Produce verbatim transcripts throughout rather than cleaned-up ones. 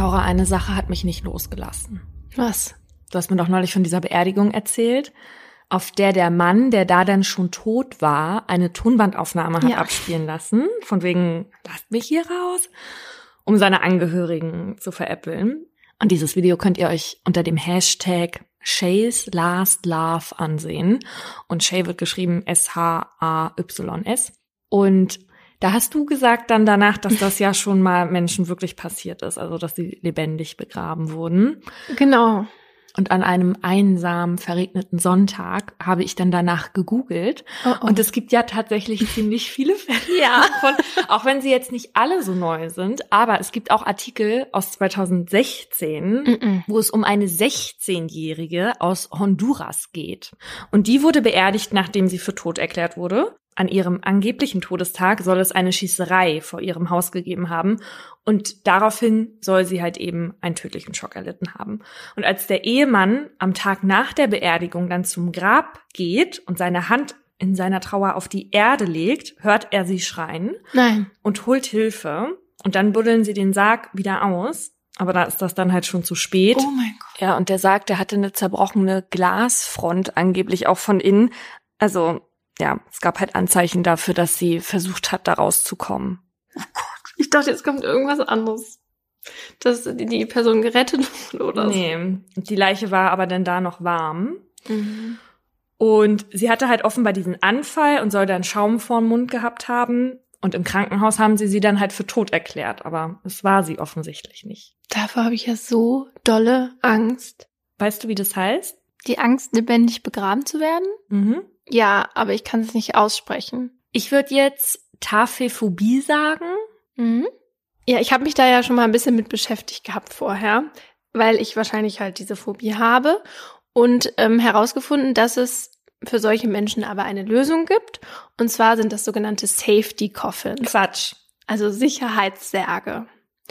Laura, eine Sache hat mich nicht losgelassen. Was? Du hast mir doch neulich von dieser Beerdigung erzählt, auf der der Mann, der da dann schon tot war, eine Tonbandaufnahme hat Ja. abspielen lassen, von wegen, lasst mich hier raus, um seine Angehörigen zu veräppeln. Und dieses Video könnt ihr euch unter dem Hashtag Shay's Last Love ansehen. Und Shay wird geschrieben S H A Y S. Und da hast du gesagt dann danach, dass das ja schon mal Menschen wirklich passiert ist, also dass sie lebendig begraben wurden. Genau. Und an einem einsamen, verregneten Sonntag habe ich dann danach gegoogelt. Oh, oh. Und es gibt ja tatsächlich ziemlich viele Fälle Ja. davon, auch wenn sie jetzt nicht alle so neu sind. Aber es gibt auch Artikel aus zweitausendsechzehn, Mm-mm. wo es um eine sechzehnjährige aus Honduras geht. Und die wurde beerdigt, nachdem sie für tot erklärt wurde. An ihrem angeblichen Todestag soll es eine Schießerei vor ihrem Haus gegeben haben und daraufhin soll sie halt eben einen tödlichen Schock erlitten haben. Und als der Ehemann am Tag nach der Beerdigung dann zum Grab geht und seine Hand in seiner Trauer auf die Erde legt, hört er sie schreien Nein. und holt Hilfe und dann buddeln sie den Sarg wieder aus. Aber da ist das dann halt schon zu spät. Oh mein Gott. Ja, und der Sarg, der hatte eine zerbrochene Glasfront angeblich auch von innen. Also ja, es gab halt Anzeichen dafür, dass sie versucht hat, da rauszukommen. Oh Gott. Ich dachte, jetzt kommt irgendwas anderes. Dass die Person gerettet wurde oder so. Nee, die Leiche war aber dann da noch warm. Mhm. Und sie hatte halt offenbar diesen Anfall und soll dann Schaum vorm Mund gehabt haben. Und im Krankenhaus haben sie sie dann halt für tot erklärt. Aber es war sie offensichtlich nicht. Davor habe ich ja so dolle Angst. Weißt du, wie das heißt? Die Angst, lebendig begraben zu werden? Mhm. Ja, aber ich kann es nicht aussprechen. Ich würde jetzt Taphophobie sagen. Mhm. Ja, ich habe mich da ja schon mal ein bisschen mit beschäftigt gehabt vorher, weil ich wahrscheinlich halt diese Phobie habe und ähm, herausgefunden, dass es für solche Menschen aber eine Lösung gibt. Und zwar sind das sogenannte Safety Coffins. Quatsch. Also Sicherheitssärge.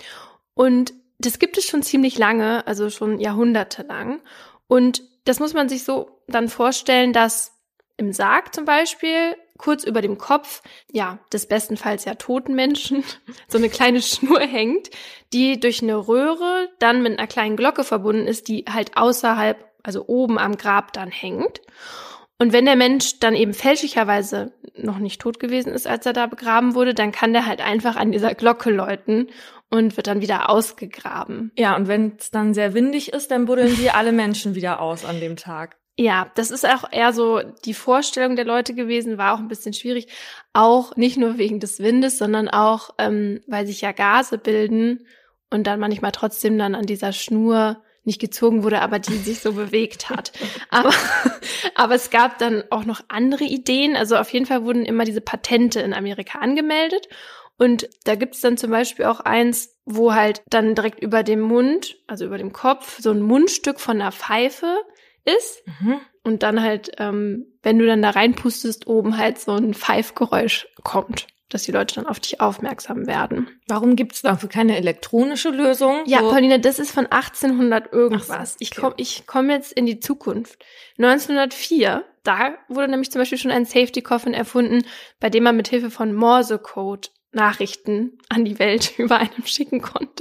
Und das gibt es schon ziemlich lange, also schon jahrhundertelang. Und das muss man sich so dann vorstellen, dass im Sarg zum Beispiel kurz über dem Kopf, ja, des bestenfalls ja toten Menschen, so eine kleine Schnur hängt, die durch eine Röhre dann mit einer kleinen Glocke verbunden ist, die halt außerhalb, also oben am Grab dann hängt. Und wenn der Mensch dann eben fälschlicherweise noch nicht tot gewesen ist, als er da begraben wurde, dann kann der halt einfach an dieser Glocke läuten und wird dann wieder ausgegraben. Ja, und wenn es dann sehr windig ist, dann buddeln die alle Menschen wieder aus an dem Tag. Ja, das ist auch eher so die Vorstellung der Leute gewesen, war auch ein bisschen schwierig. Auch nicht nur wegen des Windes, sondern auch, ähm, weil sich ja Gase bilden und dann manchmal trotzdem dann an dieser Schnur nicht gezogen wurde, aber die sich so bewegt hat. Aber, aber es gab dann auch noch andere Ideen. Also auf jeden Fall wurden immer diese Patente in Amerika angemeldet. Und da gibt's dann zum Beispiel auch eins, wo halt dann direkt über dem Mund, also über dem Kopf, so ein Mundstück von einer Pfeife ist. Mhm. Und dann halt, ähm, wenn du dann da reinpustest, oben halt so ein Pfeifgeräusch kommt, dass die Leute dann auf dich aufmerksam werden. Warum gibt es dafür keine elektronische Lösung? Ja, so? Paulina, das ist von achtzehnhundert irgendwas. Ach so, okay. Ich komme ich komm jetzt in die Zukunft. neunzehnhundertvier, da wurde nämlich zum Beispiel schon ein Safety Coffin erfunden, bei dem man mit Hilfe von Morsecode Nachrichten an die Welt über einem schicken konnte.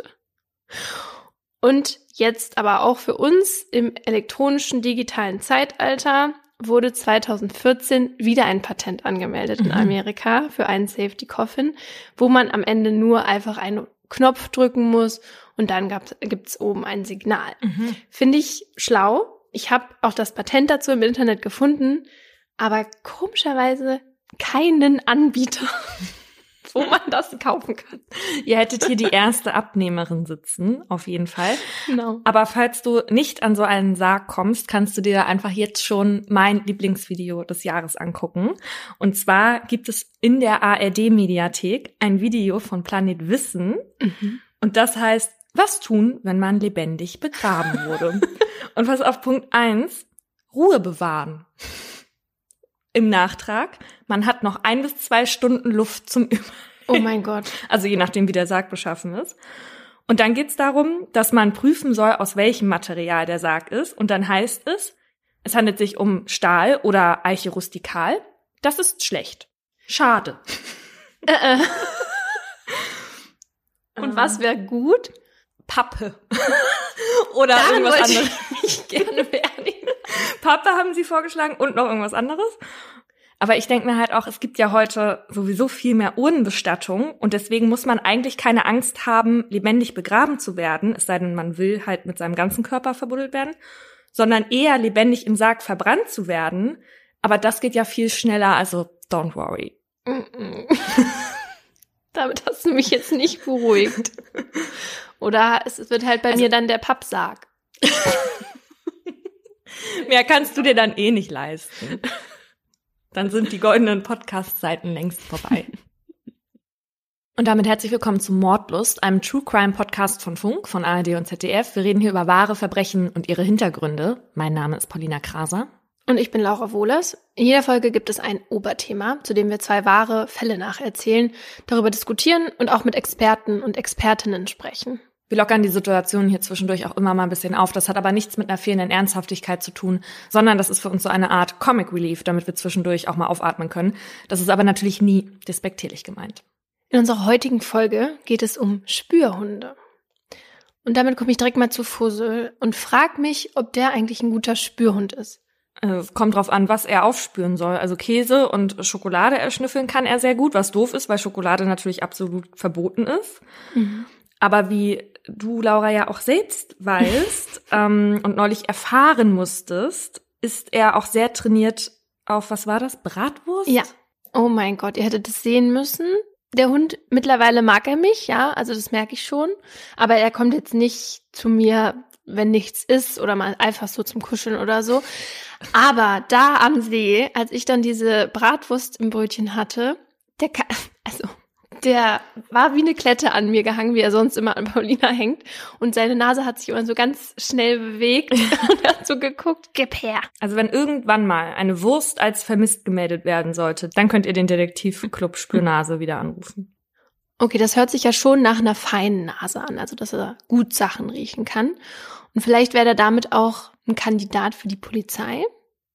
Und jetzt aber auch für uns im elektronischen digitalen Zeitalter wurde zweitausendvierzehn wieder ein Patent angemeldet in Amerika für einen Safety Coffin, wo man am Ende nur einfach einen Knopf drücken muss und dann gibt es oben ein Signal. Mhm. Finde ich schlau. Ich habe auch das Patent dazu im Internet gefunden, aber komischerweise keinen Anbieter, wo man das kaufen kann. Ihr hättet hier die erste Abnehmerin sitzen, auf jeden Fall. Genau. Aber falls du nicht an so einen Sarg kommst, kannst du dir einfach jetzt schon mein Lieblingsvideo des Jahres angucken. Und zwar gibt es in der A R D-Mediathek ein Video von Planet Wissen. Mhm. Und das heißt, was tun, wenn man lebendig begraben wurde? Und was auf Punkt eins, Ruhe bewahren. Im Nachtrag, man hat noch ein bis zwei Stunden Luft zum Überleben. Oh mein Gott. Also je nachdem, wie der Sarg beschaffen ist. Und dann geht's darum, dass man prüfen soll, aus welchem Material der Sarg ist. Und dann heißt es, es handelt sich um Stahl oder Eiche rustikal. Das ist schlecht. Schade. Äh, äh. Und was wäre gut? Pappe. Oder Daran irgendwas wollte anderes. ich mich gerne beerdigen. Pappe haben sie vorgeschlagen und noch irgendwas anderes. Aber ich denke mir halt auch, es gibt ja heute sowieso viel mehr Urnenbestattung und deswegen muss man eigentlich keine Angst haben, lebendig begraben zu werden, es sei denn, man will halt mit seinem ganzen Körper verbuddelt werden, sondern eher lebendig im Sarg verbrannt zu werden. Aber das geht ja viel schneller, also don't worry. Damit hast du mich jetzt nicht beruhigt. Oder es wird halt bei also, mir dann der Pappsarg. Mehr kannst du dir dann eh nicht leisten. Dann sind die goldenen Podcast-Seiten längst vorbei. Und damit herzlich willkommen zu Mordlust, einem True-Crime-Podcast von Funk, von A R D und Z D F. Wir reden hier über wahre Verbrechen und ihre Hintergründe. Mein Name ist Paulina Kraser. Und ich bin Laura Wohlers. In jeder Folge gibt es ein Oberthema, zu dem wir zwei wahre Fälle nacherzählen, darüber diskutieren und auch mit Experten und Expertinnen sprechen. Wir lockern die Situation hier zwischendurch auch immer mal ein bisschen auf. Das hat aber nichts mit einer fehlenden Ernsthaftigkeit zu tun, sondern das ist für uns so eine Art Comic Relief, damit wir zwischendurch auch mal aufatmen können. Das ist aber natürlich nie despektierlich gemeint. In unserer heutigen Folge geht es um Spürhunde. Und damit komme ich direkt mal zu Fussel und frage mich, ob der eigentlich ein guter Spürhund ist. Es kommt drauf an, was er aufspüren soll. Also Käse und Schokolade erschnüffeln kann er sehr gut, was doof ist, weil Schokolade natürlich absolut verboten ist. Mhm. Aber wie du, Laura, ja auch selbst weißt ähm, und neulich erfahren musstest, ist er auch sehr trainiert auf, was war das, Bratwurst? Ja. Oh mein Gott, ihr hättet das sehen müssen. Der Hund, mittlerweile mag er mich, ja, also das merke ich schon. Aber er kommt jetzt nicht zu mir, wenn nichts ist oder mal einfach so zum Kuscheln oder so. Aber da am See, als ich dann diese Bratwurst im Brötchen hatte, der kann, also der war wie eine Klette an mir gehangen, wie er sonst immer an Paulina hängt. Und seine Nase hat sich immer so ganz schnell bewegt und hat so geguckt, gib her. Also wenn irgendwann mal eine Wurst als vermisst gemeldet werden sollte, dann könnt ihr den Detektivclub Spürnase wieder anrufen. Okay, das hört sich ja schon nach einer feinen Nase an, also dass er gut Sachen riechen kann. Und vielleicht wäre er damit auch ein Kandidat für die Polizei.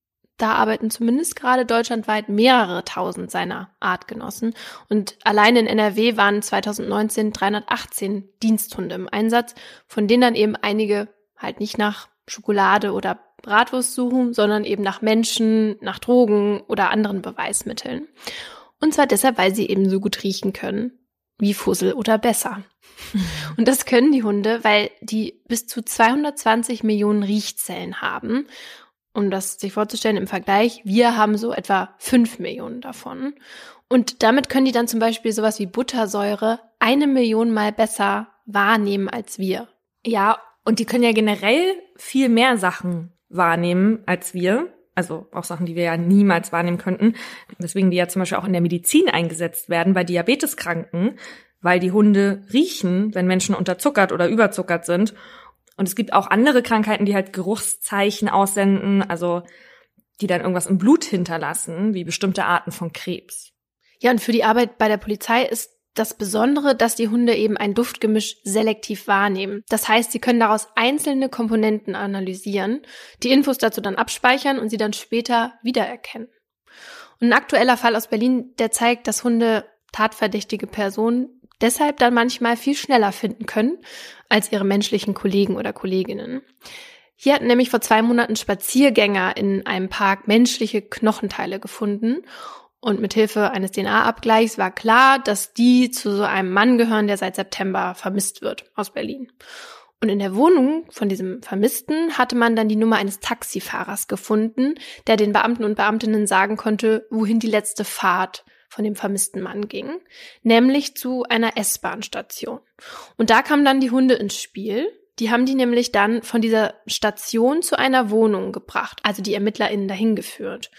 Da arbeiten zumindest gerade deutschlandweit mehrere tausend seiner Artgenossen. Und allein in N R W waren zweitausendneunzehn dreihundertachtzehn Diensthunde im Einsatz, von denen dann eben einige halt nicht nach Schokolade oder Bratwurst suchen, sondern eben nach Menschen, nach Drogen oder anderen Beweismitteln. Und zwar deshalb, weil sie eben so gut riechen können wie Fussel oder besser. Und das können die Hunde, weil die bis zu zweihundertzwanzig Millionen Riechzellen haben. Um das sich vorzustellen im Vergleich, wir haben so etwa fünf Millionen davon. Und damit können die dann zum Beispiel sowas wie Buttersäure eine Million Mal besser wahrnehmen als wir. Ja, und die können ja generell viel mehr Sachen wahrnehmen als wir. Also auch Sachen, die wir ja niemals wahrnehmen könnten. Deswegen die ja zum Beispiel auch in der Medizin eingesetzt werden bei Diabeteskranken, weil die Hunde riechen, wenn Menschen unterzuckert oder überzuckert sind. Und es gibt auch andere Krankheiten, die halt Geruchszeichen aussenden, also die dann irgendwas im Blut hinterlassen, wie bestimmte Arten von Krebs. Ja, und für die Arbeit bei der Polizei ist das Besondere, dass die Hunde eben ein Duftgemisch selektiv wahrnehmen. Das heißt, sie können daraus einzelne Komponenten analysieren, die Infos dazu dann abspeichern und sie dann später wiedererkennen. Und ein aktueller Fall aus Berlin, der zeigt, dass Hunde tatverdächtige Personen deshalb dann manchmal viel schneller finden können als ihre menschlichen Kollegen oder Kolleginnen. Hier hatten nämlich vor zwei Monaten Spaziergänger in einem Park menschliche Knochenteile gefunden. Und mithilfe eines D N A-Abgleichs war klar, dass die zu so einem Mann gehören, der seit September vermisst wird aus Berlin. Und in der Wohnung von diesem Vermissten hatte man dann die Nummer eines Taxifahrers gefunden, der den Beamten und Beamtinnen sagen konnte, wohin die letzte Fahrt von dem vermissten Mann ging, nämlich zu einer S-Bahn-Station. Und da kamen dann die Hunde ins Spiel. Die haben die nämlich dann von dieser Station zu einer Wohnung gebracht, also die ErmittlerInnen dahin geführt.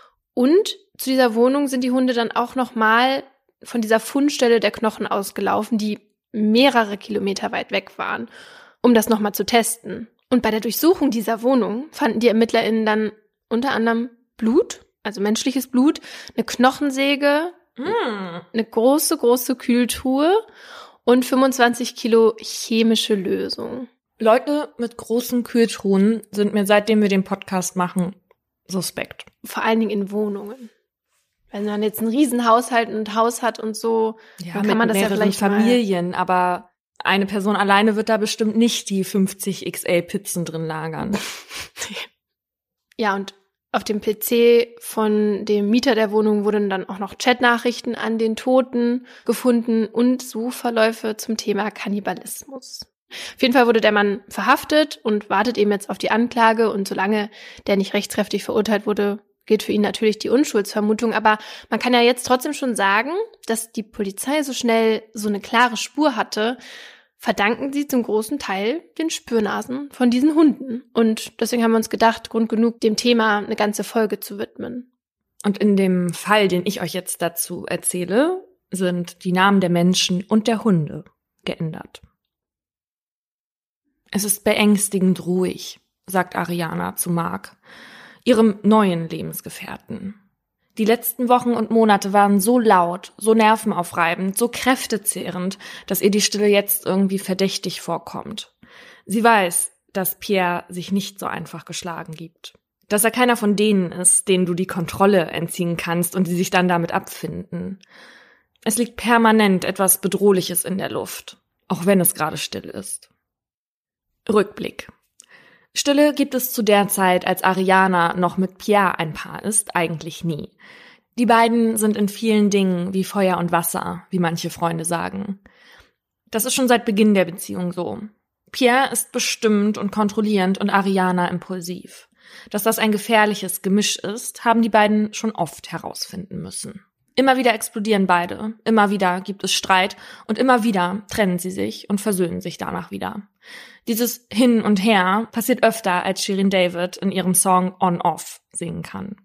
Und zu dieser Wohnung sind die Hunde dann auch nochmal von dieser Fundstelle der Knochen ausgelaufen, die mehrere Kilometer weit weg waren, um das nochmal zu testen. Und bei der Durchsuchung dieser Wohnung fanden die ErmittlerInnen dann unter anderem Blut, also menschliches Blut, eine Knochensäge, mm. eine große, große Kühltruhe und fünfundzwanzig Kilo chemische Lösung. Leute mit großen Kühltruhen sind mir, seitdem wir den Podcast machen, suspekt. Vor allen Dingen in Wohnungen. Wenn man jetzt einen Riesenhaushalt und Haus hat und so, ja, dann kann man das ja vielleicht Familien, mal. Aber Eine Person alleine wird da bestimmt nicht die fünfzig X L-Pizzen drin lagern. Ja, und auf dem P C von dem Mieter der Wohnung wurden dann auch noch Chatnachrichten an den Toten gefunden und Suchverläufe zum Thema Kannibalismus. Auf jeden Fall wurde der Mann verhaftet und wartet eben jetzt auf die Anklage. Und solange der nicht rechtskräftig verurteilt wurde, gilt für ihn natürlich die Unschuldsvermutung. Aber man kann ja jetzt trotzdem schon sagen, dass die Polizei so schnell so eine klare Spur hatte, verdanken sie zum großen Teil den Spürnasen von diesen Hunden. Und deswegen haben wir uns gedacht, Grund genug, dem Thema eine ganze Folge zu widmen. Und in dem Fall, den ich euch jetzt dazu erzähle, sind die Namen der Menschen und der Hunde geändert. Es ist beängstigend ruhig, sagt Ariana zu Mark, ihrem neuen Lebensgefährten. Die letzten Wochen und Monate waren so laut, so nervenaufreibend, so kräftezehrend, dass ihr die Stille jetzt irgendwie verdächtig vorkommt. Sie weiß, dass Pierre sich nicht so einfach geschlagen gibt. Dass er keiner von denen ist, denen du die Kontrolle entziehen kannst und die sich dann damit abfinden. Es liegt permanent etwas Bedrohliches in der Luft, auch wenn es gerade still ist. Rückblick. Stille gibt es zu der Zeit, als Ariana noch mit Pierre ein Paar ist, eigentlich nie. Die beiden sind in vielen Dingen wie Feuer und Wasser, wie manche Freunde sagen. Das ist schon seit Beginn der Beziehung so. Pierre ist bestimmt und kontrollierend und Ariana impulsiv. Dass das ein gefährliches Gemisch ist, haben die beiden schon oft herausfinden müssen. Immer wieder explodieren beide, immer wieder gibt es Streit und immer wieder trennen sie sich und versöhnen sich danach wieder. Dieses Hin und Her passiert öfter, als Shirin David in ihrem Song On Off singen kann.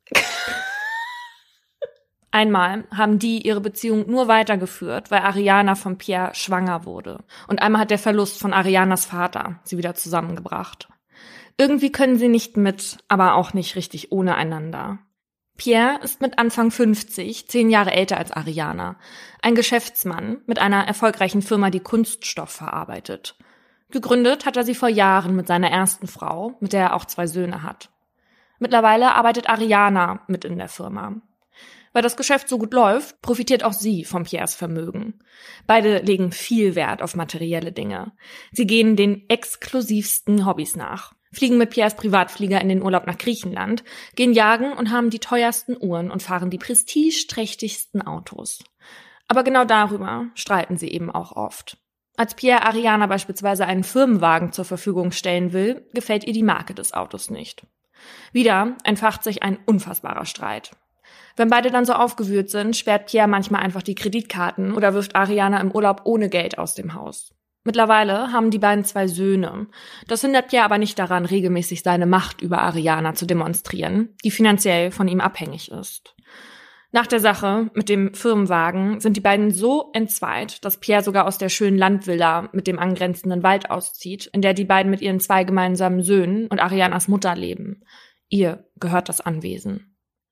Einmal haben die ihre Beziehung nur weitergeführt, weil Ariana von Pierre schwanger wurde. Und einmal hat der Verlust von Arianas Vater sie wieder zusammengebracht. Irgendwie können sie nicht mit, aber auch nicht richtig ohne einander. Pierre ist mit Anfang fünfzig, zehn Jahre älter als Ariana. Ein Geschäftsmann mit einer erfolgreichen Firma, die Kunststoff verarbeitet. Gegründet hat er sie vor Jahren mit seiner ersten Frau, mit der er auch zwei Söhne hat. Mittlerweile arbeitet Ariana mit in der Firma. Weil das Geschäft so gut läuft, profitiert auch sie von Pierres Vermögen. Beide legen viel Wert auf materielle Dinge. Sie gehen den exklusivsten Hobbys nach. Fliegen mit Pierres Privatflieger in den Urlaub nach Griechenland, gehen jagen und haben die teuersten Uhren und fahren die prestigeträchtigsten Autos. Aber genau darüber streiten sie eben auch oft. Als Pierre Ariana beispielsweise einen Firmenwagen zur Verfügung stellen will, gefällt ihr die Marke des Autos nicht. Wieder entfacht sich ein unfassbarer Streit. Wenn beide dann so aufgewühlt sind, sperrt Pierre manchmal einfach die Kreditkarten oder wirft Ariana im Urlaub ohne Geld aus dem Haus. Mittlerweile haben die beiden zwei Söhne. Das hindert Pierre aber nicht daran, regelmäßig seine Macht über Ariana zu demonstrieren, die finanziell von ihm abhängig ist. Nach der Sache mit dem Firmenwagen sind die beiden so entzweit, dass Pierre sogar aus der schönen Landvilla mit dem angrenzenden Wald auszieht, in der die beiden mit ihren zwei gemeinsamen Söhnen und Arianas Mutter leben. Ihr gehört das Anwesen.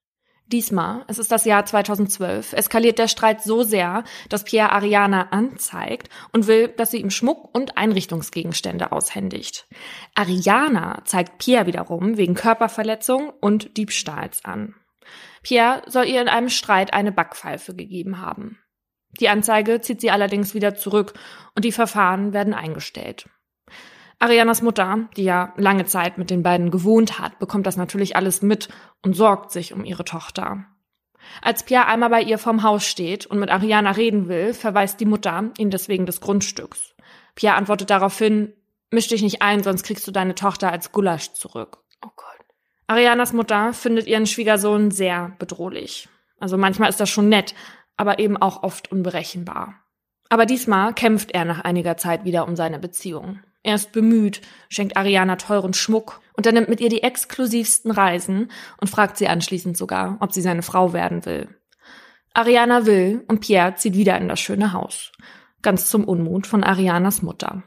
Diesmal, es ist das Jahr zweitausendzwölf, eskaliert der Streit so sehr, dass Pierre Ariana anzeigt und will, dass sie ihm Schmuck und Einrichtungsgegenstände aushändigt. Ariana zeigt Pierre wiederum wegen Körperverletzung und Diebstahls an. Pierre soll ihr in einem Streit eine Backpfeife gegeben haben. Die Anzeige zieht sie allerdings wieder zurück und die Verfahren werden eingestellt. Arianas Mutter, die ja lange Zeit mit den beiden gewohnt hat, bekommt das natürlich alles mit und sorgt sich um ihre Tochter. Als Pierre einmal bei ihr vorm Haus steht und mit Ariana reden will, verweist die Mutter ihn deswegen des Grundstücks. Pierre antwortet daraufhin, misch dich nicht ein, sonst kriegst du deine Tochter als Gulasch zurück. Oh Gott. Arianas Mutter findet ihren Schwiegersohn sehr bedrohlich. Also manchmal ist das schon nett, aber eben auch oft unberechenbar. Aber diesmal kämpft er nach einiger Zeit wieder um seine Beziehung. Er ist bemüht, schenkt Ariana teuren Schmuck und er nimmt mit ihr die exklusivsten Reisen und fragt sie anschließend sogar, ob sie seine Frau werden will. Ariana will und Pierre zieht wieder in das schöne Haus. Ganz zum Unmut von Arianas Mutter.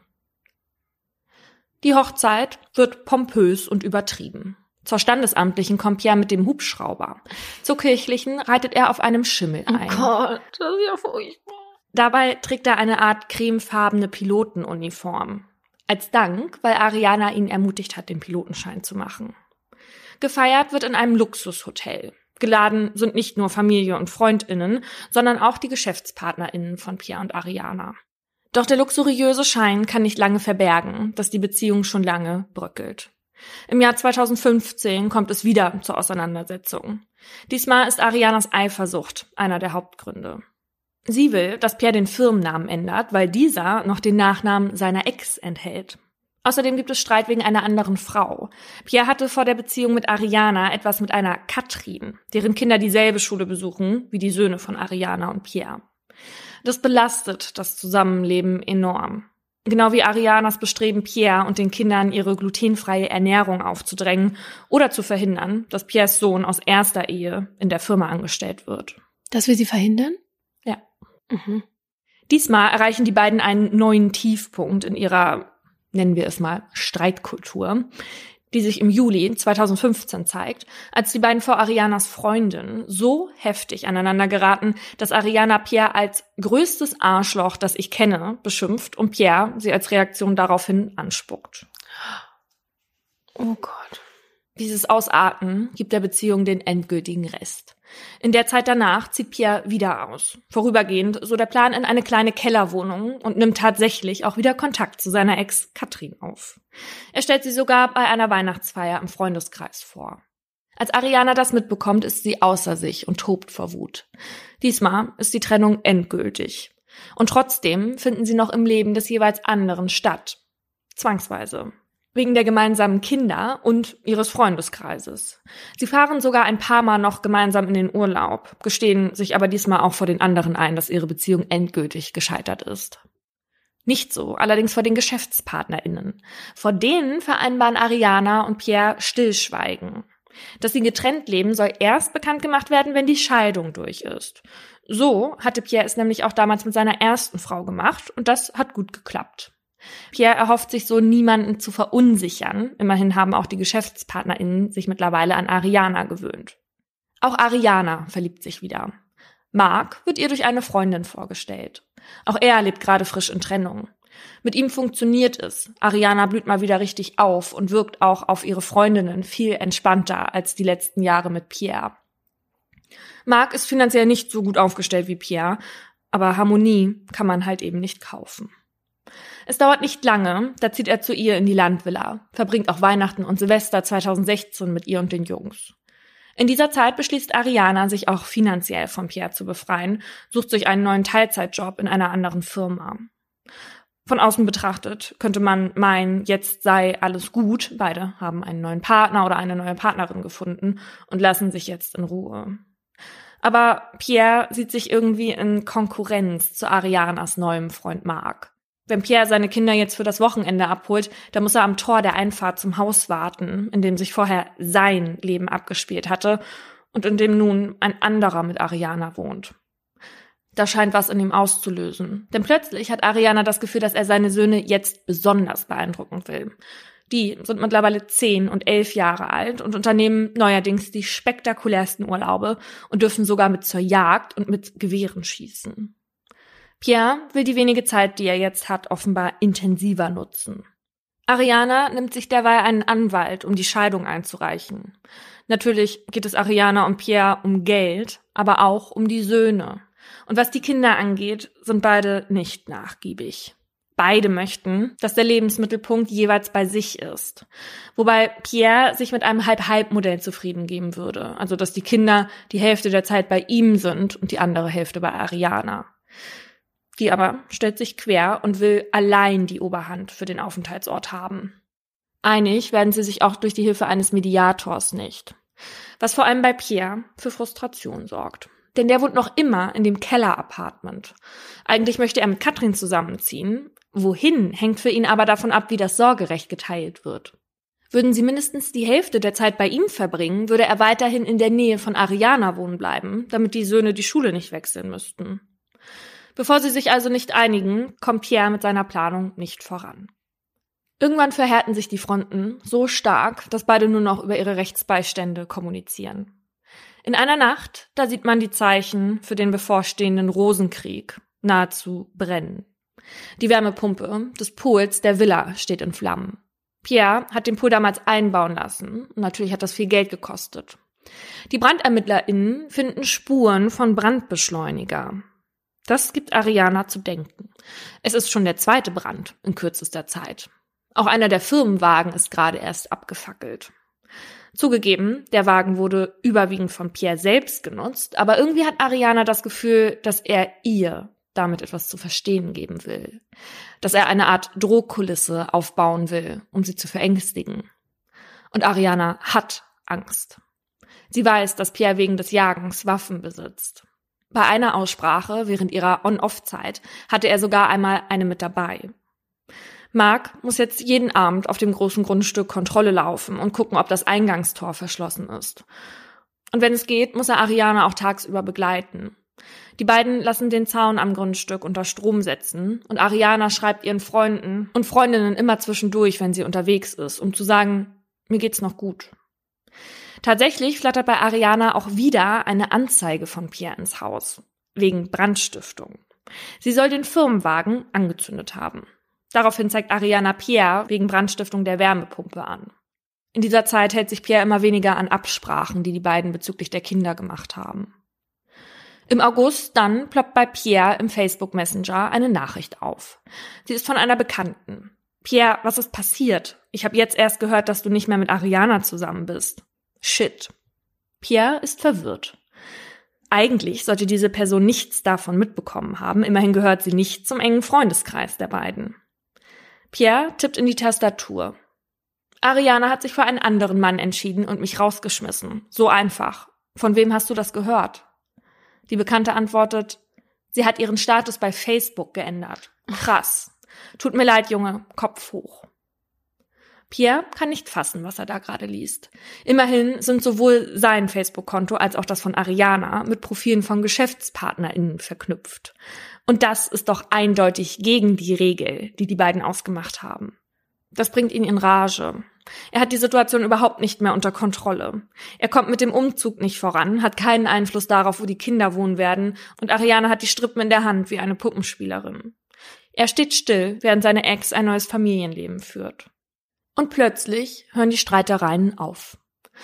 Die Hochzeit wird pompös und übertrieben. Zur Standesamtlichen kommt Pierre mit dem Hubschrauber. Zur kirchlichen reitet er auf einem Schimmel ein. Oh Gott, das ist ja furchtbar. Dabei trägt er eine Art cremefarbene Pilotenuniform. Als Dank, weil Ariana ihn ermutigt hat, den Pilotenschein zu machen. Gefeiert wird in einem Luxushotel. Geladen sind nicht nur Familie und FreundInnen, sondern auch die GeschäftspartnerInnen von Pierre und Ariana. Doch der luxuriöse Schein kann nicht lange verbergen, dass die Beziehung schon lange bröckelt. Im Jahr zweitausendfünfzehn kommt es wieder zur Auseinandersetzung. Diesmal ist Arianas Eifersucht einer der Hauptgründe. Sie will, dass Pierre den Firmennamen ändert, weil dieser noch den Nachnamen seiner Ex enthält. Außerdem gibt es Streit wegen einer anderen Frau. Pierre hatte vor der Beziehung mit Ariana etwas mit einer Katrin, deren Kinder dieselbe Schule besuchen wie die Söhne von Ariana und Pierre. Das belastet das Zusammenleben enorm. Genau wie Arianas Bestreben, Pierre und den Kindern ihre glutenfreie Ernährung aufzudrängen oder zu verhindern, dass Pierres Sohn aus erster Ehe in der Firma angestellt wird. Das will sie verhindern? Ja. Mhm. Diesmal erreichen die beiden einen neuen Tiefpunkt in ihrer, nennen wir es mal, Streitkultur, die sich im Juli zweitausendfünfzehn zeigt, als die beiden vor Arianas Freundin so heftig aneinander geraten, dass Ariana Pierre als größtes Arschloch, das ich kenne, beschimpft und Pierre sie als Reaktion daraufhin anspuckt. Oh Gott. Dieses Ausarten gibt der Beziehung den endgültigen Rest. In der Zeit danach zieht Pierre wieder aus. Vorübergehend so der Plan in eine kleine Kellerwohnung und nimmt tatsächlich auch wieder Kontakt zu seiner Ex Katrin auf. Er stellt sie sogar bei einer Weihnachtsfeier im Freundeskreis vor. Als Ariana das mitbekommt, ist sie außer sich und tobt vor Wut. Diesmal ist die Trennung endgültig. Und trotzdem finden sie noch im Leben des jeweils anderen statt. Zwangsweise. Wegen der gemeinsamen Kinder und ihres Freundeskreises. Sie fahren sogar ein paar Mal noch gemeinsam in den Urlaub, gestehen sich aber diesmal auch vor den anderen ein, dass ihre Beziehung endgültig gescheitert ist. Nicht so, allerdings vor den GeschäftspartnerInnen. Vor denen vereinbaren Ariana und Pierre Stillschweigen. Dass sie getrennt leben, soll erst bekannt gemacht werden, wenn die Scheidung durch ist. So hatte Pierre es nämlich auch damals mit seiner ersten Frau gemacht und das hat gut geklappt. Pierre erhofft sich so, niemanden zu verunsichern. Immerhin haben auch die GeschäftspartnerInnen sich mittlerweile an Ariana gewöhnt. Auch Ariana verliebt sich wieder. Marc wird ihr durch eine Freundin vorgestellt. Auch er lebt gerade frisch in Trennung. Mit ihm funktioniert es. Ariana blüht mal wieder richtig auf und wirkt auch auf ihre Freundinnen viel entspannter als die letzten Jahre mit Pierre. Marc ist finanziell nicht so gut aufgestellt wie Pierre, aber Harmonie kann man halt eben nicht kaufen. Es dauert nicht lange, da zieht er zu ihr in die Landvilla, verbringt auch Weihnachten und Silvester zweitausendsechzehn mit ihr und den Jungs. In dieser Zeit beschließt Ariana, sich auch finanziell von Pierre zu befreien, sucht sich einen neuen Teilzeitjob in einer anderen Firma. Von außen betrachtet könnte man meinen, jetzt sei alles gut, beide haben einen neuen Partner oder eine neue Partnerin gefunden und lassen sich jetzt in Ruhe. Aber Pierre sieht sich irgendwie in Konkurrenz zu Arianas neuem Freund Marc. Wenn Pierre seine Kinder jetzt für das Wochenende abholt, dann muss er am Tor der Einfahrt zum Haus warten, in dem sich vorher sein Leben abgespielt hatte und in dem nun ein anderer mit Ariana wohnt. Da scheint was in ihm auszulösen. Denn plötzlich hat Ariana das Gefühl, dass er seine Söhne jetzt besonders beeindrucken will. Die sind mittlerweile zehn und elf Jahre alt und unternehmen neuerdings die spektakulärsten Urlaube und dürfen sogar mit zur Jagd und mit Gewehren schießen. Pierre will die wenige Zeit, die er jetzt hat, offenbar intensiver nutzen. Ariana nimmt sich derweil einen Anwalt, um die Scheidung einzureichen. Natürlich geht es Ariana und Pierre um Geld, aber auch um die Söhne. Und was die Kinder angeht, sind beide nicht nachgiebig. Beide möchten, dass der Lebensmittelpunkt jeweils bei sich ist. Wobei Pierre sich mit einem Halb-Halb-Modell zufrieden geben würde. Also, dass die Kinder die Hälfte der Zeit bei ihm sind und die andere Hälfte bei Ariana. Die aber stellt sich quer und will allein die Oberhand für den Aufenthaltsort haben. Einig werden sie sich auch durch die Hilfe eines Mediators nicht. Was vor allem bei Pierre für Frustration sorgt. Denn der wohnt noch immer in dem Keller-Apartment. Eigentlich möchte er mit Katrin zusammenziehen. Wohin, hängt für ihn aber davon ab, wie das Sorgerecht geteilt wird. Würden sie mindestens die Hälfte der Zeit bei ihm verbringen, würde er weiterhin in der Nähe von Ariana wohnen bleiben, damit die Söhne die Schule nicht wechseln müssten. Bevor sie sich also nicht einigen, kommt Pierre mit seiner Planung nicht voran. Irgendwann verhärten sich die Fronten so stark, dass beide nur noch über ihre Rechtsbeistände kommunizieren. In einer Nacht, da sieht man die Zeichen für den bevorstehenden Rosenkrieg nahezu brennen. Die Wärmepumpe des Pools der Villa steht in Flammen. Pierre hat den Pool damals einbauen lassen und natürlich hat das viel Geld gekostet. Die BrandermittlerInnen finden Spuren von Brandbeschleuniger. Das gibt Ariana zu denken. Es ist schon der zweite Brand in kürzester Zeit. Auch einer der Firmenwagen ist gerade erst abgefackelt. Zugegeben, der Wagen wurde überwiegend von Pierre selbst genutzt, aber irgendwie hat Ariana das Gefühl, dass er ihr damit etwas zu verstehen geben will. Dass er eine Art Drohkulisse aufbauen will, um sie zu verängstigen. Und Ariana hat Angst. Sie weiß, dass Pierre wegen des Jagens Waffen besitzt. Bei einer Aussprache während ihrer On-Off-Zeit hatte er sogar einmal eine mit dabei. Mark muss jetzt jeden Abend auf dem großen Grundstück Kontrolle laufen und gucken, ob das Eingangstor verschlossen ist. Und wenn es geht, muss er Ariana auch tagsüber begleiten. Die beiden lassen den Zaun am Grundstück unter Strom setzen und Ariana schreibt ihren Freunden und Freundinnen immer zwischendurch, wenn sie unterwegs ist, um zu sagen, mir geht's noch gut. Tatsächlich flattert bei Ariana auch wieder eine Anzeige von Pierre ins Haus, wegen Brandstiftung. Sie soll den Firmenwagen angezündet haben. Daraufhin zeigt Ariana Pierre wegen Brandstiftung der Wärmepumpe an. In dieser Zeit hält sich Pierre immer weniger an Absprachen, die die beiden bezüglich der Kinder gemacht haben. Im August dann ploppt bei Pierre im Facebook Messenger eine Nachricht auf. Sie ist von einer Bekannten. Pierre, was ist passiert? Ich habe jetzt erst gehört, dass du nicht mehr mit Ariana zusammen bist. Shit. Pierre ist verwirrt. Eigentlich sollte diese Person nichts davon mitbekommen haben, immerhin gehört sie nicht zum engen Freundeskreis der beiden. Pierre tippt in die Tastatur. Ariana hat sich für einen anderen Mann entschieden und mich rausgeschmissen. So einfach. Von wem hast du das gehört? Die Bekannte antwortet, sie hat ihren Status bei Facebook geändert. Krass. Tut mir leid, Junge. Kopf hoch. Pierre kann nicht fassen, was er da gerade liest. Immerhin sind sowohl sein Facebook-Konto als auch das von Ariana mit Profilen von GeschäftspartnerInnen verknüpft. Und das ist doch eindeutig gegen die Regel, die die beiden ausgemacht haben. Das bringt ihn in Rage. Er hat die Situation überhaupt nicht mehr unter Kontrolle. Er kommt mit dem Umzug nicht voran, hat keinen Einfluss darauf, wo die Kinder wohnen werden, und Ariana hat die Strippen in der Hand wie eine Puppenspielerin. Er steht still, während seine Ex ein neues Familienleben führt. Und plötzlich hören die Streitereien auf.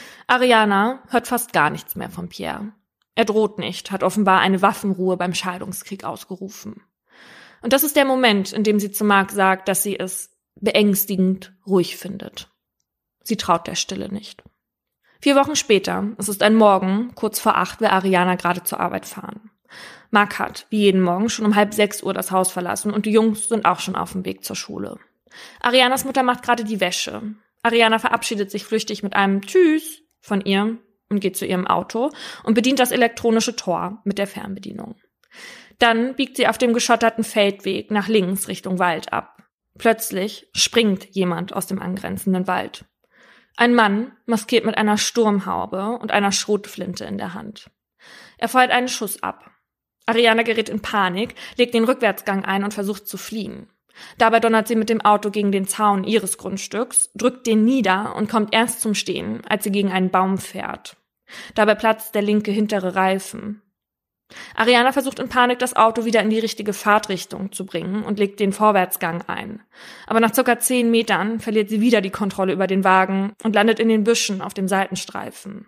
Ariana hört fast gar nichts mehr von Pierre. Er droht nicht, hat offenbar eine Waffenruhe beim Scheidungskrieg ausgerufen. Und das ist der Moment, in dem sie zu Mark sagt, dass sie es beängstigend ruhig findet. Sie traut der Stille nicht. Vier Wochen später, es ist ein Morgen, kurz vor acht, will Ariana gerade zur Arbeit fahren. Mark hat, wie jeden Morgen, schon um halb sechs Uhr das Haus verlassen und die Jungs sind auch schon auf dem Weg zur Schule. Arianas Mutter macht gerade die Wäsche. Ariana verabschiedet sich flüchtig mit einem Tschüss von ihr und geht zu ihrem Auto und bedient das elektronische Tor mit der Fernbedienung. Dann biegt sie auf dem geschotterten Feldweg nach links Richtung Wald ab. Plötzlich springt jemand aus dem angrenzenden Wald. Ein Mann, maskiert mit einer Sturmhaube und einer Schrotflinte in der Hand. Er feuert einen Schuss ab. Ariana gerät in Panik, legt den Rückwärtsgang ein und versucht zu fliehen. Dabei donnert sie mit dem Auto gegen den Zaun ihres Grundstücks, drückt den nieder und kommt erst zum Stehen, als sie gegen einen Baum fährt. Dabei platzt der linke hintere Reifen. Ariana versucht in Panik, das Auto wieder in die richtige Fahrtrichtung zu bringen und legt den Vorwärtsgang ein. Aber nach circa zehn Metern verliert sie wieder die Kontrolle über den Wagen und landet in den Büschen auf dem Seitenstreifen.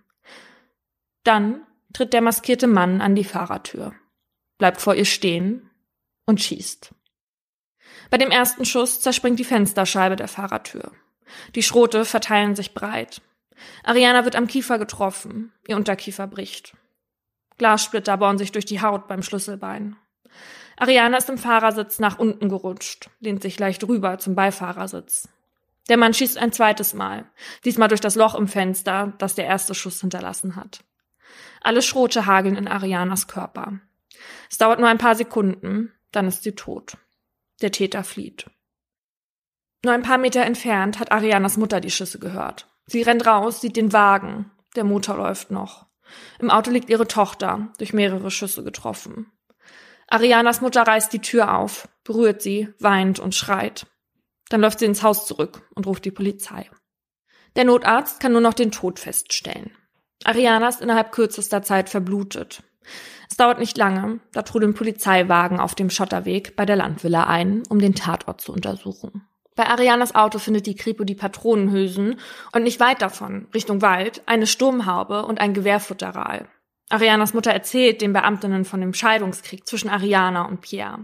Dann tritt der maskierte Mann an die Fahrertür, bleibt vor ihr stehen und schießt. Bei dem ersten Schuss zerspringt die Fensterscheibe der Fahrertür. Die Schrote verteilen sich breit. Ariana wird am Kiefer getroffen, ihr Unterkiefer bricht. Glassplitter bohren sich durch die Haut beim Schlüsselbein. Ariana ist im Fahrersitz nach unten gerutscht, lehnt sich leicht rüber zum Beifahrersitz. Der Mann schießt ein zweites Mal, diesmal durch das Loch im Fenster, das der erste Schuss hinterlassen hat. Alle Schrote hageln in Arianas Körper. Es dauert nur ein paar Sekunden, dann ist sie tot. Der Täter flieht. Nur ein paar Meter entfernt hat Arianas Mutter die Schüsse gehört. Sie rennt raus, sieht den Wagen. Der Motor läuft noch. Im Auto liegt ihre Tochter, durch mehrere Schüsse getroffen. Arianas Mutter reißt die Tür auf, berührt sie, weint und schreit. Dann läuft sie ins Haus zurück und ruft die Polizei. Der Notarzt kann nur noch den Tod feststellen. Ariana ist innerhalb kürzester Zeit verblutet. Es dauert nicht lange, da trudeln Polizeiwagen auf dem Schotterweg bei der Landvilla ein, um den Tatort zu untersuchen. Bei Arianas Auto findet die Kripo die Patronenhülsen und nicht weit davon, Richtung Wald, eine Sturmhaube und ein Gewehrfutteral. Arianas Mutter erzählt den Beamtinnen von dem Scheidungskrieg zwischen Ariana und Pierre.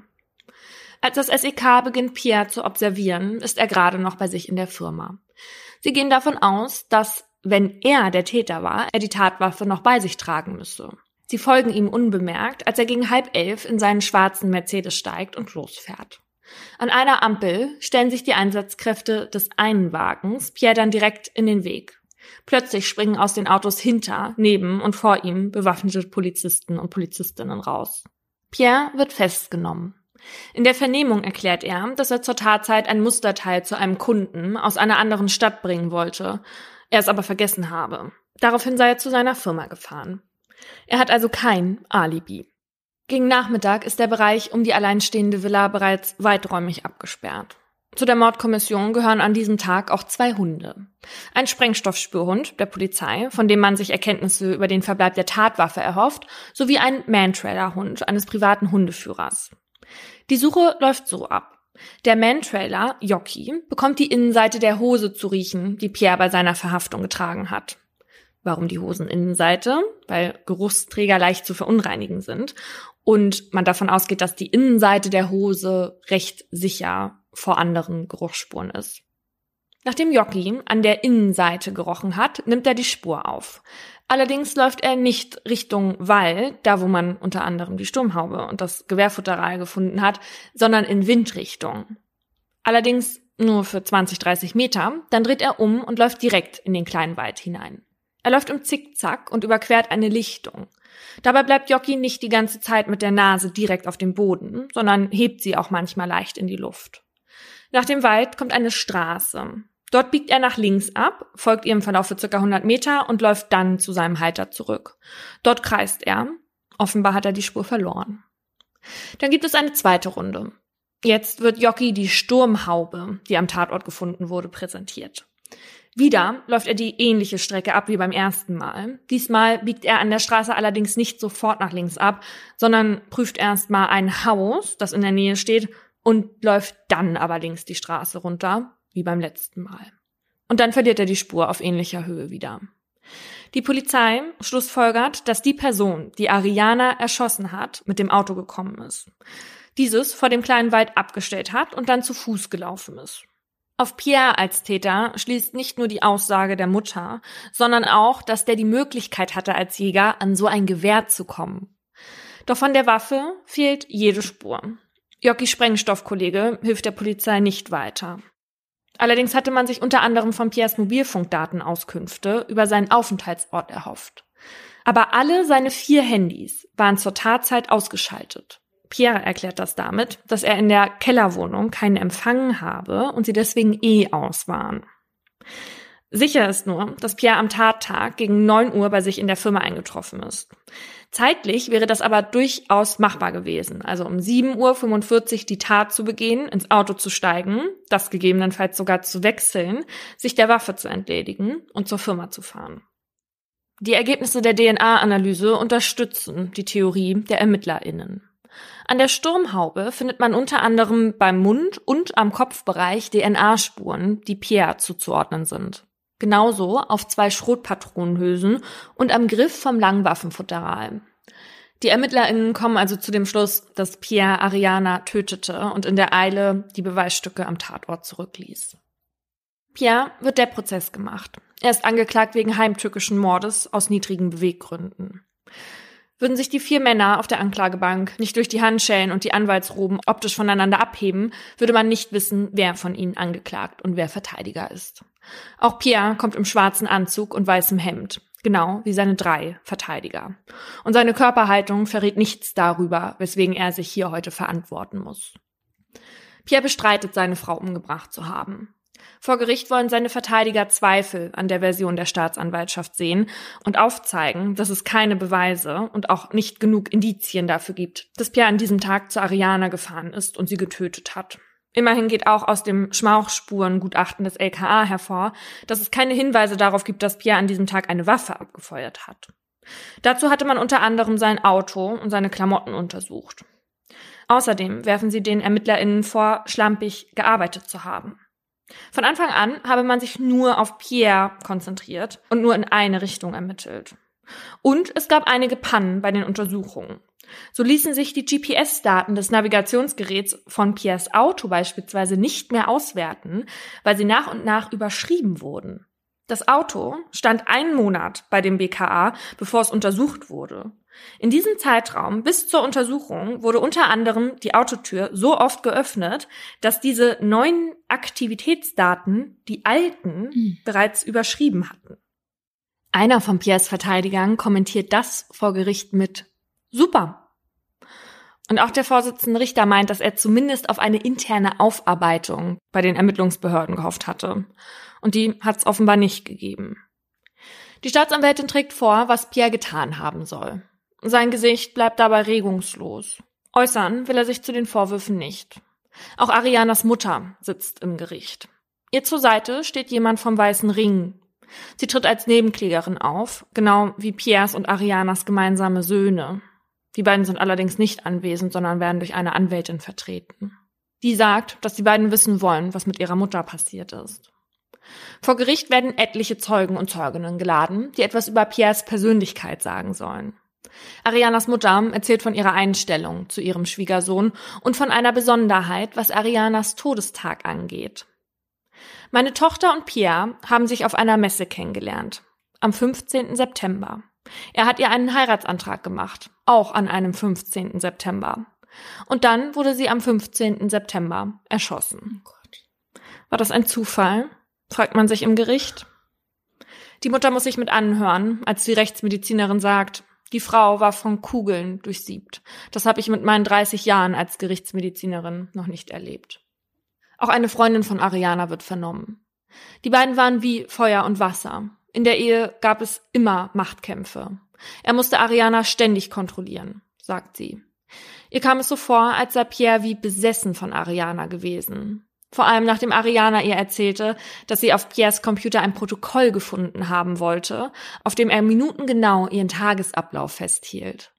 Als das S E K beginnt, Pierre zu observieren, ist er gerade noch bei sich in der Firma. Sie gehen davon aus, dass, wenn er der Täter war, er die Tatwaffe noch bei sich tragen müsse. Sie folgen ihm unbemerkt, als er gegen halb elf in seinen schwarzen Mercedes steigt und losfährt. An einer Ampel stellen sich die Einsatzkräfte des einen Wagens Pierre dann direkt in den Weg. Plötzlich springen aus den Autos hinter, neben und vor ihm bewaffnete Polizisten und Polizistinnen raus. Pierre wird festgenommen. In der Vernehmung erklärt er, dass er zur Tatzeit ein Musterteil zu einem Kunden aus einer anderen Stadt bringen wollte, er es aber vergessen habe. Daraufhin sei er zu seiner Firma gefahren. Er hat also kein Alibi. Gegen Nachmittag ist der Bereich um die alleinstehende Villa bereits weiträumig abgesperrt. Zu der Mordkommission gehören an diesem Tag auch zwei Hunde. Ein Sprengstoffspürhund der Polizei, von dem man sich Erkenntnisse über den Verbleib der Tatwaffe erhofft, sowie ein Man-Trailer-Hund eines privaten Hundeführers. Die Suche läuft so ab. Der Man-Trailer, Jockey, bekommt die Innenseite der Hose zu riechen, die Pierre bei seiner Verhaftung getragen hat. Warum die Hoseninnenseite? Weil Geruchsträger leicht zu verunreinigen sind und man davon ausgeht, dass die Innenseite der Hose recht sicher vor anderen Geruchsspuren ist. Nachdem Jockey an der Innenseite gerochen hat, nimmt er die Spur auf. Allerdings läuft er nicht Richtung Wald, da wo man unter anderem die Sturmhaube und das Gewehrfutteral gefunden hat, sondern in Windrichtung. Allerdings nur für zwanzig, dreißig Meter, dann dreht er um und läuft direkt in den kleinen Wald hinein. Er läuft im Zickzack und überquert eine Lichtung. Dabei bleibt Jockey nicht die ganze Zeit mit der Nase direkt auf dem Boden, sondern hebt sie auch manchmal leicht in die Luft. Nach dem Wald kommt eine Straße. Dort biegt er nach links ab, folgt ihr im Verlauf für ca. hundert Meter und läuft dann zu seinem Halter zurück. Dort kreist er. Offenbar hat er die Spur verloren. Dann gibt es eine zweite Runde. Jetzt wird Jockey die Sturmhaube, die am Tatort gefunden wurde, präsentiert. Wieder läuft er die ähnliche Strecke ab wie beim ersten Mal. Diesmal biegt er an der Straße allerdings nicht sofort nach links ab, sondern prüft erst mal ein Haus, das in der Nähe steht, und läuft dann aber links die Straße runter, wie beim letzten Mal. Und dann verliert er die Spur auf ähnlicher Höhe wieder. Die Polizei schlussfolgert, dass die Person, die Ariana erschossen hat, mit dem Auto gekommen ist. Dieses vor dem kleinen Wald abgestellt hat und dann zu Fuß gelaufen ist. Auf Pierre als Täter schließt nicht nur die Aussage der Mutter, sondern auch, dass der die Möglichkeit hatte, als Jäger an so ein Gewehr zu kommen. Doch von der Waffe fehlt jede Spur. Jockeys Sprengstoffkollege hilft der Polizei nicht weiter. Allerdings hatte man sich unter anderem von Pierres Mobilfunkdatenauskünfte über seinen Aufenthaltsort erhofft. Aber alle seine vier Handys waren zur Tatzeit ausgeschaltet. Pierre erklärt das damit, dass er in der Kellerwohnung keinen Empfang habe und sie deswegen eh aus waren. Sicher ist nur, dass Pierre am Tattag gegen neun Uhr bei sich in der Firma eingetroffen ist. Zeitlich wäre das aber durchaus machbar gewesen, also um sieben Uhr fünfundvierzig die Tat zu begehen, ins Auto zu steigen, das gegebenenfalls sogar zu wechseln, sich der Waffe zu entledigen und zur Firma zu fahren. Die Ergebnisse der D N A-Analyse unterstützen die Theorie der ErmittlerInnen. An der Sturmhaube findet man unter anderem beim Mund und am Kopfbereich D N A-Spuren, die Pierre zuzuordnen sind. Genauso auf zwei Schrotpatronenhülsen und am Griff vom Langwaffenfutteral. Die ErmittlerInnen kommen also zu dem Schluss, dass Pierre Ariana tötete und in der Eile die Beweisstücke am Tatort zurückließ. Pierre wird der Prozess gemacht. Er ist angeklagt wegen heimtückischen Mordes aus niedrigen Beweggründen. Würden sich die vier Männer auf der Anklagebank nicht durch die Handschellen und die Anwaltsroben optisch voneinander abheben, würde man nicht wissen, wer von ihnen angeklagt und wer Verteidiger ist. Auch Pierre kommt im schwarzen Anzug und weißem Hemd, genau wie seine drei Verteidiger. Und seine Körperhaltung verrät nichts darüber, weswegen er sich hier heute verantworten muss. Pierre bestreitet, seine Frau umgebracht zu haben. Vor Gericht wollen seine Verteidiger Zweifel an der Version der Staatsanwaltschaft sehen und aufzeigen, dass es keine Beweise und auch nicht genug Indizien dafür gibt, dass Pierre an diesem Tag zu Ariana gefahren ist und sie getötet hat. Immerhin geht auch aus dem Schmauchspurengutachten des L K A hervor, dass es keine Hinweise darauf gibt, dass Pierre an diesem Tag eine Waffe abgefeuert hat. Dazu hatte man unter anderem sein Auto und seine Klamotten untersucht. Außerdem werfen sie den ErmittlerInnen vor, schlampig gearbeitet zu haben. Von Anfang an habe man sich nur auf Pierre konzentriert und nur in eine Richtung ermittelt. Und es gab einige Pannen bei den Untersuchungen. So ließen sich die G P S-Daten des Navigationsgeräts von Pierres Auto beispielsweise nicht mehr auswerten, weil sie nach und nach überschrieben wurden. Das Auto stand einen Monat bei dem B K A, bevor es untersucht wurde. In diesem Zeitraum bis zur Untersuchung wurde unter anderem die Autotür so oft geöffnet, dass diese neuen Aktivitätsdaten die alten mhm. bereits überschrieben hatten. Einer von Pierres Verteidigern kommentiert das vor Gericht mit Super. Und auch der Vorsitzende Richter meint, dass er zumindest auf eine interne Aufarbeitung bei den Ermittlungsbehörden gehofft hatte. Und die hat es offenbar nicht gegeben. Die Staatsanwältin trägt vor, was Pierre getan haben soll. Sein Gesicht bleibt dabei regungslos. Äußern will er sich zu den Vorwürfen nicht. Auch Arianas Mutter sitzt im Gericht. Ihr zur Seite steht jemand vom Weißen Ring. Sie tritt als Nebenklägerin auf, genau wie Pierres und Arianas gemeinsame Söhne. Die beiden sind allerdings nicht anwesend, sondern werden durch eine Anwältin vertreten. Die sagt, dass die beiden wissen wollen, was mit ihrer Mutter passiert ist. Vor Gericht werden etliche Zeugen und Zeuginnen geladen, die etwas über Pierres Persönlichkeit sagen sollen. Arianas Mutter erzählt von ihrer Einstellung zu ihrem Schwiegersohn und von einer Besonderheit, was Arianas Todestag angeht. Meine Tochter und Pierre haben sich auf einer Messe kennengelernt, am fünfzehnten September. Er hat ihr einen Heiratsantrag gemacht, auch an einem fünfzehnten September. Und dann wurde sie am fünfzehnten September erschossen. Oh Gott. War das ein Zufall? Fragt man sich im Gericht. Die Mutter muss sich mit anhören, als die Rechtsmedizinerin sagt, die Frau war von Kugeln durchsiebt. Das habe ich mit meinen dreißig Jahren als Gerichtsmedizinerin noch nicht erlebt. Auch eine Freundin von Ariana wird vernommen. Die beiden waren wie Feuer und Wasser. In der Ehe gab es immer Machtkämpfe. Er musste Ariana ständig kontrollieren, sagt sie. Ihr kam es so vor, als sei Pierre wie besessen von Ariana gewesen. Vor allem nachdem Ariana ihr erzählte, dass sie auf Pierres Computer ein Protokoll gefunden haben wollte, auf dem er minutengenau ihren Tagesablauf festhielt.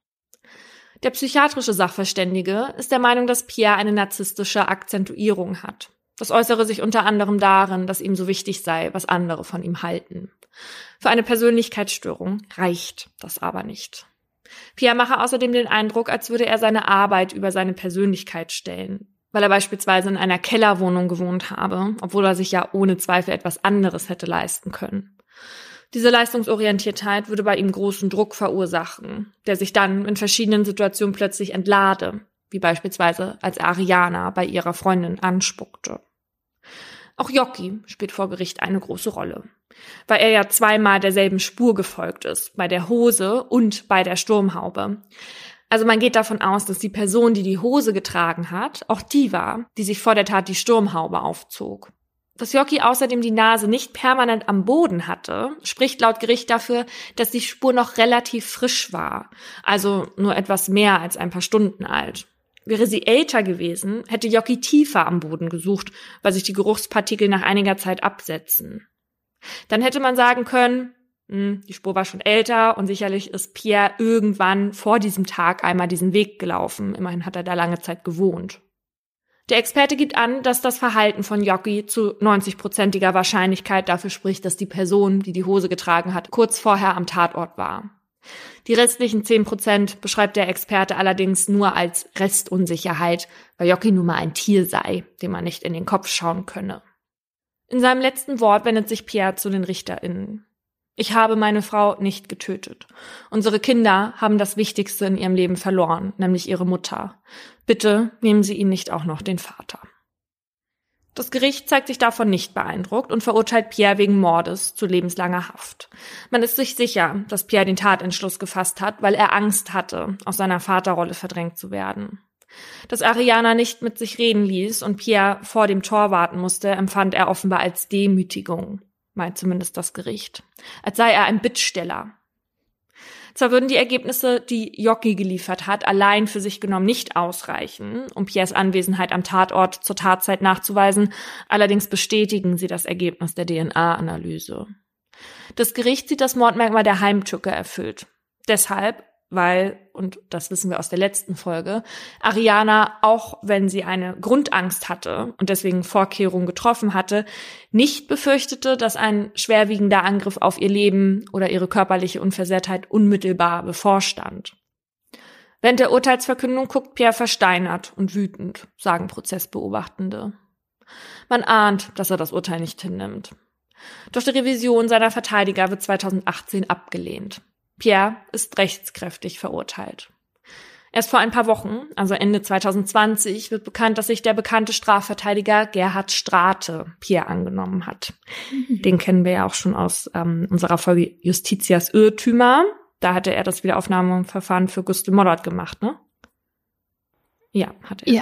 Der psychiatrische Sachverständige ist der Meinung, dass Pierre eine narzisstische Akzentuierung hat. Das äußere sich unter anderem darin, dass ihm so wichtig sei, was andere von ihm halten. Für eine Persönlichkeitsstörung reicht das aber nicht. Pierre mache außerdem den Eindruck, als würde er seine Arbeit über seine Persönlichkeit stellen, weil er beispielsweise in einer Kellerwohnung gewohnt habe, obwohl er sich ja ohne Zweifel etwas anderes hätte leisten können. Diese Leistungsorientiertheit würde bei ihm großen Druck verursachen, der sich dann in verschiedenen Situationen plötzlich entlade, wie beispielsweise als Ariana bei ihrer Freundin anspuckte. Auch Yoki spielt vor Gericht eine große Rolle, weil er ja zweimal derselben Spur gefolgt ist, bei der Hose und bei der Sturmhaube. Also man geht davon aus, dass die Person, die die Hose getragen hat, auch die war, die sich vor der Tat die Sturmhaube aufzog. Dass Yoki außerdem die Nase nicht permanent am Boden hatte, spricht laut Gericht dafür, dass die Spur noch relativ frisch war, also nur etwas mehr als ein paar Stunden alt. Wäre sie älter gewesen, hätte Yoki tiefer am Boden gesucht, weil sich die Geruchspartikel nach einiger Zeit absetzen. Dann hätte man sagen können, mh, die Spur war schon älter und sicherlich ist Pierre irgendwann vor diesem Tag einmal diesen Weg gelaufen. Immerhin hat er da lange Zeit gewohnt. Der Experte gibt an, dass das Verhalten von Yoki zu neunzig-prozentiger Wahrscheinlichkeit dafür spricht, dass die Person, die die Hose getragen hat, kurz vorher am Tatort war. Die restlichen zehn Prozent beschreibt der Experte allerdings nur als Restunsicherheit, weil Yoki nun mal ein Tier sei, dem man nicht in den Kopf schauen könne. In seinem letzten Wort wendet sich Pierre zu den RichterInnen. Ich habe meine Frau nicht getötet. Unsere Kinder haben das Wichtigste in ihrem Leben verloren, nämlich ihre Mutter. Bitte nehmen Sie ihnen nicht auch noch den Vater. Das Gericht zeigt sich davon nicht beeindruckt und verurteilt Pierre wegen Mordes zu lebenslanger Haft. Man ist sich sicher, dass Pierre den Tatentschluss gefasst hat, weil er Angst hatte, aus seiner Vaterrolle verdrängt zu werden. Dass Ariana nicht mit sich reden ließ und Pierre vor dem Tor warten musste, empfand er offenbar als Demütigung, meint zumindest das Gericht, als sei er ein Bittsteller. Zwar würden die Ergebnisse, die Yoki geliefert hat, allein für sich genommen nicht ausreichen, um Pierres Anwesenheit am Tatort zur Tatzeit nachzuweisen, allerdings bestätigen sie das Ergebnis der D N A-Analyse. Das Gericht sieht das Mordmerkmal der Heimtücke erfüllt. Deshalb weil, und das wissen wir aus der letzten Folge, Ariana, auch wenn sie eine Grundangst hatte und deswegen Vorkehrungen getroffen hatte, nicht befürchtete, dass ein schwerwiegender Angriff auf ihr Leben oder ihre körperliche Unversehrtheit unmittelbar bevorstand. Während der Urteilsverkündung guckt Pierre versteinert und wütend, sagen Prozessbeobachtende. Man ahnt, dass er das Urteil nicht hinnimmt. Doch die Revision seiner Verteidiger wird zweitausendachtzehn abgelehnt. Pierre ist rechtskräftig verurteilt. Erst vor ein paar Wochen, also Ende zweitausendzwanzig, wird bekannt, dass sich der bekannte Strafverteidiger Gerhard Strate Pierre angenommen hat. Mhm. Den kennen wir ja auch schon aus ähm, unserer Folge Justitias Irrtümer. Da hatte er das Wiederaufnahmeverfahren für Gustl Mollert gemacht, ne? Ja, hat er. Ja.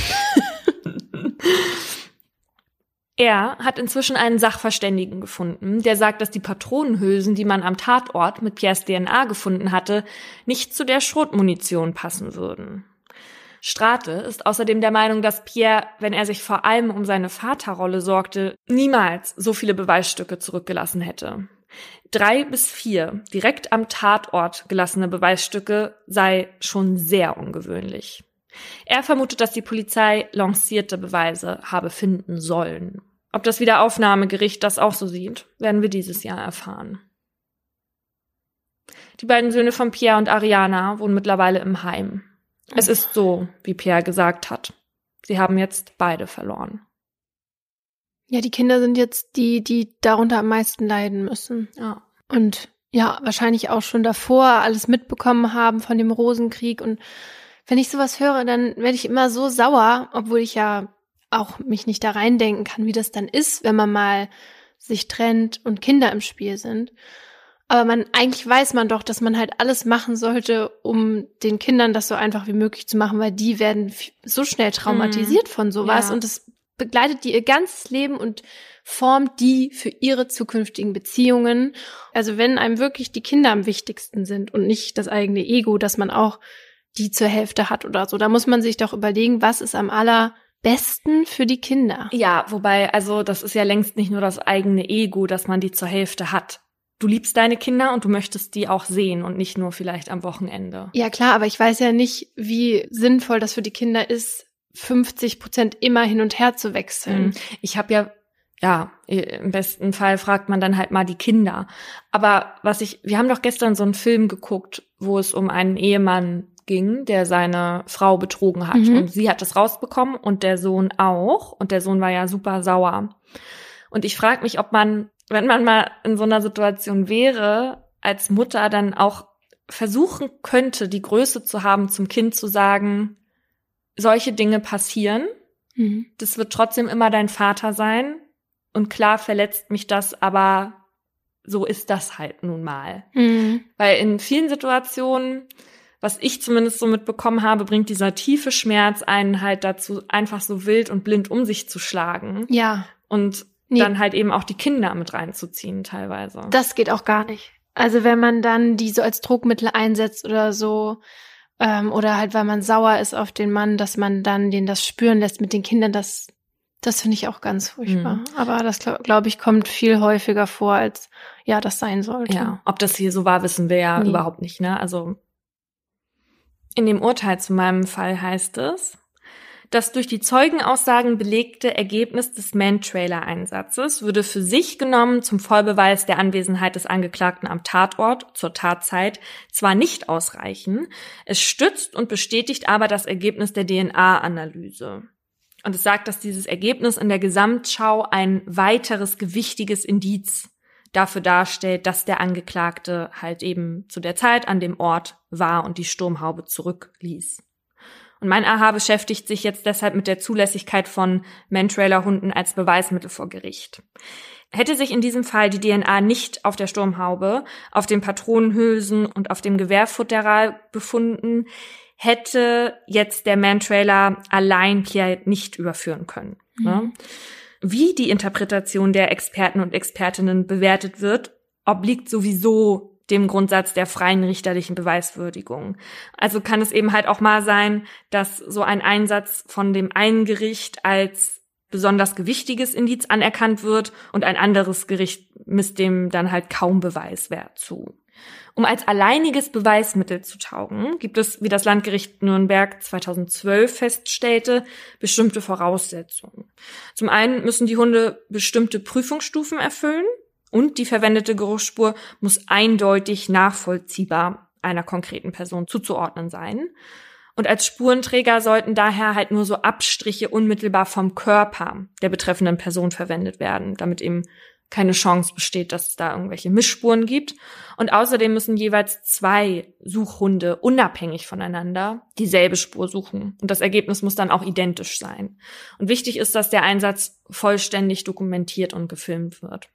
Er hat inzwischen einen Sachverständigen gefunden, der sagt, dass die Patronenhülsen, die man am Tatort mit Pierres D N A gefunden hatte, nicht zu der Schrotmunition passen würden. Strate ist außerdem der Meinung, dass Pierre, wenn er sich vor allem um seine Vaterrolle sorgte, niemals so viele Beweisstücke zurückgelassen hätte. Drei bis vier direkt am Tatort gelassene Beweisstücke sei schon sehr ungewöhnlich. Er vermutet, dass die Polizei lancierte Beweise habe finden sollen. Ob das Wiederaufnahmegericht das auch so sieht, werden wir dieses Jahr erfahren. Die beiden Söhne von Pierre und Ariana wohnen mittlerweile im Heim. Es ist so, wie Pierre gesagt hat. Sie haben jetzt beide verloren. Ja, die Kinder sind jetzt die, die darunter am meisten leiden müssen. Ja. Und ja, wahrscheinlich auch schon davor alles mitbekommen haben von dem Rosenkrieg. Und wenn ich sowas höre, dann werde ich immer so sauer, obwohl ich ja auch mich nicht da reindenken kann, wie das dann ist, wenn man mal sich trennt und Kinder im Spiel sind. Aber man eigentlich weiß man doch, dass man halt alles machen sollte, um den Kindern das so einfach wie möglich zu machen, weil die werden so schnell traumatisiert mhm. von sowas. Ja. Und das begleitet die ihr ganzes Leben und formt die für ihre zukünftigen Beziehungen. Also wenn einem wirklich die Kinder am wichtigsten sind und nicht das eigene Ego, dass man auch die zur Hälfte hat oder so, da muss man sich doch überlegen, was ist am allerbesten für die Kinder. Ja, wobei, also das ist ja längst nicht nur das eigene Ego, dass man die zur Hälfte hat. Du liebst deine Kinder und du möchtest die auch sehen und nicht nur vielleicht am Wochenende. Ja klar, aber ich weiß ja nicht, wie sinnvoll das für die Kinder ist, fünfzig Prozent immer hin und her zu wechseln. Ich habe ja, ja, im besten Fall fragt man dann halt mal die Kinder. Aber was ich, wir haben doch gestern so einen Film geguckt, wo es um einen Ehemann ging, der seine Frau betrogen hat. Mhm. Und sie hat es rausbekommen und der Sohn auch. Und der Sohn war ja super sauer. Und ich frage mich, ob man, wenn man mal in so einer Situation wäre, als Mutter dann auch versuchen könnte, die Größe zu haben, zum Kind zu sagen, solche Dinge passieren. Mhm. Das wird trotzdem immer dein Vater sein. Und klar verletzt mich das, aber so ist das halt nun mal. Mhm. Weil in vielen Situationen, was ich zumindest so mitbekommen habe, bringt dieser tiefe Schmerz einen halt dazu, einfach so wild und blind um sich zu schlagen. Ja. Und nee. dann halt eben auch die Kinder mit reinzuziehen teilweise. Das geht auch gar nicht. Also wenn man dann die so als Druckmittel einsetzt oder so, ähm, oder halt, weil man sauer ist auf den Mann, dass man dann den das spüren lässt mit den Kindern, das das finde ich auch ganz furchtbar. Mhm. Aber das, glaube glaub ich, kommt viel häufiger vor, als ja das sein sollte. Ja, ob das hier so war, wissen wir ja nee. überhaupt nicht, ne? Also in dem Urteil zu meinem Fall heißt es, das durch die Zeugenaussagen belegte Ergebnis des Man-Trailer-Einsatzes würde für sich genommen zum Vollbeweis der Anwesenheit des Angeklagten am Tatort zur Tatzeit zwar nicht ausreichen, es stützt und bestätigt aber das Ergebnis der D N A-Analyse. Und es sagt, dass dieses Ergebnis in der Gesamtschau ein weiteres gewichtiges Indiz dafür darstellt, dass der Angeklagte halt eben zu der Zeit an dem Ort war und die Sturmhaube zurückließ. Und mein A H beschäftigt sich jetzt deshalb mit der Zulässigkeit von Man-Trailer-Hunden als Beweismittel vor Gericht. Hätte sich in diesem Fall die D N A nicht auf der Sturmhaube, auf den Patronenhülsen und auf dem Gewehrfutteral befunden, hätte jetzt der Man-Trailer allein Pierre nicht überführen können. Mhm. Ne? Wie die Interpretation der Experten und Expertinnen bewertet wird, obliegt sowieso dem Grundsatz der freien richterlichen Beweiswürdigung. Also kann es eben halt auch mal sein, dass so ein Einsatz von dem einen Gericht als besonders gewichtiges Indiz anerkannt wird und ein anderes Gericht misst dem dann halt kaum Beweiswert zu. Um als alleiniges Beweismittel zu taugen, gibt es, wie das Landgericht Nürnberg zweitausendzwölf feststellte, bestimmte Voraussetzungen. Zum einen müssen die Hunde bestimmte Prüfungsstufen erfüllen und die verwendete Geruchsspur muss eindeutig nachvollziehbar einer konkreten Person zuzuordnen sein. Und als Spurenträger sollten daher halt nur so Abstriche unmittelbar vom Körper der betreffenden Person verwendet werden, damit eben keine Chance besteht, dass es da irgendwelche Missspuren gibt. Und außerdem müssen jeweils zwei Suchhunde unabhängig voneinander dieselbe Spur suchen. Und das Ergebnis muss dann auch identisch sein. Und wichtig ist, dass der Einsatz vollständig dokumentiert und gefilmt wird.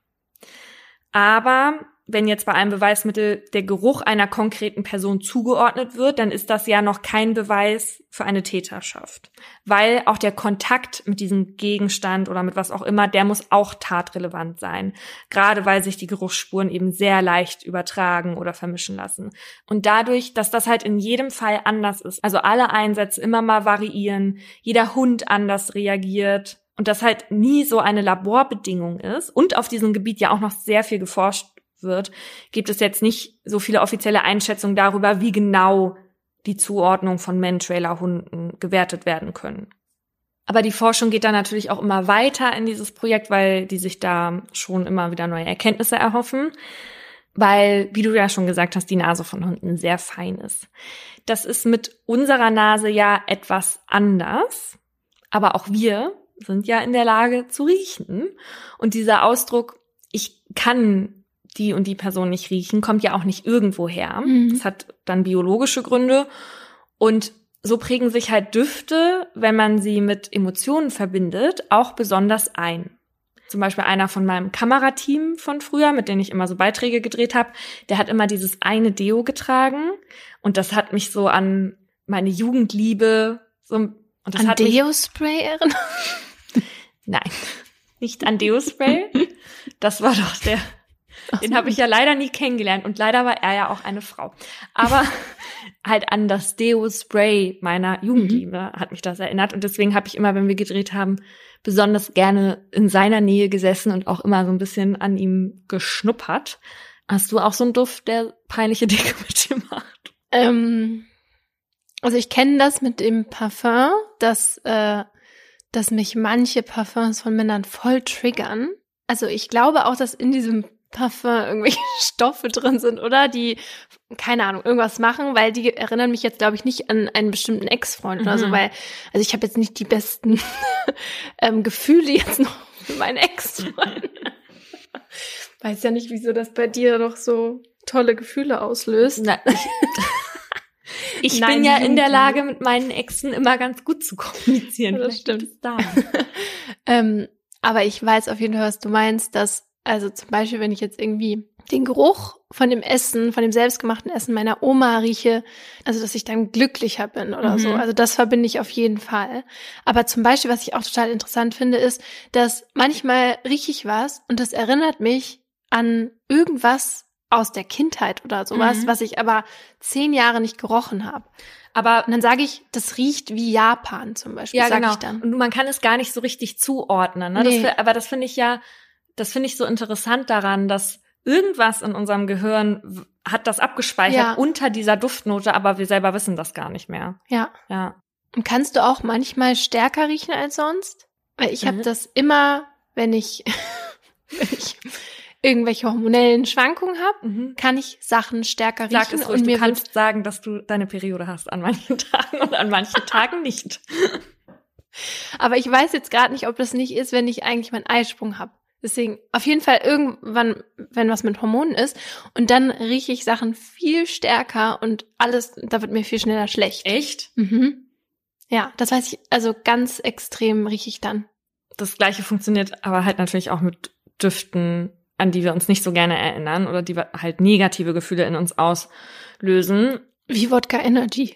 Aber wenn jetzt bei einem Beweismittel der Geruch einer konkreten Person zugeordnet wird, dann ist das ja noch kein Beweis für eine Täterschaft. Weil auch der Kontakt mit diesem Gegenstand oder mit was auch immer, der muss auch tatrelevant sein. Gerade weil sich die Geruchsspuren eben sehr leicht übertragen oder vermischen lassen. Und dadurch, dass das halt in jedem Fall anders ist, also alle Einsätze immer mal variieren, jeder Hund anders reagiert und das halt nie so eine Laborbedingung ist und auf diesem Gebiet ja auch noch sehr viel geforscht wird, gibt es jetzt nicht so viele offizielle Einschätzungen darüber, wie genau die Zuordnung von Man-Trailer-Hunden gewertet werden können. Aber die Forschung geht dann natürlich auch immer weiter in dieses Projekt, weil die sich da schon immer wieder neue Erkenntnisse erhoffen, weil, wie du ja schon gesagt hast, die Nase von Hunden sehr fein ist. Das ist mit unserer Nase ja etwas anders, aber auch wir sind ja in der Lage zu riechen. Und dieser Ausdruck, ich kann die und die Person nicht riechen, kommt ja auch nicht irgendwo her. Mhm. Das hat dann biologische Gründe. Und so prägen sich halt Düfte, wenn man sie mit Emotionen verbindet, auch besonders ein. Zum Beispiel einer von meinem Kamerateam von früher, mit denen ich immer so Beiträge gedreht habe, der hat immer dieses eine Deo getragen. Und das hat mich so an meine Jugendliebe so und das an hat Deo-Spray erinnert? Nein, nicht an Deo-Spray. Das war doch der Den habe ich ja leider nie kennengelernt und leider war er ja auch eine Frau. Aber halt an das Deo-Spray meiner Jugendliebe mhm. hat mich das erinnert. Und deswegen habe ich immer, wenn wir gedreht haben, besonders gerne in seiner Nähe gesessen und auch immer so ein bisschen an ihm geschnuppert. Hast du auch so einen Duft, der peinliche Dinge mit dir macht? Ähm, also ich kenne das mit dem Parfum, dass, äh, dass mich manche Parfums von Männern voll triggern. Also ich glaube auch, dass in diesem Parfum irgendwelche Stoffe drin sind, oder? Die, keine Ahnung, irgendwas machen, weil die erinnern mich jetzt, glaube ich, nicht an einen bestimmten Ex-Freund mhm. oder so, weil, also ich habe jetzt nicht die besten ähm, Gefühle jetzt noch für meinen Ex-Freund. Weiß ja nicht, wieso das bei dir noch so tolle Gefühle auslöst. Na, ich ich Nein, bin ja in der Lage, mit meinen Exen immer ganz gut zu kommunizieren. Das stimmt. Da. ähm, aber ich weiß auf jeden Fall, was du meinst, dass also zum Beispiel, wenn ich jetzt irgendwie den Geruch von dem Essen, von dem selbstgemachten Essen meiner Oma rieche, also dass ich dann glücklicher bin oder mhm. so. Also das verbinde ich auf jeden Fall. Aber zum Beispiel, was ich auch total interessant finde, ist, dass manchmal rieche ich was und das erinnert mich an irgendwas aus der Kindheit oder sowas, mhm. was ich aber zehn Jahre nicht gerochen habe. Aber und dann sage ich, das riecht wie Japan zum Beispiel, ja, sage genau. ich dann. Und man kann es gar nicht so richtig zuordnen. Ne? Nee. Das, aber das finde ich ja Das finde ich so interessant daran, dass irgendwas in unserem Gehirn hat das abgespeichert ja. unter dieser Duftnote, aber wir selber wissen das gar nicht mehr. Ja. Ja. Und kannst du auch manchmal stärker riechen als sonst? Weil ich mhm. habe das immer, wenn ich, wenn ich irgendwelche hormonellen Schwankungen habe, mhm. kann ich Sachen stärker riechen. Sag es ruhig, und mir du kannst sagen, dass du deine Periode hast an manchen Tagen und an manchen Tagen nicht. Aber ich weiß jetzt gerade nicht, ob das nicht ist, wenn ich eigentlich meinen Eisprung habe. Deswegen auf jeden Fall irgendwann, wenn was mit Hormonen ist. Und dann rieche ich Sachen viel stärker und alles, da wird mir viel schneller schlecht. Echt? Mhm. Ja, das weiß ich, also ganz extrem rieche ich dann. Das Gleiche funktioniert aber halt natürlich auch mit Düften, an die wir uns nicht so gerne erinnern oder die halt negative Gefühle in uns auslösen. Wie Wodka Energy.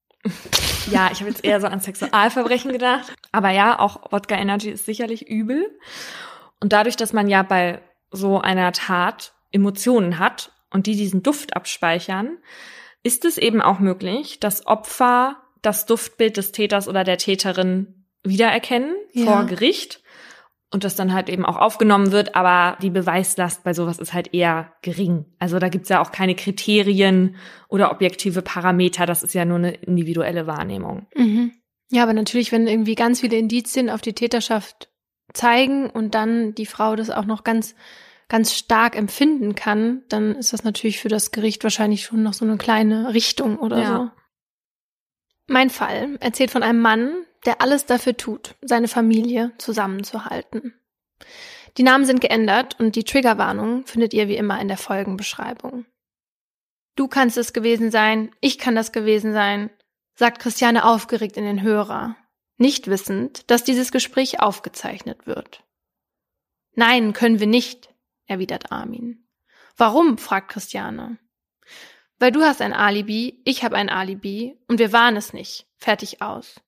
Ja, ich habe jetzt eher so an Sexualverbrechen gedacht. Aber ja, auch Wodka Energy ist sicherlich übel. Und dadurch, dass man ja bei so einer Tat Emotionen hat und die diesen Duft abspeichern, ist es eben auch möglich, dass Opfer das Duftbild des Täters oder der Täterin wiedererkennen ja. vor Gericht und das dann halt eben auch aufgenommen wird, aber die Beweislast bei sowas ist halt eher gering. Also da gibt's ja auch keine Kriterien oder objektive Parameter, das ist ja nur eine individuelle Wahrnehmung. Mhm. Ja, aber natürlich, wenn irgendwie ganz viele Indizien auf die Täterschaft zeigen und dann die Frau das auch noch ganz, ganz stark empfinden kann, dann ist das natürlich für das Gericht wahrscheinlich schon noch so eine kleine Richtung oder Ja. so. Mein Fall erzählt von einem Mann, der alles dafür tut, seine Familie zusammenzuhalten. Die Namen sind geändert und die Triggerwarnung findet ihr wie immer in der Folgenbeschreibung. Du kannst es gewesen sein, ich kann das gewesen sein, sagt Christiane aufgeregt in den Hörer, nicht wissend, dass dieses Gespräch aufgezeichnet wird. Nein, können wir nicht, erwidert Armin. Warum, fragt Christiane. Weil du hast ein Alibi, ich habe ein Alibi und wir waren es nicht. Fertig aus.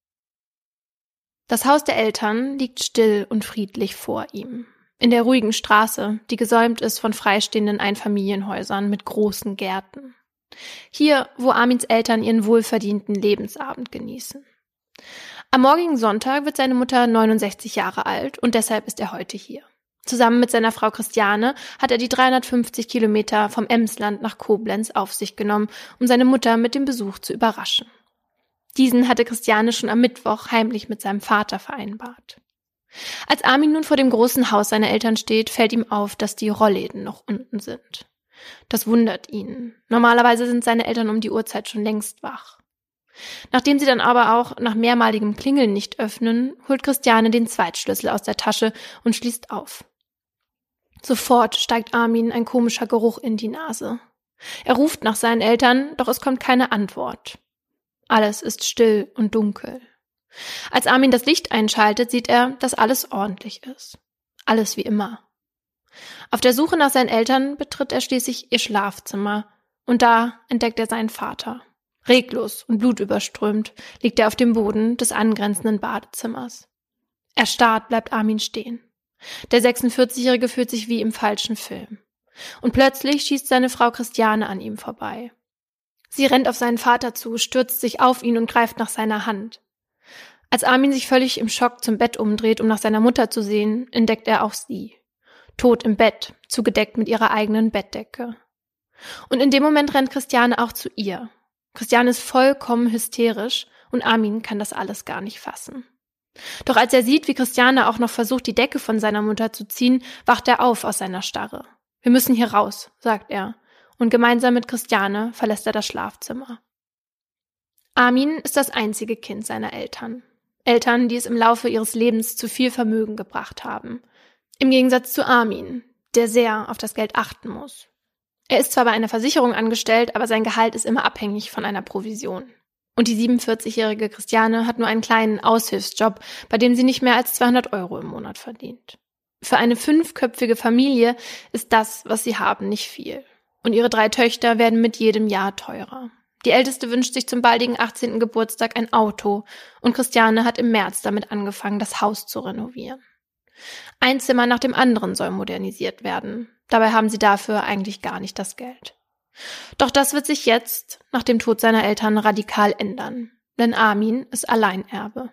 Das Haus der Eltern liegt still und friedlich vor ihm. In der ruhigen Straße, die gesäumt ist von freistehenden Einfamilienhäusern mit großen Gärten. Hier, wo Armins Eltern ihren wohlverdienten Lebensabend genießen. Am morgigen Sonntag wird seine Mutter neunundsechzig Jahre alt und deshalb ist er heute hier. Zusammen mit seiner Frau Christiane hat er die dreihundertfünfzig Kilometer vom Emsland nach Koblenz auf sich genommen, um seine Mutter mit dem Besuch zu überraschen. Diesen hatte Christiane schon am Mittwoch heimlich mit seinem Vater vereinbart. Als Armin nun vor dem großen Haus seiner Eltern steht, fällt ihm auf, dass die Rollläden noch unten sind. Das wundert ihn. Normalerweise sind seine Eltern um die Uhrzeit schon längst wach. Nachdem sie dann aber auch nach mehrmaligem Klingeln nicht öffnen, holt Christiane den Zweitschlüssel aus der Tasche und schließt auf. Sofort steigt Armin ein komischer Geruch in die Nase. Er ruft nach seinen Eltern, doch es kommt keine Antwort. Alles ist still und dunkel. Als Armin das Licht einschaltet, sieht er, dass alles ordentlich ist. Alles wie immer. Auf der Suche nach seinen Eltern betritt er schließlich ihr Schlafzimmer und da entdeckt er seinen Vater. Reglos und blutüberströmt liegt er auf dem Boden des angrenzenden Badezimmers. Erstarrt bleibt Armin stehen. Der sechsundvierzigjährige fühlt sich wie im falschen Film. Und plötzlich schießt seine Frau Christiane an ihm vorbei. Sie rennt auf seinen Vater zu, stürzt sich auf ihn und greift nach seiner Hand. Als Armin sich völlig im Schock zum Bett umdreht, um nach seiner Mutter zu sehen, entdeckt er auch sie. Tot im Bett, zugedeckt mit ihrer eigenen Bettdecke. Und in dem Moment rennt Christiane auch zu ihr. Christiane ist vollkommen hysterisch und Armin kann das alles gar nicht fassen. Doch als er sieht, wie Christiane auch noch versucht, die Decke von seiner Mutter zu ziehen, wacht er auf aus seiner Starre. Wir müssen hier raus, sagt er, und gemeinsam mit Christiane verlässt er das Schlafzimmer. Armin ist das einzige Kind seiner Eltern. Eltern, die es im Laufe ihres Lebens zu viel Vermögen gebracht haben. Im Gegensatz zu Armin, der sehr auf das Geld achten muss. Er ist zwar bei einer Versicherung angestellt, aber sein Gehalt ist immer abhängig von einer Provision. Und die siebenundvierzigjährige Christiane hat nur einen kleinen Aushilfsjob, bei dem sie nicht mehr als zweihundert Euro im Monat verdient. Für eine fünfköpfige Familie ist das, was sie haben, nicht viel. Und ihre drei Töchter werden mit jedem Jahr teurer. Die älteste wünscht sich zum baldigen achtzehnten Geburtstag ein Auto und Christiane hat im März damit angefangen, das Haus zu renovieren. Ein Zimmer nach dem anderen soll modernisiert werden. Dabei haben sie dafür eigentlich gar nicht das Geld. Doch das wird sich jetzt, nach dem Tod seiner Eltern, radikal ändern. Denn Armin ist Alleinerbe.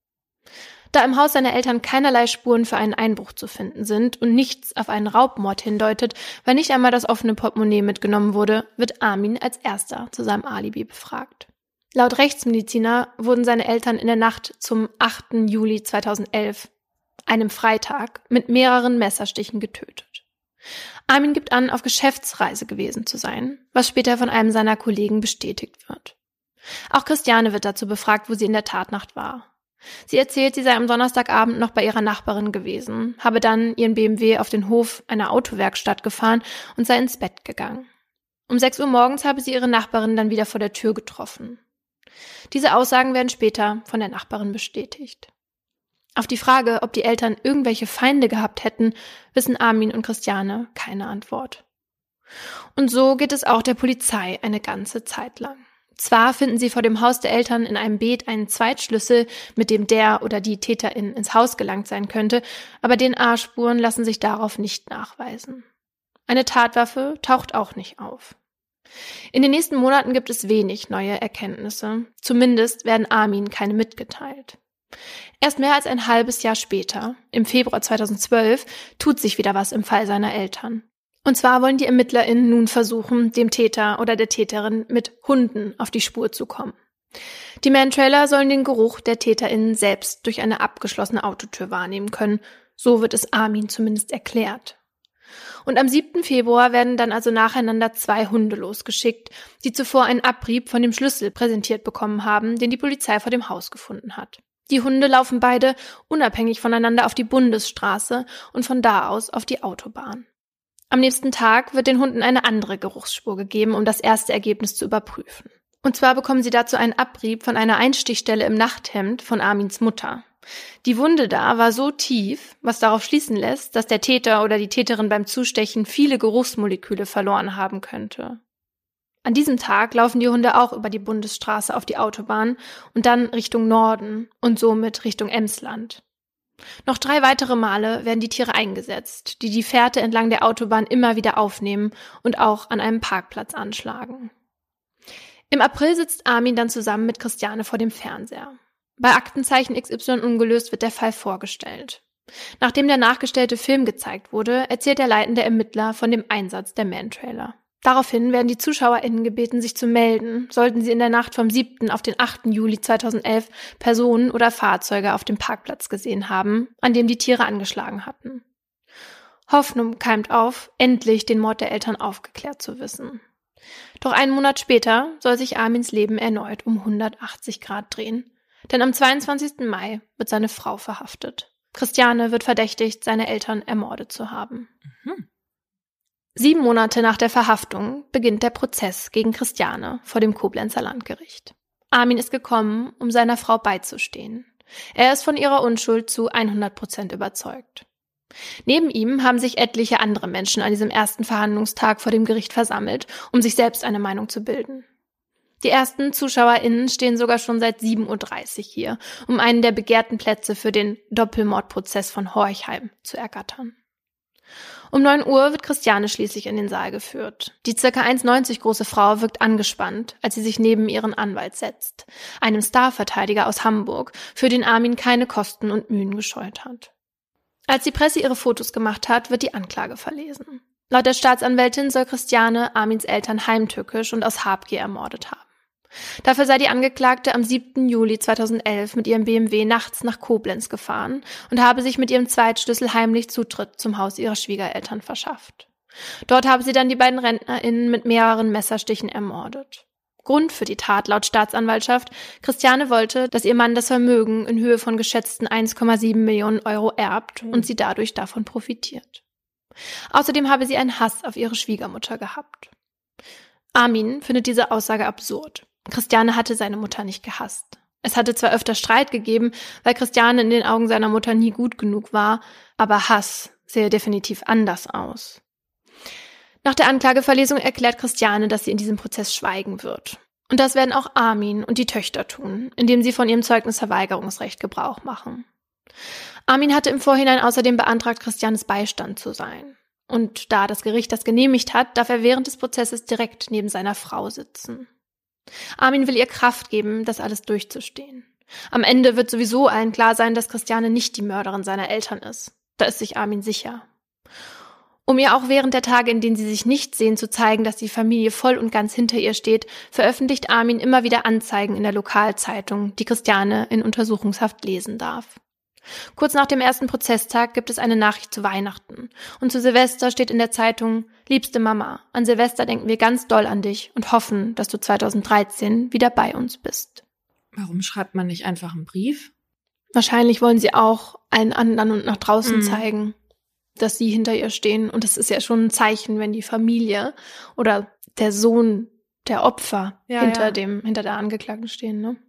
Da im Haus seiner Eltern keinerlei Spuren für einen Einbruch zu finden sind und nichts auf einen Raubmord hindeutet, weil nicht einmal das offene Portemonnaie mitgenommen wurde, wird Armin als erster zu seinem Alibi befragt. Laut Rechtsmediziner wurden seine Eltern in der Nacht zum achten Juli zweitausendelf, einem Freitag, mit mehreren Messerstichen getötet. Armin gibt an, auf Geschäftsreise gewesen zu sein, was später von einem seiner Kollegen bestätigt wird. Auch Christiane wird dazu befragt, wo sie in der Tatnacht war. Sie erzählt, sie sei am Donnerstagabend noch bei ihrer Nachbarin gewesen, habe dann ihren B M W auf den Hof einer Autowerkstatt gefahren und sei ins Bett gegangen. Um sechs Uhr morgens habe sie ihre Nachbarin dann wieder vor der Tür getroffen. Diese Aussagen werden später von der Nachbarin bestätigt. Auf die Frage, ob die Eltern irgendwelche Feinde gehabt hätten, wissen Armin und Christiane keine Antwort. Und so geht es auch der Polizei eine ganze Zeit lang. Zwar finden sie vor dem Haus der Eltern in einem Beet einen Zweitschlüssel, mit dem der oder die Täterin ins Haus gelangt sein könnte, aber D N A-Spuren lassen sich darauf nicht nachweisen. Eine Tatwaffe taucht auch nicht auf. In den nächsten Monaten gibt es wenig neue Erkenntnisse. Zumindest werden Armin keine mitgeteilt. Erst mehr als ein halbes Jahr später, im Februar zweitausendzwölf, tut sich wieder was im Fall seiner Eltern. Und zwar wollen die ErmittlerInnen nun versuchen, dem Täter oder der Täterin mit Hunden auf die Spur zu kommen. Die Mantrailer sollen den Geruch der TäterInnen selbst durch eine abgeschlossene Autotür wahrnehmen können. So wird es Armin zumindest erklärt. Und am siebten Februar werden dann also nacheinander zwei Hunde losgeschickt, die zuvor einen Abrieb von dem Schlüssel präsentiert bekommen haben, den die Polizei vor dem Haus gefunden hat. Die Hunde laufen beide unabhängig voneinander auf die Bundesstraße und von da aus auf die Autobahn. Am nächsten Tag wird den Hunden eine andere Geruchsspur gegeben, um das erste Ergebnis zu überprüfen. Und zwar bekommen sie dazu einen Abrieb von einer Einstichstelle im Nachthemd von Armins Mutter. Die Wunde da war so tief, was darauf schließen lässt, dass der Täter oder die Täterin beim Zustechen viele Geruchsmoleküle verloren haben könnte. An diesem Tag laufen die Hunde auch über die Bundesstraße auf die Autobahn und dann Richtung Norden und somit Richtung Emsland. Noch drei weitere Male werden die Tiere eingesetzt, die die Fährte entlang der Autobahn immer wieder aufnehmen und auch an einem Parkplatz anschlagen. Im April sitzt Armin dann zusammen mit Christiane vor dem Fernseher. Bei Aktenzeichen X Y ungelöst wird der Fall vorgestellt. Nachdem der nachgestellte Film gezeigt wurde, erzählt der leitende Ermittler von dem Einsatz der Mantrailer. Daraufhin werden die ZuschauerInnen gebeten, sich zu melden, sollten sie in der Nacht vom siebten auf den achten Juli zweitausendelf Personen oder Fahrzeuge auf dem Parkplatz gesehen haben, an dem die Tiere angeschlagen hatten. Hoffnung keimt auf, endlich den Mord der Eltern aufgeklärt zu wissen. Doch einen Monat später soll sich Armins Leben erneut um hundertachtzig Grad drehen, denn am zweiundzwanzigsten Mai wird seine Frau verhaftet. Christiane wird verdächtigt, seine Eltern ermordet zu haben. Mhm. Sieben Monate nach der Verhaftung beginnt der Prozess gegen Christiane vor dem Koblenzer Landgericht. Armin ist gekommen, um seiner Frau beizustehen. Er ist von ihrer Unschuld zu hundert Prozent überzeugt. Neben ihm haben sich etliche andere Menschen an diesem ersten Verhandlungstag vor dem Gericht versammelt, um sich selbst eine Meinung zu bilden. Die ersten ZuschauerInnen stehen sogar schon seit sieben Uhr dreißig hier, um einen der begehrten Plätze für den Doppelmordprozess von Horchheim zu ergattern. Um neun Uhr wird Christiane schließlich in den Saal geführt. Die circa eins Komma neunzig große Frau wirkt angespannt, als sie sich neben ihren Anwalt setzt, einem Starverteidiger aus Hamburg, für den Armin keine Kosten und Mühen gescheut hat. Als die Presse ihre Fotos gemacht hat, wird die Anklage verlesen. Laut der Staatsanwältin soll Christiane Armins Eltern heimtückisch und aus Habgier ermordet haben. Dafür sei die Angeklagte am siebten Juli zweitausendelf mit ihrem B M W nachts nach Koblenz gefahren und habe sich mit ihrem Zweitschlüssel heimlich Zutritt zum Haus ihrer Schwiegereltern verschafft. Dort habe sie dann die beiden RentnerInnen mit mehreren Messerstichen ermordet. Grund für die Tat laut Staatsanwaltschaft: Christiane wollte, dass ihr Mann das Vermögen in Höhe von geschätzten eins Komma sieben Millionen Euro erbt und sie dadurch davon profitiert. Außerdem habe sie einen Hass auf ihre Schwiegermutter gehabt. Armin findet diese Aussage absurd. Christiane hatte seine Mutter nicht gehasst. Es hatte zwar öfter Streit gegeben, weil Christiane in den Augen seiner Mutter nie gut genug war, aber Hass sähe definitiv anders aus. Nach der Anklageverlesung erklärt Christiane, dass sie in diesem Prozess schweigen wird. Und das werden auch Armin und die Töchter tun, indem sie von ihrem Zeugnisverweigerungsrecht Gebrauch machen. Armin hatte im Vorhinein außerdem beantragt, Christianes Beistand zu sein. Und da das Gericht das genehmigt hat, darf er während des Prozesses direkt neben seiner Frau sitzen. Armin will ihr Kraft geben, das alles durchzustehen. Am Ende wird sowieso allen klar sein, dass Christiane nicht die Mörderin seiner Eltern ist. Da ist sich Armin sicher. Um ihr auch während der Tage, in denen sie sich nicht sehen, zu zeigen, dass die Familie voll und ganz hinter ihr steht, veröffentlicht Armin immer wieder Anzeigen in der Lokalzeitung, die Christiane in Untersuchungshaft lesen darf. Kurz nach dem ersten Prozesstag gibt es eine Nachricht zu Weihnachten. Und zu Silvester steht in der Zeitung: Liebste Mama, an Silvester denken wir ganz doll an dich und hoffen, dass du zweitausenddreizehn wieder bei uns bist. Warum schreibt man nicht einfach einen Brief? Wahrscheinlich wollen sie auch allen anderen und nach draußen mhm. zeigen, dass sie hinter ihr stehen. Und das ist ja schon ein Zeichen, wenn die Familie oder der Sohn der Opfer ja, hinter ja. dem, hinter der Angeklagten stehen, ne?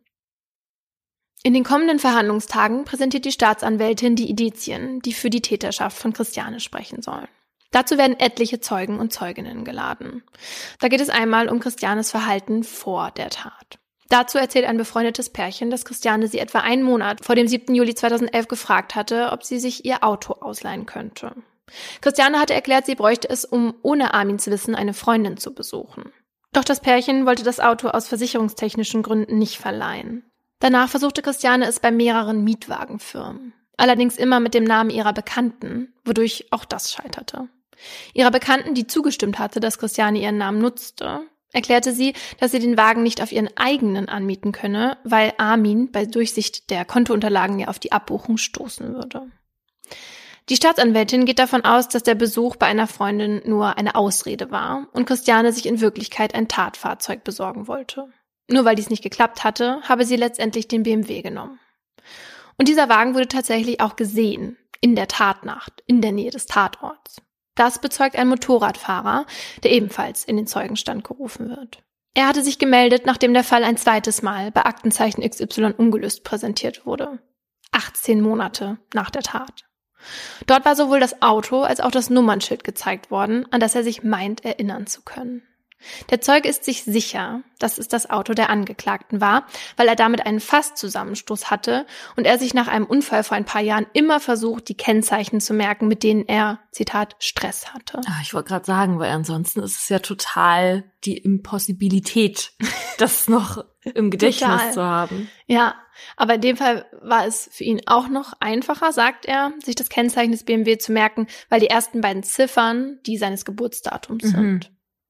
In den kommenden Verhandlungstagen präsentiert die Staatsanwältin die Indizien, die für die Täterschaft von Christiane sprechen sollen. Dazu werden etliche Zeugen und Zeuginnen geladen. Da geht es einmal um Christianes Verhalten vor der Tat. Dazu erzählt ein befreundetes Pärchen, dass Christiane sie etwa einen Monat vor dem siebten Juli zweitausendelf gefragt hatte, ob sie sich ihr Auto ausleihen könnte. Christiane hatte erklärt, sie bräuchte es, um ohne Armins Wissen eine Freundin zu besuchen. Doch das Pärchen wollte das Auto aus versicherungstechnischen Gründen nicht verleihen. Danach versuchte Christiane es bei mehreren Mietwagenfirmen. Allerdings immer mit dem Namen ihrer Bekannten, wodurch auch das scheiterte. Ihrer Bekannten, die zugestimmt hatte, dass Christiane ihren Namen nutzte, erklärte sie, dass sie den Wagen nicht auf ihren eigenen anmieten könne, weil Armin bei Durchsicht der Kontounterlagen ja auf die Abbuchung stoßen würde. Die Staatsanwältin geht davon aus, dass der Besuch bei einer Freundin nur eine Ausrede war und Christiane sich in Wirklichkeit ein Tatfahrzeug besorgen wollte. Nur weil dies nicht geklappt hatte, habe sie letztendlich den B M W genommen. Und dieser Wagen wurde tatsächlich auch gesehen, in der Tatnacht, in der Nähe des Tatorts. Das bezeugt ein Motorradfahrer, der ebenfalls in den Zeugenstand gerufen wird. Er hatte sich gemeldet, nachdem der Fall ein zweites Mal bei Aktenzeichen X Y ungelöst präsentiert wurde. achtzehn Monate nach der Tat. Dort war sowohl das Auto als auch das Nummernschild gezeigt worden, an das er sich meint, erinnern zu können. Der Zeuge ist sich sicher, dass es das Auto der Angeklagten war, weil er damit einen Fasszusammenstoß hatte und er sich nach einem Unfall vor ein paar Jahren immer versucht, die Kennzeichen zu merken, mit denen er, Zitat, Stress hatte. Ah, ich wollte gerade sagen, weil ansonsten ist es ja total die Impossibilität, das noch im Gedächtnis Total. zu haben. Ja, aber in dem Fall war es für ihn auch noch einfacher, sagt er, sich das Kennzeichen des B M W zu merken, weil die ersten beiden Ziffern die seines Geburtsdatums Mhm. sind.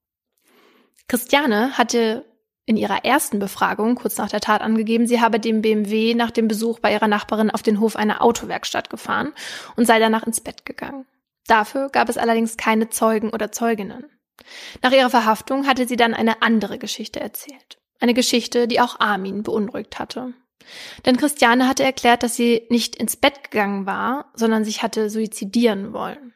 Christiane hatte in ihrer ersten Befragung kurz nach der Tat angegeben, sie habe den B M W nach dem Besuch bei ihrer Nachbarin auf den Hof einer Autowerkstatt gefahren und sei danach ins Bett gegangen. Dafür gab es allerdings keine Zeugen oder Zeuginnen. Nach ihrer Verhaftung hatte sie dann eine andere Geschichte erzählt. Eine Geschichte, die auch Armin beunruhigt hatte. Denn Christiane hatte erklärt, dass sie nicht ins Bett gegangen war, sondern sich hatte suizidieren wollen.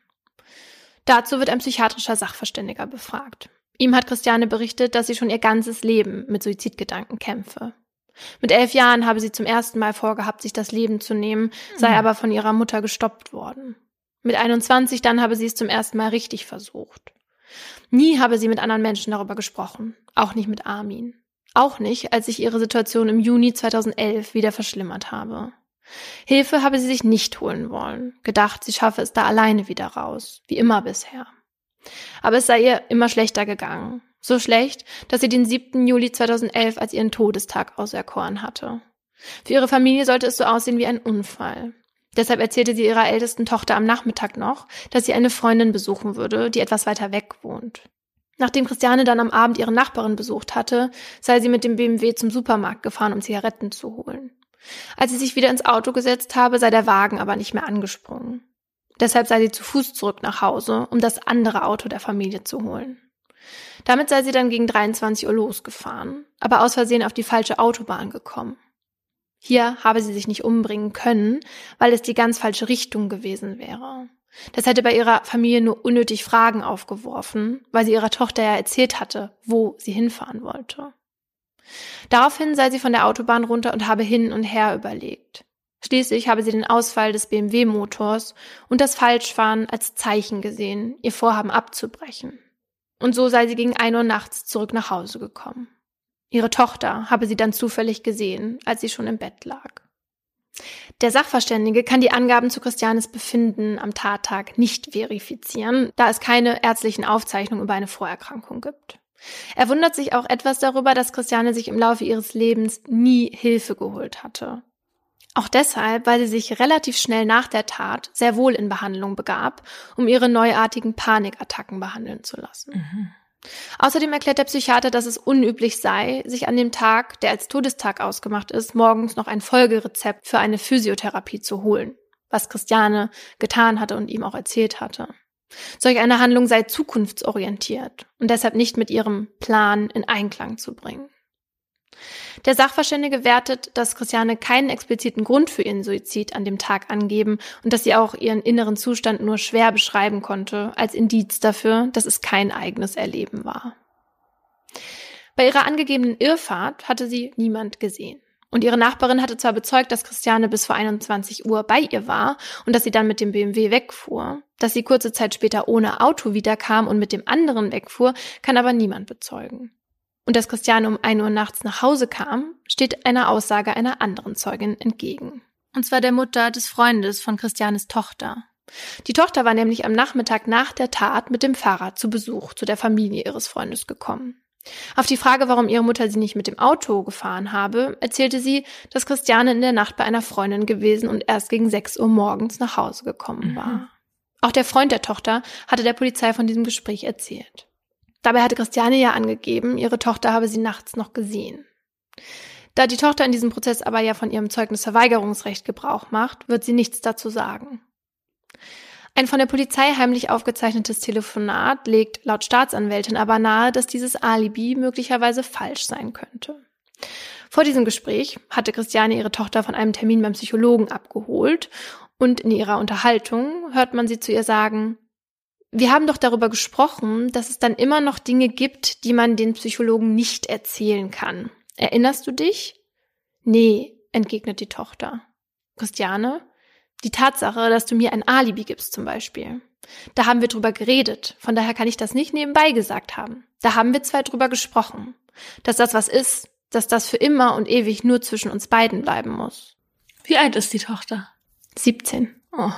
Dazu wird ein psychiatrischer Sachverständiger befragt. Ihm hat Christiane berichtet, dass sie schon ihr ganzes Leben mit Suizidgedanken kämpfe. Mit elf Jahren habe sie zum ersten Mal vorgehabt, sich das Leben zu nehmen, sei aber von ihrer Mutter gestoppt worden. Mit einundzwanzig dann habe sie es zum ersten Mal richtig versucht. Nie habe sie mit anderen Menschen darüber gesprochen, auch nicht mit Armin. Auch nicht, als sich ihre Situation im Juni zweitausendelf wieder verschlimmert habe. Hilfe habe sie sich nicht holen wollen, gedacht, sie schaffe es da alleine wieder raus, wie immer bisher. Aber es sei ihr immer schlechter gegangen. So schlecht, dass sie den siebten Juli zweitausendelf als ihren Todestag auserkoren hatte. Für ihre Familie sollte es so aussehen wie ein Unfall. Deshalb erzählte sie ihrer ältesten Tochter am Nachmittag noch, dass sie eine Freundin besuchen würde, die etwas weiter weg wohnt. Nachdem Christiane dann am Abend ihre Nachbarin besucht hatte, sei sie mit dem B M W zum Supermarkt gefahren, um Zigaretten zu holen. Als sie sich wieder ins Auto gesetzt habe, sei der Wagen aber nicht mehr angesprungen. Deshalb sei sie zu Fuß zurück nach Hause, um das andere Auto der Familie zu holen. Damit sei sie dann gegen dreiundzwanzig Uhr losgefahren, aber aus Versehen auf die falsche Autobahn gekommen. Hier habe sie sich nicht umbringen können, weil es die ganz falsche Richtung gewesen wäre. Das hätte bei ihrer Familie nur unnötig Fragen aufgeworfen, weil sie ihrer Tochter ja erzählt hatte, wo sie hinfahren wollte. Daraufhin sei sie von der Autobahn runter und habe hin und her überlegt. Schließlich habe sie den Ausfall des B M W-Motors und das Falschfahren als Zeichen gesehen, ihr Vorhaben abzubrechen. Und so sei sie gegen ein Uhr nachts zurück nach Hause gekommen. Ihre Tochter habe sie dann zufällig gesehen, als sie schon im Bett lag. Der Sachverständige kann die Angaben zu Christianes Befinden am Tattag nicht verifizieren, da es keine ärztlichen Aufzeichnungen über eine Vorerkrankung gibt. Er wundert sich auch etwas darüber, dass Christiane sich im Laufe ihres Lebens nie Hilfe geholt hatte. Auch deshalb, weil sie sich relativ schnell nach der Tat sehr wohl in Behandlung begab, um ihre neuartigen Panikattacken behandeln zu lassen. Mhm. Außerdem erklärt der Psychiater, dass es unüblich sei, sich an dem Tag, der als Todestag ausgemacht ist, morgens noch ein Folgerezept für eine Physiotherapie zu holen, was Christiane getan hatte und ihm auch erzählt hatte. Solch eine Handlung sei zukunftsorientiert und deshalb nicht mit ihrem Plan in Einklang zu bringen. Der Sachverständige wertet, dass Christiane keinen expliziten Grund für ihren Suizid an dem Tag angeben und dass sie auch ihren inneren Zustand nur schwer beschreiben konnte, als Indiz dafür, dass es kein eigenes Erleben war. Bei ihrer angegebenen Irrfahrt hatte sie niemand gesehen. Und ihre Nachbarin hatte zwar bezeugt, dass Christiane bis vor einundzwanzig Uhr bei ihr war und dass sie dann mit dem B M W wegfuhr. Dass sie kurze Zeit später ohne Auto wiederkam und mit dem anderen wegfuhr, kann aber niemand bezeugen. Und dass Christiane um ein Uhr nachts nach Hause kam, steht einer Aussage einer anderen Zeugin entgegen. Und zwar der Mutter des Freundes von Christianes Tochter. Die Tochter war nämlich am Nachmittag nach der Tat mit dem Fahrrad zu Besuch zu der Familie ihres Freundes gekommen. Auf die Frage, warum ihre Mutter sie nicht mit dem Auto gefahren habe, erzählte sie, dass Christiane in der Nacht bei einer Freundin gewesen und erst gegen sechs Uhr morgens nach Hause gekommen war. Mhm. Auch der Freund der Tochter hatte der Polizei von diesem Gespräch erzählt. Dabei hatte Christiane ja angegeben, ihre Tochter habe sie nachts noch gesehen. Da die Tochter in diesem Prozess aber ja von ihrem Zeugnisverweigerungsrecht Gebrauch macht, wird sie nichts dazu sagen. Ein von der Polizei heimlich aufgezeichnetes Telefonat legt laut Staatsanwältin aber nahe, dass dieses Alibi möglicherweise falsch sein könnte. Vor diesem Gespräch hatte Christiane ihre Tochter von einem Termin beim Psychologen abgeholt und in ihrer Unterhaltung hört man sie zu ihr sagen: Wir haben doch darüber gesprochen, dass es dann immer noch Dinge gibt, die man den Psychologen nicht erzählen kann. Erinnerst du dich? Nee, entgegnet die Tochter. Christiane: Die Tatsache, dass du mir ein Alibi gibst zum Beispiel. Da haben wir drüber geredet, von daher kann ich das nicht nebenbei gesagt haben. Da haben wir zwei drüber gesprochen. Dass das was ist, dass das für immer und ewig nur zwischen uns beiden bleiben muss. Wie alt ist die Tochter? siebzehn. Oh.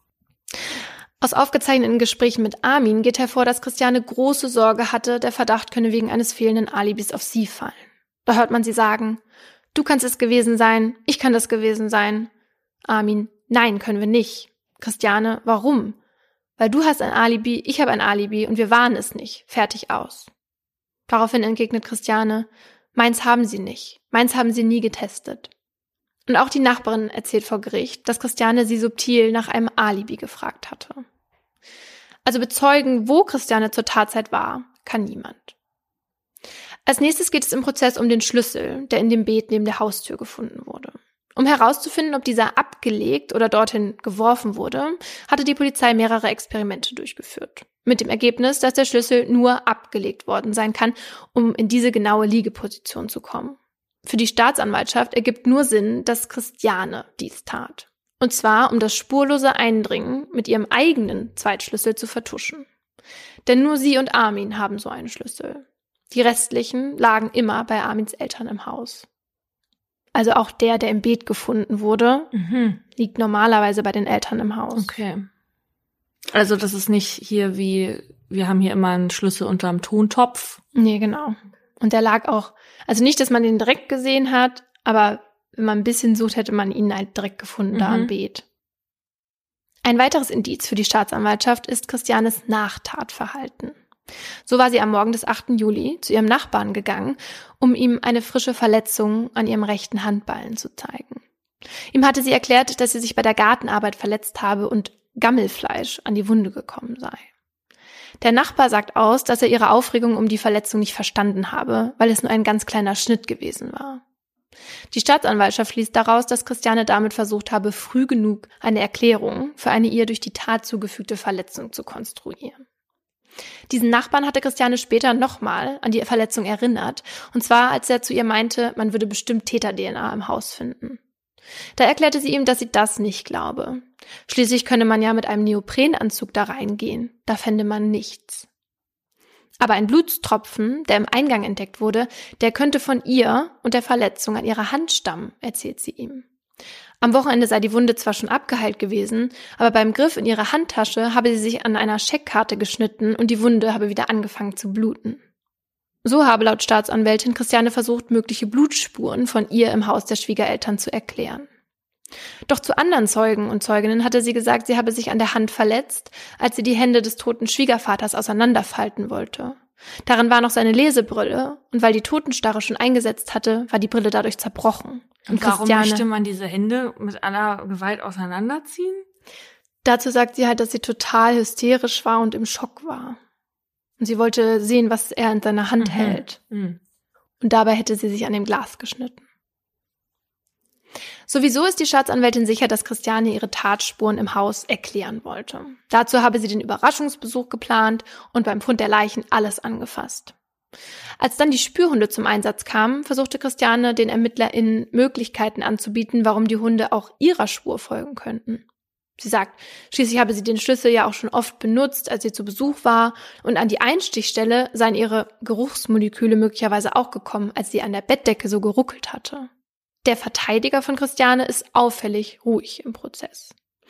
Aus aufgezeichneten Gesprächen mit Armin geht hervor, dass Christiane große Sorge hatte, der Verdacht könne wegen eines fehlenden Alibis auf sie fallen. Da hört man sie sagen: Du kannst es gewesen sein, ich kann das gewesen sein. Armin: Nein, können wir nicht. Christiane: Warum? Weil du hast ein Alibi, ich habe ein Alibi und wir waren es nicht. Fertig, aus. Daraufhin entgegnet Christiane: Meins haben sie nicht. Meins haben sie nie getestet. Und auch die Nachbarin erzählt vor Gericht, dass Christiane sie subtil nach einem Alibi gefragt hatte. Also bezeugen, wo Christiane zur Tatzeit war, kann niemand. Als nächstes geht es im Prozess um den Schlüssel, der in dem Beet neben der Haustür gefunden wurde. Um herauszufinden, ob dieser abgelegt oder dorthin geworfen wurde, hatte die Polizei mehrere Experimente durchgeführt. Mit dem Ergebnis, dass der Schlüssel nur abgelegt worden sein kann, um in diese genaue Liegeposition zu kommen. Für die Staatsanwaltschaft ergibt nur Sinn, dass Christiane dies tat. Und zwar, um das spurlose Eindringen mit ihrem eigenen Zweitschlüssel zu vertuschen. Denn nur sie und Armin haben so einen Schlüssel. Die restlichen lagen immer bei Armins Eltern im Haus. Also auch der, der im Beet gefunden wurde, mhm. liegt normalerweise bei den Eltern im Haus. Okay. Also das ist nicht hier wie, wir haben hier immer einen Schlüssel unterm Tontopf. Nee, genau. Und der lag auch, also nicht, dass man den direkt gesehen hat, aber wenn man ein bisschen sucht, hätte man ihn halt direkt gefunden, mhm. da am Beet. Ein weiteres Indiz für die Staatsanwaltschaft ist Christianes Nachtatverhalten. So war sie am Morgen des achten Juli zu ihrem Nachbarn gegangen, um ihm eine frische Verletzung an ihrem rechten Handballen zu zeigen. Ihm hatte sie erklärt, dass sie sich bei der Gartenarbeit verletzt habe und Gammelfleisch an die Wunde gekommen sei. Der Nachbar sagt aus, dass er ihre Aufregung um die Verletzung nicht verstanden habe, weil es nur ein ganz kleiner Schnitt gewesen war. Die Staatsanwaltschaft schließt daraus, dass Christiane damit versucht habe, früh genug eine Erklärung für eine ihr durch die Tat zugefügte Verletzung zu konstruieren. Diesen Nachbarn hatte Christiane später nochmal an die Verletzung erinnert, und zwar als er zu ihr meinte, man würde bestimmt Täter-D N A im Haus finden. Da erklärte sie ihm, dass sie das nicht glaube. Schließlich könne man ja mit einem Neoprenanzug da reingehen, da fände man nichts. Aber ein Blutstropfen, der im Eingang entdeckt wurde, der könnte von ihr und der Verletzung an ihrer Hand stammen, erzählt sie ihm. Am Wochenende sei die Wunde zwar schon abgeheilt gewesen, aber beim Griff in ihre Handtasche habe sie sich an einer Scheckkarte geschnitten und die Wunde habe wieder angefangen zu bluten. So habe laut Staatsanwältin Christiane versucht, mögliche Blutspuren von ihr im Haus der Schwiegereltern zu erklären. Doch zu anderen Zeugen und Zeuginnen hatte sie gesagt, sie habe sich an der Hand verletzt, als sie die Hände des toten Schwiegervaters auseinanderfalten wollte. Darin war noch seine Lesebrille und weil die Totenstarre schon eingesetzt hatte, war die Brille dadurch zerbrochen. Und, und warum Christiane, möchte man diese Hände mit aller Gewalt auseinanderziehen? Dazu sagt sie halt, dass sie total hysterisch war und im Schock war. Und sie wollte sehen, was er in seiner Hand mhm. hält. Mhm. Und dabei hätte sie sich an dem Glas geschnitten. Sowieso ist die Staatsanwältin sicher, dass Christiane ihre Tatspuren im Haus erklären wollte. Dazu habe sie den Überraschungsbesuch geplant und beim Fund der Leichen alles angefasst. Als dann die Spürhunde zum Einsatz kamen, versuchte Christiane den ErmittlerInnen Möglichkeiten anzubieten, warum die Hunde auch ihrer Spur folgen könnten. Sie sagt, schließlich habe sie den Schlüssel ja auch schon oft benutzt, als sie zu Besuch war, und an die Einstichstelle seien ihre Geruchsmoleküle möglicherweise auch gekommen, als sie an der Bettdecke so geruckelt hatte. Der Verteidiger von Christiane ist auffällig ruhig im Prozess.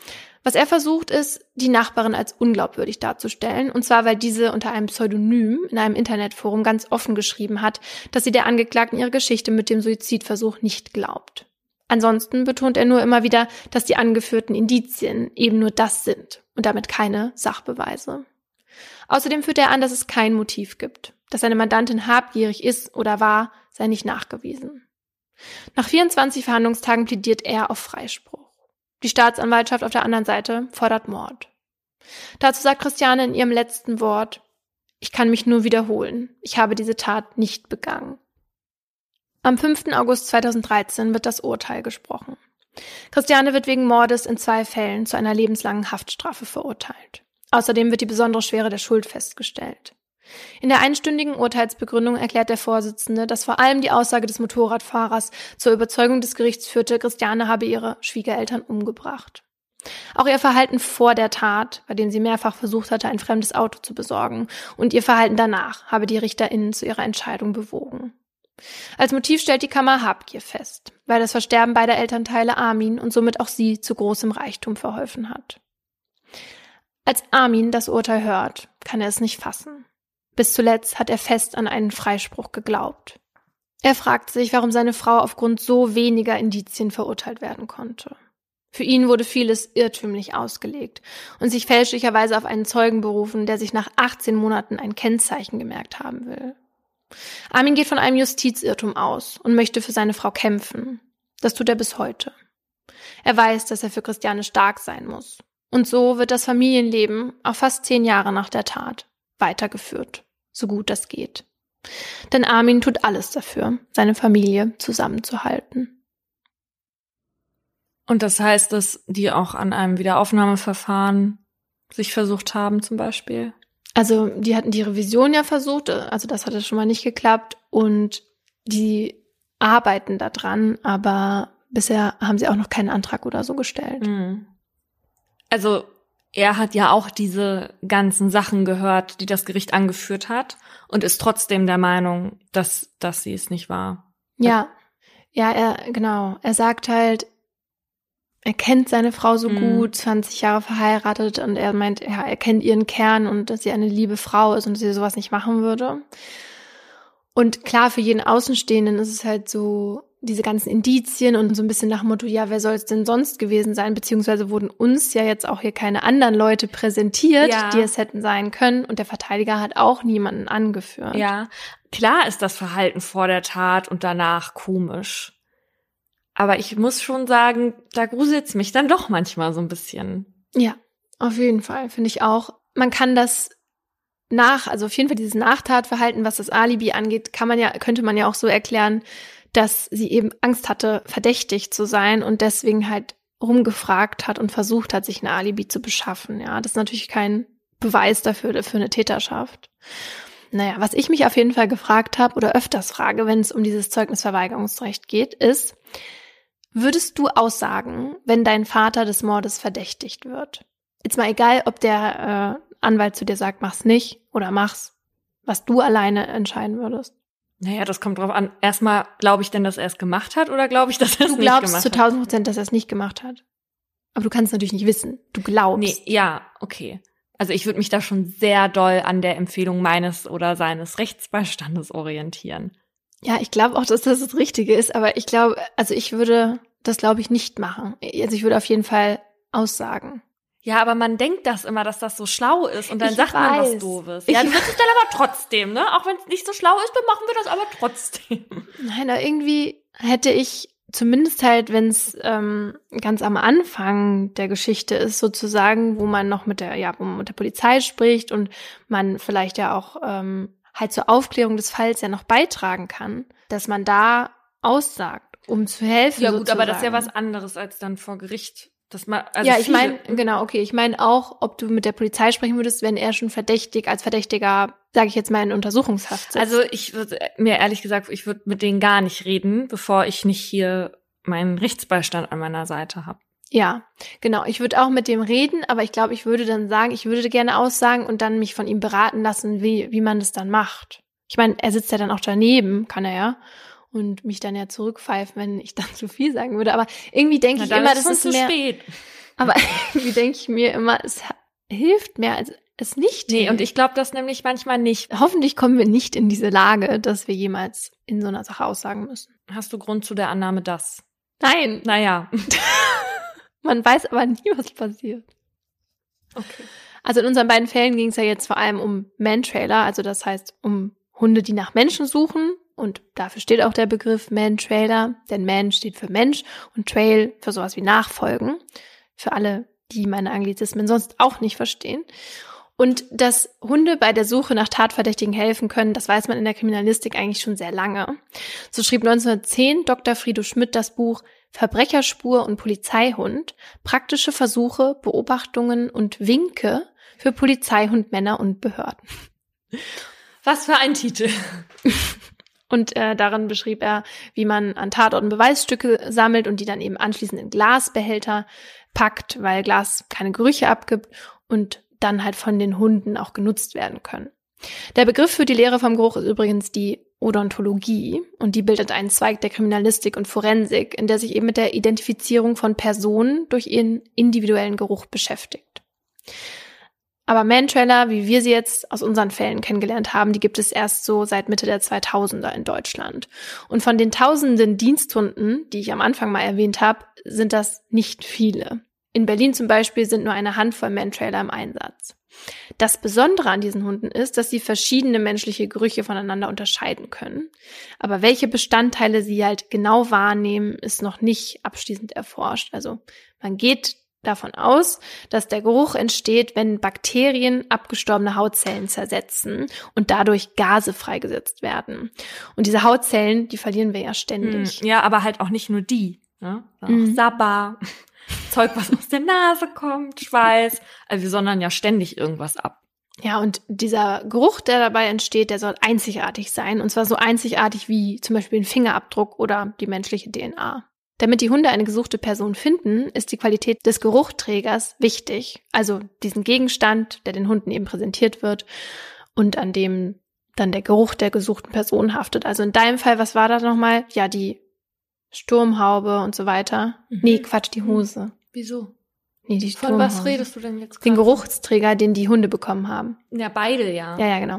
Was er versucht, ist, die Nachbarin als unglaubwürdig darzustellen. Und zwar, weil diese unter einem Pseudonym in einem Internetforum ganz offen geschrieben hat, dass sie der Angeklagten ihre Geschichte mit dem Suizidversuch nicht glaubt. Ansonsten betont er nur immer wieder, dass die angeführten Indizien eben nur das sind und damit keine Sachbeweise. Außerdem führt er an, dass es kein Motiv gibt. Dass seine Mandantin habgierig ist oder war, sei nicht nachgewiesen. Nach vierundzwanzig Verhandlungstagen plädiert er auf Freispruch. Die Staatsanwaltschaft auf der anderen Seite fordert Mord. Dazu sagt Christiane in ihrem letzten Wort: Ich kann mich nur wiederholen. Ich habe diese Tat nicht begangen. Am fünften August zweitausenddreizehn wird das Urteil gesprochen. Christiane wird wegen Mordes in zwei Fällen zu einer lebenslangen Haftstrafe verurteilt. Außerdem wird die besondere Schwere der Schuld festgestellt. In der einstündigen Urteilsbegründung erklärt der Vorsitzende, dass vor allem die Aussage des Motorradfahrers zur Überzeugung des Gerichts führte, Christiane habe ihre Schwiegereltern umgebracht. Auch ihr Verhalten vor der Tat, bei dem sie mehrfach versucht hatte, ein fremdes Auto zu besorgen, und ihr Verhalten danach habe die RichterInnen zu ihrer Entscheidung bewogen. Als Motiv stellt die Kammer Habgier fest, weil das Versterben beider Elternteile Armin und somit auch sie zu großem Reichtum verholfen hat. Als Armin das Urteil hört, kann er es nicht fassen. Bis zuletzt hat er fest an einen Freispruch geglaubt. Er fragt sich, warum seine Frau aufgrund so weniger Indizien verurteilt werden konnte. Für ihn wurde vieles irrtümlich ausgelegt und sich fälschlicherweise auf einen Zeugen berufen, der sich nach achtzehn Monaten ein Kennzeichen gemerkt haben will. Armin geht von einem Justizirrtum aus und möchte für seine Frau kämpfen. Das tut er bis heute. Er weiß, dass er für Christiane stark sein muss. Und so wird das Familienleben auch fast zehn Jahre nach der Tat weitergeführt, so gut das geht. Denn Armin tut alles dafür, seine Familie zusammenzuhalten. Und das heißt, dass die auch an einem Wiederaufnahmeverfahren sich versucht haben, zum Beispiel? Also die hatten die Revision ja versucht, also das hatte schon mal nicht geklappt und die arbeiten da dran, aber bisher haben sie auch noch keinen Antrag oder so gestellt. Mhm. Also er hat ja auch diese ganzen Sachen gehört, die das Gericht angeführt hat und ist trotzdem der Meinung, dass, dass sie es nicht war. Ja, ja, er, genau. Er sagt halt, er kennt seine Frau so Mhm. gut, zwanzig Jahre verheiratet und er meint, ja, er kennt ihren Kern und dass sie eine liebe Frau ist und dass sie sowas nicht machen würde. Und klar, für jeden Außenstehenden ist es halt so, diese ganzen Indizien und so ein bisschen nach dem Motto, ja, wer soll es denn sonst gewesen sein? Beziehungsweise wurden uns ja jetzt auch hier keine anderen Leute präsentiert, Ja. die es hätten sein können. Und der Verteidiger hat auch niemanden angeführt. Ja, klar ist das Verhalten vor der Tat und danach komisch. Aber ich muss schon sagen, da gruselt's mich dann doch manchmal so ein bisschen. Ja, auf jeden Fall, finde ich auch. Man kann das nach, also auf jeden Fall dieses Nachtatverhalten, was das Alibi angeht, kann man ja, könnte man ja auch so erklären, dass sie eben Angst hatte, verdächtig zu sein und deswegen halt rumgefragt hat und versucht hat, sich ein Alibi zu beschaffen. Ja, das ist natürlich kein Beweis dafür, für eine Täterschaft. Naja, was ich mich auf jeden Fall gefragt habe oder öfters frage, wenn es um dieses Zeugnisverweigerungsrecht geht, ist, würdest du aussagen, wenn dein Vater des Mordes verdächtigt wird? Jetzt mal egal, ob der äh, Anwalt zu dir sagt, mach's nicht oder mach's, was du alleine entscheiden würdest. Naja, das kommt drauf an. Erstmal, glaube ich denn, dass er es gemacht hat oder glaube ich, dass er es Du nicht gemacht glaubst hat? zu tausend Prozent, dass er es nicht gemacht hat. Aber du kannst es natürlich nicht wissen. Du glaubst. Nee, ja, okay. Also ich würde mich da schon sehr doll an der Empfehlung meines oder seines Rechtsbeistandes orientieren. Ja, ich glaube auch, dass das das Richtige ist, aber ich glaube, also ich würde das, glaube ich, nicht machen. Also ich würde auf jeden Fall aussagen. Ja, aber man denkt das immer, dass das so schlau ist und dann Ich sagt man was weiß. Doofes. Ich Ja, du würdest es dann aber trotzdem, ne? Auch wenn es nicht so schlau ist, dann machen wir das aber trotzdem. Nein, aber irgendwie hätte ich zumindest halt, wenn es ähm, ganz am Anfang der Geschichte ist, sozusagen, wo man noch mit der, ja, wo man mit der Polizei spricht und man vielleicht ja auch ähm, halt zur Aufklärung des Falls ja noch beitragen kann, dass man da aussagt, um zu helfen. Ja gut, aber das ist ja sozusagen. was anderes als dann vor Gericht. Das mal, also ja, ich viele- meine, genau, okay, ich meine auch, ob du mit der Polizei sprechen würdest, wenn er schon verdächtig, als Verdächtiger, sage ich jetzt mal, in Untersuchungshaft sitzt. Also ich würde mir ehrlich gesagt, ich würde mit denen gar nicht reden, bevor ich nicht hier meinen Rechtsbeistand an meiner Seite habe. Ja, genau. Ich würde auch mit dem reden, aber ich glaube, ich würde dann sagen, ich würde gerne aussagen und dann mich von ihm beraten lassen, wie wie man das dann macht. Ich meine, er sitzt ja dann auch daneben, kann er ja. und mich dann ja zurückpfeifen, wenn ich dann zu viel sagen würde. Aber irgendwie denke ich immer, das ist mehr. Spät. Aber irgendwie denke ich mir immer, es hilft mehr als es nicht. Nee, und ich glaube das nämlich manchmal nicht. Hoffentlich kommen wir nicht in diese Lage, dass wir jemals in so einer Sache aussagen müssen. Hast du Grund zu der Annahme, dass? Nein. Naja. Man weiß aber nie, was passiert. Okay. Also in unseren beiden Fällen ging es ja jetzt vor allem um Man-Trailer, also das heißt um Hunde, die nach Menschen suchen. Und dafür steht auch der Begriff Man-Trailer, denn Man steht für Mensch und Trail für sowas wie Nachfolgen. Für alle, die meine Anglizismen sonst auch nicht verstehen. Und dass Hunde bei der Suche nach Tatverdächtigen helfen können, das weiß man in der Kriminalistik eigentlich schon sehr lange. So schrieb neunzehnhundertzehn Doktor Frido Schmidt das Buch Verbrecherspur und Polizeihund, praktische Versuche, Beobachtungen und Winke für Polizeihundmänner und Behörden. Was für ein Titel. Und äh, darin beschrieb er, wie man an Tatorten Beweisstücke sammelt und die dann eben anschließend in Glasbehälter packt, weil Glas keine Gerüche abgibt und dann halt von den Hunden auch genutzt werden können. Der Begriff für die Lehre vom Geruch ist übrigens die Odontologie und die bildet einen Zweig der Kriminalistik und Forensik, in der sich eben mit der Identifizierung von Personen durch ihren individuellen Geruch beschäftigt. Aber Man-Trailer, wie wir sie jetzt aus unseren Fällen kennengelernt haben, die gibt es erst so seit Mitte der zweitausender in Deutschland. Und von den tausenden Diensthunden, die ich am Anfang mal erwähnt habe, sind das nicht viele. In Berlin zum Beispiel sind nur eine Handvoll Man-Trailer im Einsatz. Das Besondere an diesen Hunden ist, dass sie verschiedene menschliche Gerüche voneinander unterscheiden können. Aber welche Bestandteile sie halt genau wahrnehmen, ist noch nicht abschließend erforscht. Also man geht davon aus, dass der Geruch entsteht, wenn Bakterien abgestorbene Hautzellen zersetzen und dadurch Gase freigesetzt werden. Und diese Hautzellen, die verlieren wir ja ständig. Ja, aber halt auch nicht nur die. Ne? Mhm. Auch Sabber, Zeug, was aus der Nase kommt, Schweiß. Also wir sondern ja ständig irgendwas ab. Ja, und dieser Geruch, der dabei entsteht, der soll einzigartig sein. Und zwar so einzigartig wie zum Beispiel ein Fingerabdruck oder die menschliche D N A. Damit die Hunde eine gesuchte Person finden, ist die Qualität des Geruchträgers wichtig. Also diesen Gegenstand, der den Hunden eben präsentiert wird und an dem dann der Geruch der gesuchten Person haftet. Also in deinem Fall, was war da nochmal? Ja, die Sturmhaube und so weiter. Mhm. Nee, Quatsch, die Hose. Wieso? Nee, die Von was redest du denn jetzt gerade? Den Geruchsträger, den die Hunde bekommen haben. Ja, beide, ja. Ja, ja, genau.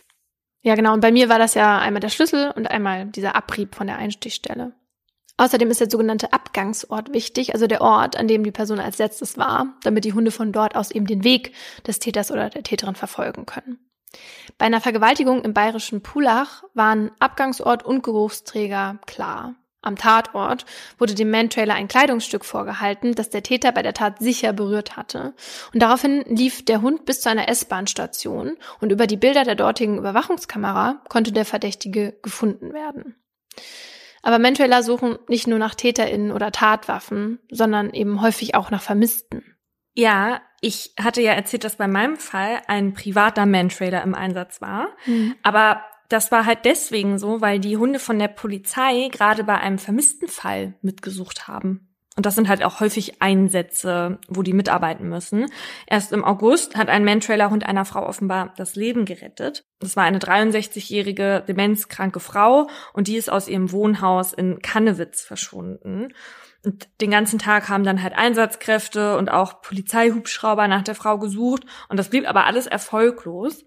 Ja, genau. Und bei mir war das ja einmal der Schlüssel und einmal dieser Abrieb von der Einstichstelle. Außerdem ist der sogenannte Abgangsort wichtig, also der Ort, an dem die Person als letztes war, damit die Hunde von dort aus eben den Weg des Täters oder der Täterin verfolgen können. Bei einer Vergewaltigung im bayerischen Pullach waren Abgangsort und Geruchsträger klar. Am Tatort wurde dem Man-Trailer ein Kleidungsstück vorgehalten, das der Täter bei der Tat sicher berührt hatte. Und daraufhin lief der Hund bis zu einer S-Bahn-Station und über die Bilder der dortigen Überwachungskamera konnte der Verdächtige gefunden werden. Aber Man-Trailer suchen nicht nur nach TäterInnen oder Tatwaffen, sondern eben häufig auch nach Vermissten. Ja, ich hatte ja erzählt, dass bei meinem Fall ein privater Man-Trailer im Einsatz war. Mhm. Aber das war halt deswegen so, weil die Hunde von der Polizei gerade bei einem vermissten Fall mitgesucht haben. Und das sind halt auch häufig Einsätze, wo die mitarbeiten müssen. Erst im August hat ein Man-Trailer-Hund einer Frau offenbar das Leben gerettet. Das war eine dreiundsechzigjährige demenzkranke Frau und die ist aus ihrem Wohnhaus in Kannewitz verschwunden. Und den ganzen Tag haben dann halt Einsatzkräfte und auch Polizeihubschrauber nach der Frau gesucht. Und das blieb aber alles erfolglos.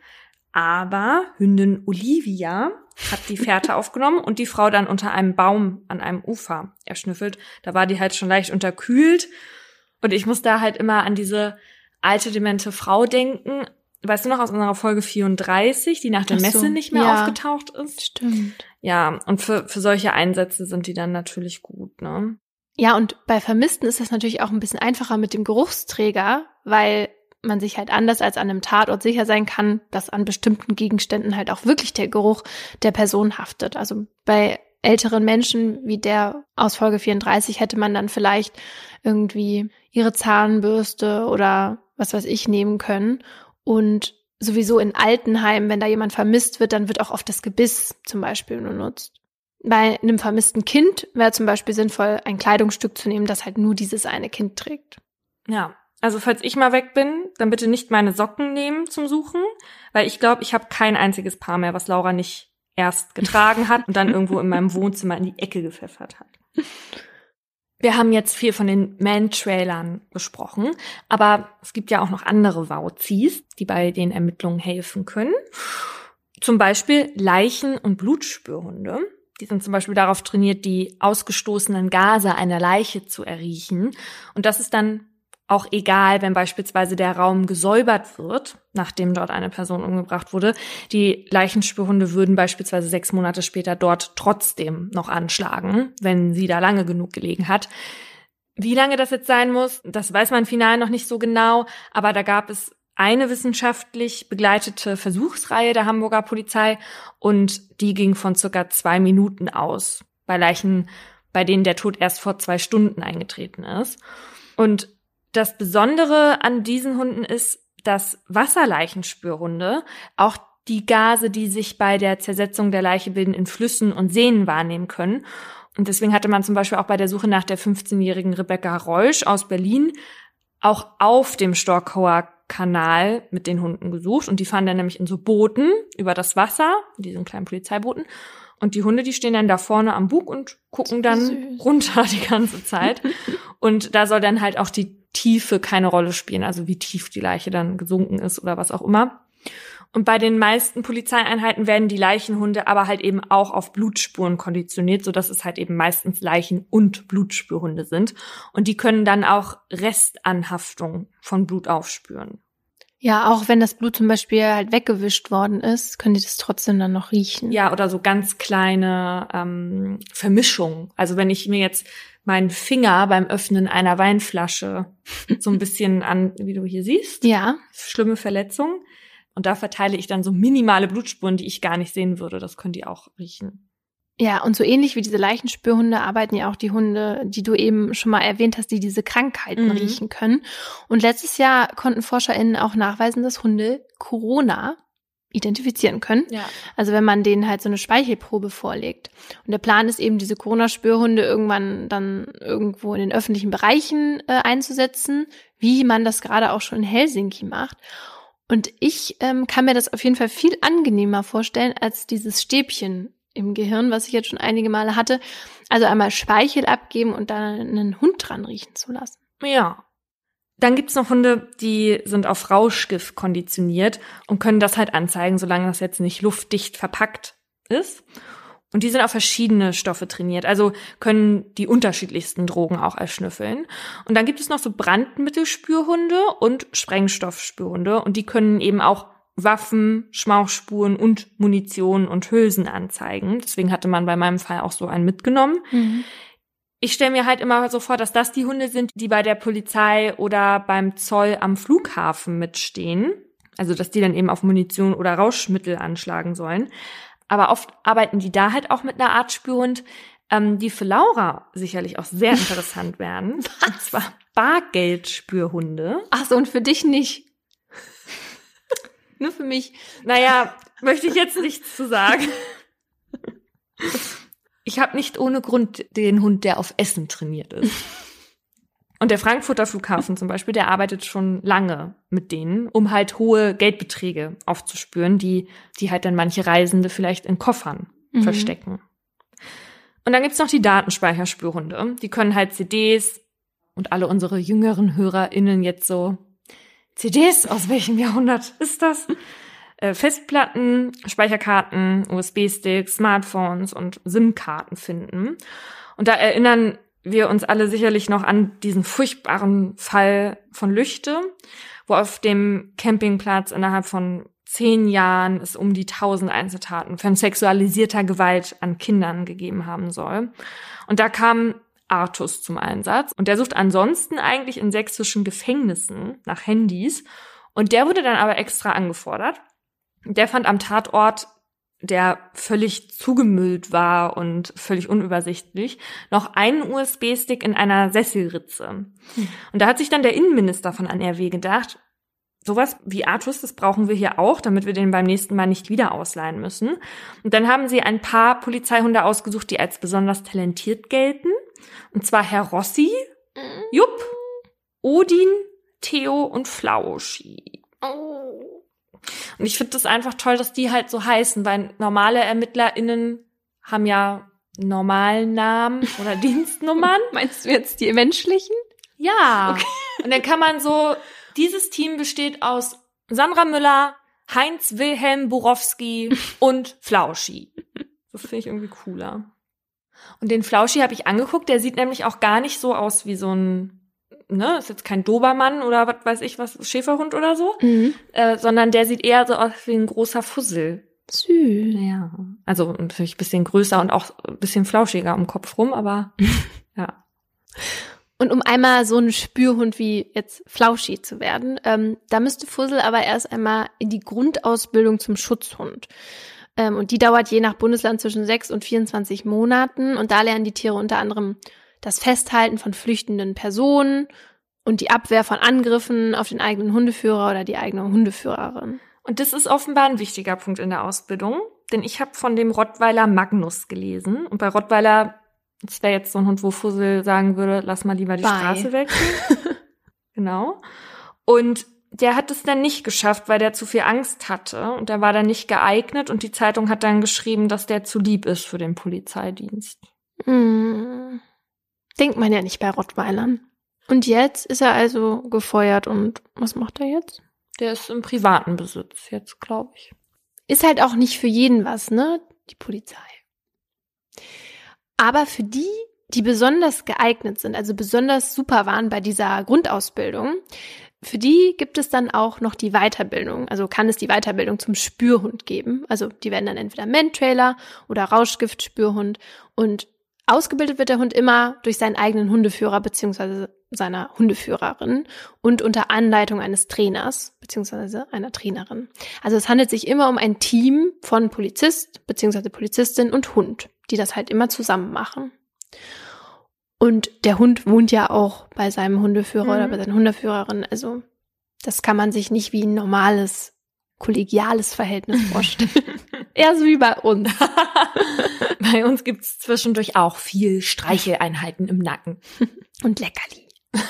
Aber Hündin Olivia hat die Fährte aufgenommen und die Frau dann unter einem Baum an einem Ufer erschnüffelt. Da war die halt schon leicht unterkühlt. Und ich muss da halt immer an diese alte, demente Frau denken. Weißt du noch, aus unserer Folge vierunddreißig, die nach der Ach so, Messe nicht mehr ja, aufgetaucht ist? Stimmt. Ja, und für, für solche Einsätze sind die dann natürlich gut, ne? Ja, und bei Vermissten ist das natürlich auch ein bisschen einfacher mit dem Geruchsträger, weil man sich halt anders als an einem Tatort sicher sein kann, dass an bestimmten Gegenständen halt auch wirklich der Geruch der Person haftet. Also bei älteren Menschen wie der aus Folge vierunddreißig hätte man dann vielleicht irgendwie ihre Zahnbürste oder was weiß ich nehmen können. Und sowieso in Altenheimen, wenn da jemand vermisst wird, dann wird auch oft das Gebiss zum Beispiel benutzt. Bei einem vermissten Kind wäre zum Beispiel sinnvoll, ein Kleidungsstück zu nehmen, das halt nur dieses eine Kind trägt. Ja. Also falls ich mal weg bin, dann bitte nicht meine Socken nehmen zum Suchen, weil ich glaube, ich habe kein einziges Paar mehr, was Laura nicht erst getragen hat und dann irgendwo in meinem Wohnzimmer in die Ecke gepfeffert hat. Wir haben jetzt viel von den Man-Trailern besprochen, aber es gibt ja auch noch andere Wauzis, die bei den Ermittlungen helfen können. Zum Beispiel Leichen- und Blutspürhunde. Die sind zum Beispiel darauf trainiert, die ausgestoßenen Gase einer Leiche zu erriechen. Und das ist dann auch egal, wenn beispielsweise der Raum gesäubert wird, nachdem dort eine Person umgebracht wurde. Die Leichenspürhunde würden beispielsweise sechs Monate später dort trotzdem noch anschlagen, wenn sie da lange genug gelegen hat. Wie lange das jetzt sein muss, das weiß man final noch nicht so genau, aber da gab es eine wissenschaftlich begleitete Versuchsreihe der Hamburger Polizei und die ging von circa zwei Minuten aus, bei Leichen, bei denen der Tod erst vor zwei Stunden eingetreten ist. Und das Besondere an diesen Hunden ist, dass Wasserleichenspürhunde auch die Gase, die sich bei der Zersetzung der Leiche bilden, in Flüssen und Seen wahrnehmen können. Und deswegen hatte man zum Beispiel auch bei der Suche nach der fünfzehnjährigen Rebecca Reusch aus Berlin auch auf dem Storkower Kanal mit den Hunden gesucht. Und die fahren dann nämlich in so Booten über das Wasser, diesen kleinen Polizeibooten. Und die Hunde, die stehen dann da vorne am Bug und gucken dann Süß. runter die ganze Zeit. Und da soll dann halt auch die Tiefe keine Rolle spielen, also wie tief die Leiche dann gesunken ist oder was auch immer. Und bei den meisten Polizeieinheiten werden die Leichenhunde aber halt eben auch auf Blutspuren konditioniert, sodass es halt eben meistens Leichen- und Blutspürhunde sind. Und die können dann auch Restanhaftung von Blut aufspüren. Ja, auch wenn das Blut zum Beispiel halt weggewischt worden ist, können die das trotzdem dann noch riechen. Ja, oder so ganz kleine ähm, Vermischungen. Also wenn ich mir jetzt meinen Finger beim Öffnen einer Weinflasche so ein bisschen an, wie du hier siehst, ja, schlimme Verletzung. Und da verteile ich dann so minimale Blutspuren, die ich gar nicht sehen würde. Das können die auch riechen. Ja, und so ähnlich wie diese Leichenspürhunde arbeiten ja auch die Hunde, die du eben schon mal erwähnt hast, die diese Krankheiten mhm. riechen können. Und letztes Jahr konnten ForscherInnen auch nachweisen, dass Hunde Corona identifizieren können. Ja. Also wenn man denen halt so eine Speichelprobe vorlegt. Und der Plan ist eben, diese Corona-Spürhunde irgendwann dann irgendwo in den öffentlichen Bereichen äh, einzusetzen, wie man das gerade auch schon in Helsinki macht. Und ich ähm, kann mir das auf jeden Fall viel angenehmer vorstellen als dieses Stäbchen im Gehirn, was ich jetzt schon einige Male hatte. Also einmal Speichel abgeben und dann einen Hund dran riechen zu lassen. Ja. Dann gibt's noch Hunde, die sind auf Rauschgift konditioniert und können das halt anzeigen, solange das jetzt nicht luftdicht verpackt ist. Und die sind auf verschiedene Stoffe trainiert, also können die unterschiedlichsten Drogen auch erschnüffeln. Und dann gibt es noch so Brandmittelspürhunde und Sprengstoffspürhunde. Und die können eben auch Waffen, Schmauchspuren und Munition und Hülsen anzeigen. Deswegen hatte man bei meinem Fall auch so einen mitgenommen. Mhm. Ich stelle mir halt immer so vor, dass das die Hunde sind, die bei der Polizei oder beim Zoll am Flughafen mitstehen. Also dass die dann eben auf Munition oder Rauschmittel anschlagen sollen. Aber oft arbeiten die da halt auch mit einer Art Spürhund, ähm, die für Laura sicherlich auch sehr interessant werden. Was? Und zwar Bargeldspürhunde. Ach so, und für dich nicht? Nur für mich. Naja, möchte ich jetzt nichts zu sagen. Ich habe nicht ohne Grund den Hund, der auf Essen trainiert ist. Und der Frankfurter Flughafen zum Beispiel, der arbeitet schon lange mit denen, um halt hohe Geldbeträge aufzuspüren, die die halt dann manche Reisende vielleicht in Koffern mhm. verstecken. Und dann gibt's noch die Datenspeicherspürhunde. Die können halt C Ds und alle unsere jüngeren HörerInnen jetzt so, C Ds, aus welchem Jahrhundert ist das? Äh, Festplatten, Speicherkarten, U S B-Sticks, Smartphones und SIM-Karten finden. Und da erinnern wir uns alle sicherlich noch an diesen furchtbaren Fall von Lüchte, wo auf dem Campingplatz innerhalb von zehn Jahren es um die tausend Einzeltaten von sexualisierter Gewalt an Kindern gegeben haben soll. Und da kam Artus zum Einsatz. Und der sucht ansonsten eigentlich in sächsischen Gefängnissen nach Handys. Und der wurde dann aber extra angefordert. Der fand am Tatort, der völlig zugemüllt war und völlig unübersichtlich, noch einen U S B-Stick in einer Sesselritze. Hm. Und da hat sich dann der Innenminister von N R W gedacht, sowas wie Artus, das brauchen wir hier auch, damit wir den beim nächsten Mal nicht wieder ausleihen müssen. Und dann haben sie ein paar Polizeihunde ausgesucht, die als besonders talentiert gelten. Und zwar Herr Rossi, Jupp, Odin, Theo und Flauschi. Oh. Und ich finde das einfach toll, dass die halt so heißen, weil normale ErmittlerInnen haben ja normalen Namen oder Dienstnummern. Meinst du jetzt die menschlichen? Ja. Okay. Und dann kann man so, dieses Team besteht aus Sandra Müller, Heinz Wilhelm Borowski und Flauschi. Das finde ich irgendwie cooler. Und den Flauschi habe ich angeguckt, der sieht nämlich auch gar nicht so aus wie so ein, ne, ist jetzt kein Dobermann oder was weiß ich was, Schäferhund oder so, mhm. äh, sondern der sieht eher so aus wie ein großer Fussel. Süß. Ja, also natürlich ein bisschen größer und auch ein bisschen flauschiger um den Kopf rum, aber ja. Und um einmal so ein Spürhund wie jetzt Flauschi zu werden, ähm, da müsste Fussel aber erst einmal in die Grundausbildung zum Schutzhund. Ähm, und die dauert je nach Bundesland zwischen sechs und vierundzwanzig Monaten. Und da lernen die Tiere unter anderem das Festhalten von flüchtenden Personen und die Abwehr von Angriffen auf den eigenen Hundeführer oder die eigene Hundeführerin. Und das ist offenbar ein wichtiger Punkt in der Ausbildung, denn ich habe von dem Rottweiler Magnus gelesen. Und bei Rottweiler, das wäre jetzt so ein Hund, wo Fussel sagen würde, lass mal lieber die Bye. Straße wechseln. Genau. Und der hat es dann nicht geschafft, weil der zu viel Angst hatte. Und der war dann nicht geeignet. Und die Zeitung hat dann geschrieben, dass der zu lieb ist für den Polizeidienst. Hm. Denkt man ja nicht bei Rottweilern. Und jetzt ist er also gefeuert. Und was macht er jetzt? Der ist im privaten Besitz jetzt, glaube ich. Ist halt auch nicht für jeden was, ne? Die Polizei. Aber für die, die besonders geeignet sind, also besonders super waren bei dieser Grundausbildung, für die gibt es dann auch noch die Weiterbildung. Also kann es die Weiterbildung zum Spürhund geben. Also die werden dann entweder Mentrailer oder Rauschgift-Spürhund. Und ausgebildet wird der Hund immer durch seinen eigenen Hundeführer bzw. seiner Hundeführerin und unter Anleitung eines Trainers bzw. einer Trainerin. Also es handelt sich immer um ein Team von Polizist bzw. Polizistin und Hund, die das halt immer zusammen machen. Und der Hund wohnt ja auch bei seinem Hundeführer mhm. oder bei seiner Hundeführerin. Also das kann man sich nicht wie ein normales, kollegiales Verhältnis vorstellen. Eher so wie bei uns. Bei uns gibt's zwischendurch auch viel Streicheleinheiten im Nacken. Und Leckerli.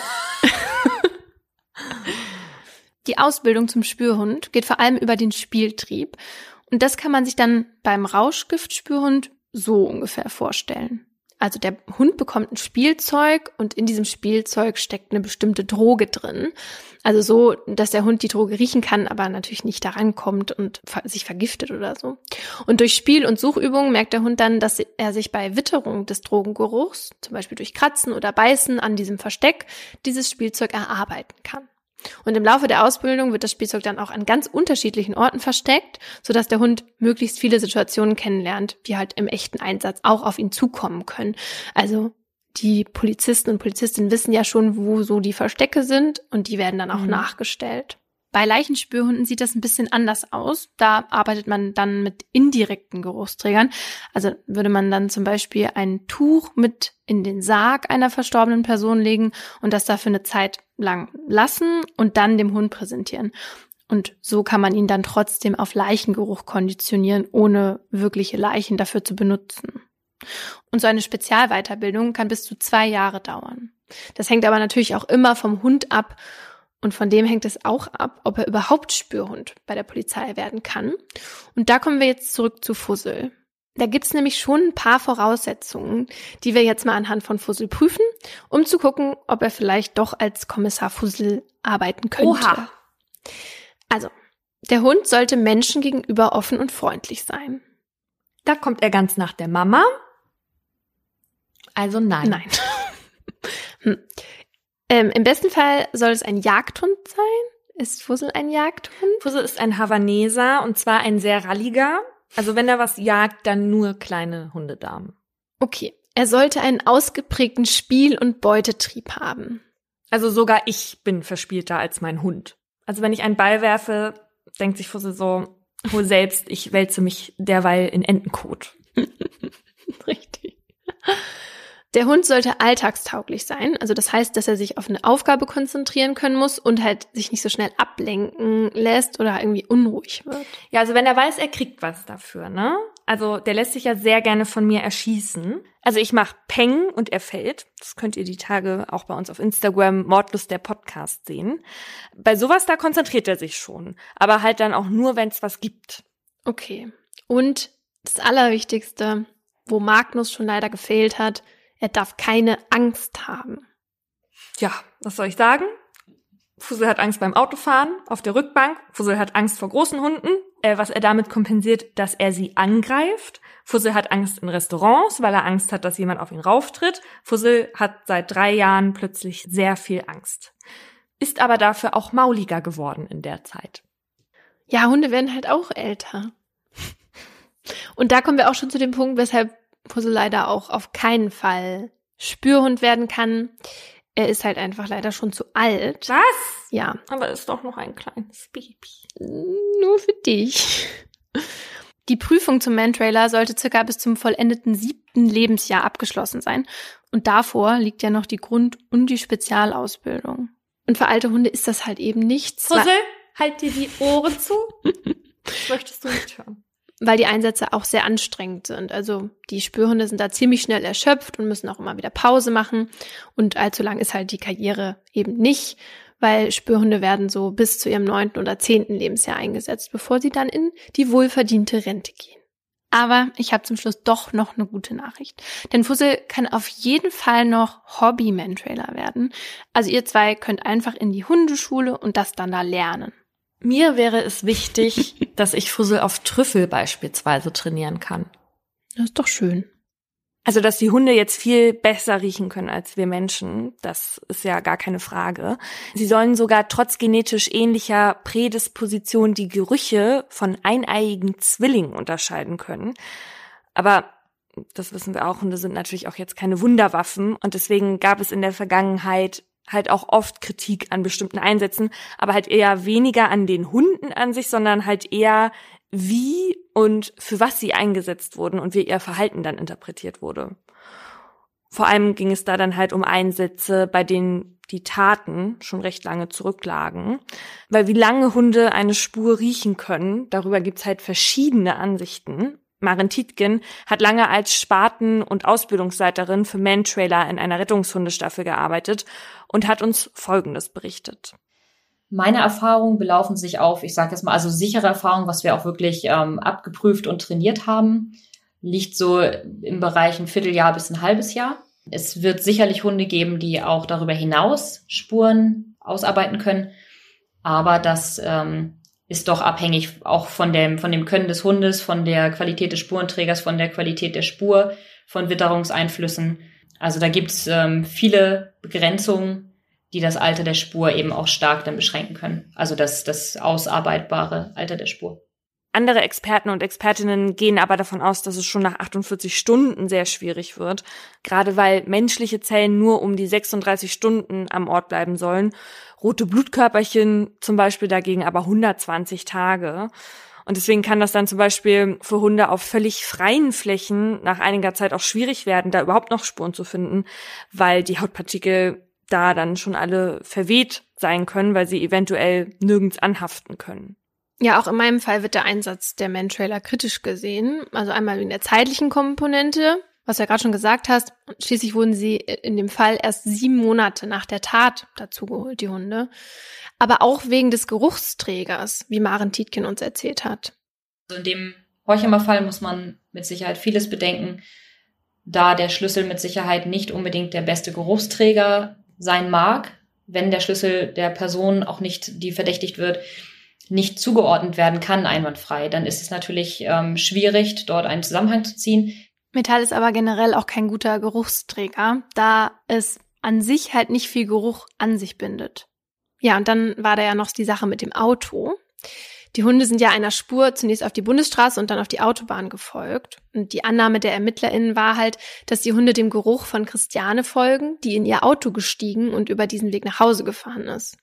Die Ausbildung zum Spürhund geht vor allem über den Spieltrieb. Und das kann man sich dann beim Rauschgift-Spürhund so ungefähr vorstellen. Also der Hund bekommt ein Spielzeug und in diesem Spielzeug steckt eine bestimmte Droge drin. Also so, dass der Hund die Droge riechen kann, aber natürlich nicht daran kommt und sich vergiftet oder so. Und durch Spiel- und Suchübungen merkt der Hund dann, dass er sich bei Witterung des Drogengeruchs, zum Beispiel durch Kratzen oder Beißen an diesem Versteck, dieses Spielzeug erarbeiten kann. Und im Laufe der Ausbildung wird das Spielzeug dann auch an ganz unterschiedlichen Orten versteckt, sodass der Hund möglichst viele Situationen kennenlernt, die halt im echten Einsatz auch auf ihn zukommen können. Also die Polizisten und Polizistinnen wissen ja schon, wo so die Verstecke sind und die werden dann auch mhm. nachgestellt. Bei Leichenspürhunden sieht das ein bisschen anders aus. Da arbeitet man dann mit indirekten Geruchsträgern. Also würde man dann zum Beispiel ein Tuch mit in den Sarg einer verstorbenen Person legen und das dafür eine Zeit lang lassen und dann dem Hund präsentieren. Und so kann man ihn dann trotzdem auf Leichengeruch konditionieren, ohne wirkliche Leichen dafür zu benutzen. Und so eine Spezialweiterbildung kann bis zu zwei Jahre dauern. Das hängt aber natürlich auch immer vom Hund ab. Und von dem hängt es auch ab, ob er überhaupt Spürhund bei der Polizei werden kann. Und da kommen wir jetzt zurück zu Fussel. Da gibt's nämlich schon ein paar Voraussetzungen, die wir jetzt mal anhand von Fussel prüfen, um zu gucken, ob er vielleicht doch als Kommissar Fussel arbeiten könnte. Oha! Also, der Hund sollte Menschen gegenüber offen und freundlich sein. Da kommt er ganz nach der Mama. Also nein. Nein. hm. Ähm, im besten Fall soll es ein Jagdhund sein. Ist Fussel ein Jagdhund? Fussel ist ein Havaneser und zwar ein sehr ralliger. Also wenn er was jagt, dann nur kleine Hundedamen. Okay. Er sollte einen ausgeprägten Spiel- und Beutetrieb haben. Also sogar ich bin verspielter als mein Hund. Also wenn ich einen Ball werfe, denkt sich Fussel so, hol selbst, ich wälze mich derweil in Entenkot. Richtig. Der Hund sollte alltagstauglich sein. Also das heißt, dass er sich auf eine Aufgabe konzentrieren können muss und halt sich nicht so schnell ablenken lässt oder irgendwie unruhig wird. Ja, also wenn er weiß, er kriegt was dafür, ne? Also der lässt sich ja sehr gerne von mir erschießen. Also ich mache Peng und er fällt. Das könnt ihr die Tage auch bei uns auf Instagram Mordlust der Podcast sehen. Bei sowas, da konzentriert er sich schon. Aber halt dann auch nur, wenn es was gibt. Okay. Und das Allerwichtigste, wo Magnus schon leider gefehlt hat, er darf keine Angst haben. Ja, was soll ich sagen? Fussel hat Angst beim Autofahren auf der Rückbank. Fussel hat Angst vor großen Hunden, äh, was er damit kompensiert, dass er sie angreift. Fussel hat Angst in Restaurants, weil er Angst hat, dass jemand auf ihn rauftritt. Fussel hat seit drei Jahren plötzlich sehr viel Angst. Ist aber dafür auch mauliger geworden in der Zeit. Ja, Hunde werden halt auch älter. Und da kommen wir auch schon zu dem Punkt, weshalb Fussel leider auch auf keinen Fall Spürhund werden kann. Er ist halt einfach leider schon zu alt. Was? Ja. Aber ist doch noch ein kleines Baby. Nur für dich. Die Prüfung zum Mantrailer sollte circa bis zum vollendeten siebten Lebensjahr abgeschlossen sein. Und davor liegt ja noch die Grund- und die Spezialausbildung. Und für alte Hunde ist das halt eben nichts. Fussel, halt dir die Ohren zu. Das möchtest du nicht hören. Weil die Einsätze auch sehr anstrengend sind. Also die Spürhunde sind da ziemlich schnell erschöpft und müssen auch immer wieder Pause machen. Und allzu lang ist halt die Karriere eben nicht, weil Spürhunde werden so bis zu ihrem neunten oder zehnten Lebensjahr eingesetzt, bevor sie dann in die wohlverdiente Rente gehen. Aber ich habe zum Schluss doch noch eine gute Nachricht. Denn Fussel kann auf jeden Fall noch Hobby-Mantrailer werden. Also ihr zwei könnt einfach in die Hundeschule und das dann da lernen. Mir wäre es wichtig, dass ich Fussel auf Trüffel beispielsweise trainieren kann. Das ist doch schön. Also, dass die Hunde jetzt viel besser riechen können als wir Menschen, das ist ja gar keine Frage. Sie sollen sogar trotz genetisch ähnlicher Prädisposition die Gerüche von eineiigen Zwillingen unterscheiden können. Aber das wissen wir auch, Hunde sind natürlich auch jetzt keine Wunderwaffen. Und deswegen gab es in der Vergangenheit halt auch oft Kritik an bestimmten Einsätzen, aber halt eher weniger an den Hunden an sich, sondern halt eher wie und für was sie eingesetzt wurden und wie ihr Verhalten dann interpretiert wurde. Vor allem ging es da dann halt um Einsätze, bei denen die Taten schon recht lange zurücklagen. Weil wie lange Hunde eine Spur riechen können, darüber gibt's halt verschiedene Ansichten. Maren Tietgen hat lange als Spaten- und Ausbildungsleiterin für Mantrailer in einer Rettungshundestaffel gearbeitet und hat uns Folgendes berichtet. Meine Erfahrungen belaufen sich auf, ich sage jetzt mal, also sichere Erfahrungen, was wir auch wirklich ähm, abgeprüft und trainiert haben, liegt so im Bereich ein Vierteljahr bis ein halbes Jahr. Es wird sicherlich Hunde geben, die auch darüber hinaus Spuren ausarbeiten können, aber das ähm, ist doch abhängig auch von dem, von dem Können des Hundes, von der Qualität des Spurenträgers, von der Qualität der Spur, von Witterungseinflüssen. Also da gibt es ähm, viele Begrenzungen, die das Alter der Spur eben auch stark dann beschränken können. Also das, das ausarbeitbare Alter der Spur. Andere Experten und Expertinnen gehen aber davon aus, dass es schon nach achtundvierzig Stunden sehr schwierig wird, gerade weil menschliche Zellen nur um die sechsunddreißig Stunden am Ort bleiben sollen, rote Blutkörperchen zum Beispiel dagegen aber hundertzwanzig Tage. Und deswegen kann das dann zum Beispiel für Hunde auf völlig freien Flächen nach einiger Zeit auch schwierig werden, da überhaupt noch Spuren zu finden, weil die Hautpartikel da dann schon alle verweht sein können, weil sie eventuell nirgends anhaften können. Ja, auch in meinem Fall wird der Einsatz der Mantrailer kritisch gesehen. Also einmal in der zeitlichen Komponente, was du ja gerade schon gesagt hast. Schließlich wurden sie in dem Fall erst sieben Monate nach der Tat dazugeholt, die Hunde. Aber auch wegen des Geruchsträgers, wie Maren Tietgen uns erzählt hat. Also in dem Horchhammer-Fall muss man mit Sicherheit vieles bedenken, da der Schlüssel mit Sicherheit nicht unbedingt der beste Geruchsträger sein mag, wenn der Schlüssel der Person auch nicht, die verdächtigt wird, nicht zugeordnet werden kann einwandfrei. Dann ist es natürlich ähm, schwierig, dort einen Zusammenhang zu ziehen. Metall ist aber generell auch kein guter Geruchsträger, da es an sich halt nicht viel Geruch an sich bindet. Ja, und dann war da ja noch die Sache mit dem Auto. Die Hunde sind ja einer Spur zunächst auf die Bundesstraße und dann auf die Autobahn gefolgt. Und die Annahme der ErmittlerInnen war halt, dass die Hunde dem Geruch von Christiane folgen, die in ihr Auto gestiegen und über diesen Weg nach Hause gefahren ist.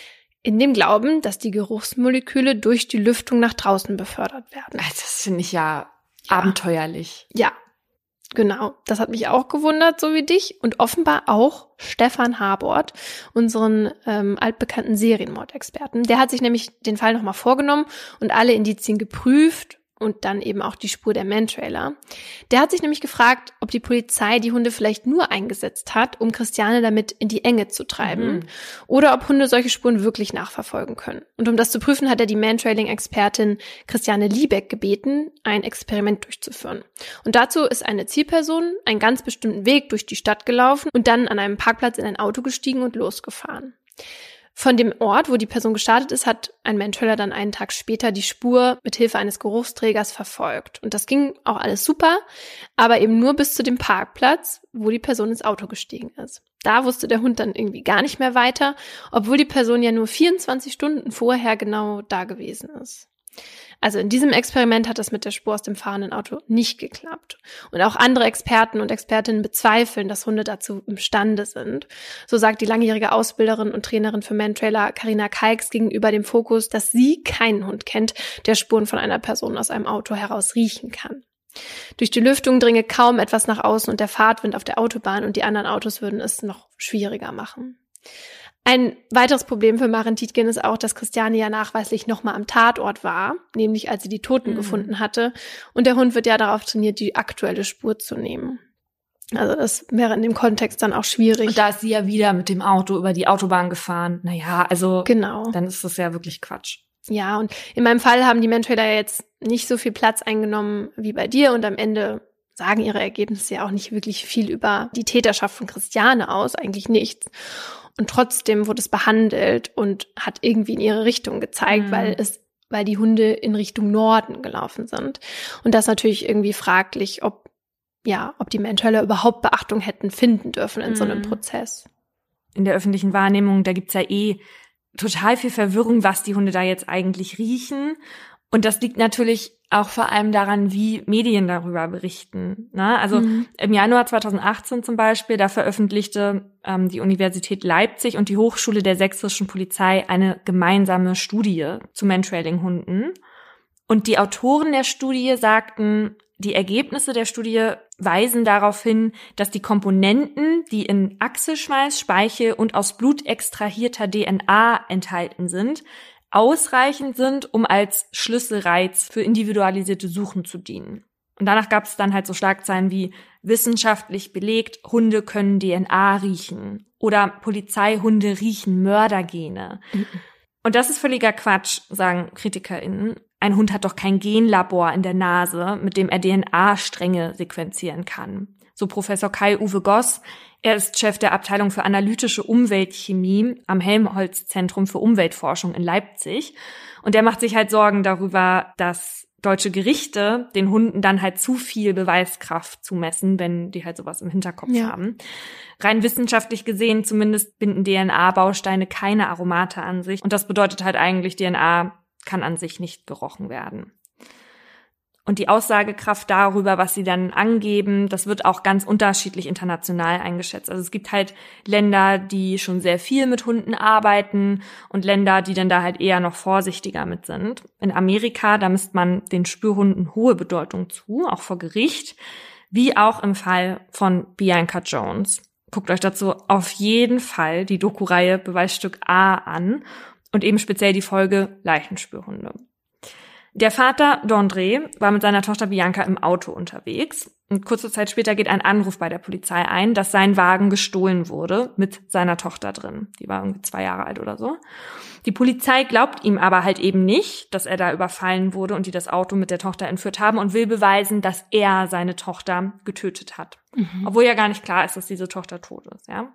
In dem Glauben, dass die Geruchsmoleküle durch die Lüftung nach draußen befördert werden. Das finde ich ja, ja abenteuerlich. Ja, genau. Das hat mich auch gewundert, so wie dich. Und offenbar auch Stefan Habort, unseren ähm, altbekannten Serienmordexperten. Der hat sich nämlich den Fall nochmal vorgenommen und alle Indizien geprüft und dann eben auch die Spur der Mantrailer. Der hat sich nämlich gefragt, ob die Polizei die Hunde vielleicht nur eingesetzt hat, um Christiane damit in die Enge zu treiben, mhm. oder ob Hunde solche Spuren wirklich nachverfolgen können. Und um das zu prüfen, hat er die Mantrailing-Expertin Christiane Liebeck gebeten, ein Experiment durchzuführen. Und dazu ist eine Zielperson einen ganz bestimmten Weg durch die Stadt gelaufen und dann an einem Parkplatz in ein Auto gestiegen und losgefahren. Von dem Ort, wo die Person gestartet ist, hat ein Mantrailer dann einen Tag später die Spur mit Hilfe eines Geruchsträgers verfolgt. Und das ging auch alles super, aber eben nur bis zu dem Parkplatz, wo die Person ins Auto gestiegen ist. Da wusste der Hund dann irgendwie gar nicht mehr weiter, obwohl die Person ja nur vierundzwanzig Stunden vorher genau da gewesen ist. Also in diesem Experiment hat das mit der Spur aus dem fahrenden Auto nicht geklappt. Und auch andere Experten und Expertinnen bezweifeln, dass Hunde dazu imstande sind. So sagt die langjährige Ausbilderin und Trainerin für Mantrailer Carina Kalks gegenüber dem Fokus, dass sie keinen Hund kennt, der Spuren von einer Person aus einem Auto heraus riechen kann. Durch die Lüftung dringe kaum etwas nach außen und der Fahrtwind auf der Autobahn und die anderen Autos würden es noch schwieriger machen. Ein weiteres Problem für Maren Tietgen ist auch, dass Christiane ja nachweislich nochmal am Tatort war, nämlich als sie die Toten mhm. gefunden hatte. Und der Hund wird ja darauf trainiert, die aktuelle Spur zu nehmen. Also das wäre in dem Kontext dann auch schwierig. Und da ist sie ja wieder mit dem Auto über die Autobahn gefahren. Naja, also genau. Dann ist das ja wirklich Quatsch. Ja, und in meinem Fall haben die Mantrailer ja jetzt nicht so viel Platz eingenommen wie bei dir und am Ende sagen ihre Ergebnisse ja auch nicht wirklich viel über die Täterschaft von Christiane aus, eigentlich nichts. Und trotzdem wurde es behandelt und hat irgendwie in ihre Richtung gezeigt, mhm. weil es, weil die Hunde in Richtung Norden gelaufen sind. Und das natürlich irgendwie fraglich, ob, ja, ob die Mantrailer überhaupt Beachtung hätten finden dürfen in mhm. so einem Prozess. In der öffentlichen Wahrnehmung, da gibt's ja eh total viel Verwirrung, was die Hunde da jetzt eigentlich riechen. Und das liegt natürlich auch vor allem daran, wie Medien darüber berichten. Ne? Also mhm. im Januar zweitausendachtzehn zum Beispiel, da veröffentlichte ähm, die Universität Leipzig und die Hochschule der Sächsischen Polizei eine gemeinsame Studie zu Mantrailing-Hunden. Und die Autoren der Studie sagten, die Ergebnisse der Studie weisen darauf hin, dass die Komponenten, die in Achselschweiß, Speichel und aus Blut extrahierter D N A enthalten sind, ausreichend sind, um als Schlüsselreiz für individualisierte Suchen zu dienen. Und danach gab es dann halt so Schlagzeilen wie wissenschaftlich belegt, Hunde können D N A riechen oder Polizeihunde riechen Mördergene. Mhm. Und das ist völliger Quatsch, sagen KritikerInnen. Ein Hund hat doch kein Genlabor in der Nase, mit dem er D N A-Stränge sequenzieren kann. So Professor Kai-Uwe Goss. Er ist Chef der Abteilung für analytische Umweltchemie am Helmholtz-Zentrum für Umweltforschung in Leipzig. Und der macht sich halt Sorgen darüber, dass deutsche Gerichte den Hunden dann halt zu viel Beweiskraft zumessen, wenn die halt sowas im Hinterkopf ja. haben. Rein wissenschaftlich gesehen zumindest binden D N A-Bausteine keine Aromate an sich. Und das bedeutet halt eigentlich, D N A kann an sich nicht gerochen werden. Und die Aussagekraft darüber, was sie dann angeben, das wird auch ganz unterschiedlich international eingeschätzt. Also es gibt halt Länder, die schon sehr viel mit Hunden arbeiten und Länder, die dann da halt eher noch vorsichtiger mit sind. In Amerika, da misst man den Spürhunden hohe Bedeutung zu, auch vor Gericht, wie auch im Fall von Bianca Jones. Guckt euch dazu auf jeden Fall die Doku-Reihe Beweisstück A an und eben speziell die Folge Leichenspürhunde. Der Vater, D'André, war mit seiner Tochter Bianca im Auto unterwegs. Und kurze Zeit später geht ein Anruf bei der Polizei ein, dass sein Wagen gestohlen wurde mit seiner Tochter drin. Die war irgendwie zwei Jahre alt oder so. Die Polizei glaubt ihm aber halt eben nicht, dass er da überfallen wurde und die das Auto mit der Tochter entführt haben und will beweisen, dass er seine Tochter getötet hat. Mhm. Obwohl ja gar nicht klar ist, dass diese Tochter tot ist, ja.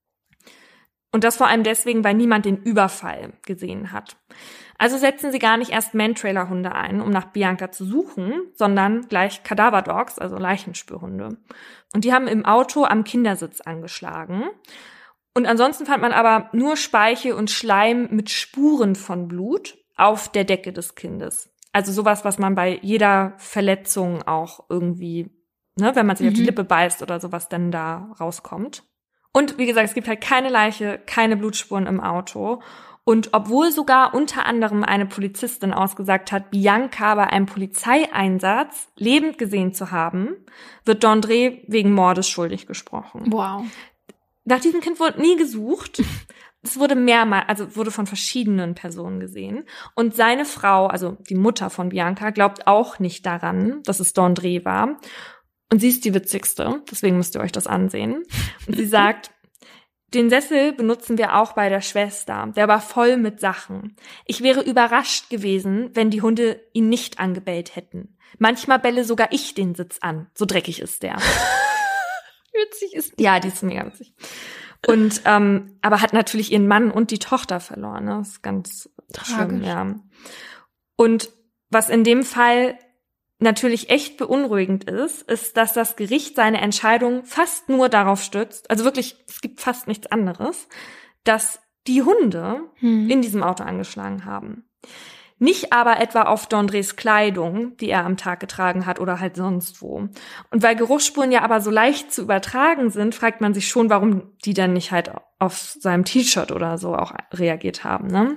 Und das vor allem deswegen, weil niemand den Überfall gesehen hat. Also setzen sie gar nicht erst Mantrailer-Hunde ein, um nach Bianca zu suchen, sondern gleich Cadaver-Dogs, also Leichenspürhunde. Und die haben im Auto am Kindersitz angeschlagen. Und ansonsten fand man aber nur Speichel und Schleim mit Spuren von Blut auf der Decke des Kindes. Also sowas, was man bei jeder Verletzung auch irgendwie, ne, wenn man sich mhm. auf die Lippe beißt oder sowas, dann da rauskommt. Und wie gesagt, es gibt halt keine Leiche, keine Blutspuren im Auto. Und obwohl sogar unter anderem eine Polizistin ausgesagt hat, Bianca bei einem Polizeieinsatz lebend gesehen zu haben, wird D'André wegen Mordes schuldig gesprochen. Wow. Nach diesem Kind wurde nie gesucht. es wurde mehrmals, also wurde von verschiedenen Personen gesehen. Und seine Frau, also die Mutter von Bianca, glaubt auch nicht daran, dass es D'André war. Und sie ist die witzigste, deswegen müsst ihr euch das ansehen. Und sie sagt, den Sessel benutzen wir auch bei der Schwester. Der war voll mit Sachen. Ich wäre überrascht gewesen, wenn die Hunde ihn nicht angebellt hätten. Manchmal bälle sogar ich den Sitz an. So dreckig ist der. Witzig ist die. Ja, die ist mega witzig. Und ähm, aber hat natürlich ihren Mann und die Tochter verloren. Ne? Das ist ganz Tragisch. schlimm, ja. Und was in dem Fall natürlich echt beunruhigend ist, ist, dass das Gericht seine Entscheidung fast nur darauf stützt, also wirklich, es gibt fast nichts anderes, dass die Hunde hm. in diesem Auto angeschlagen haben. Nicht aber etwa auf D'Andrés Kleidung, die er am Tag getragen hat oder halt sonst wo. Und weil Geruchsspuren ja aber so leicht zu übertragen sind, fragt man sich schon, warum die dann nicht halt auf seinem T-Shirt oder so auch reagiert haben, ne?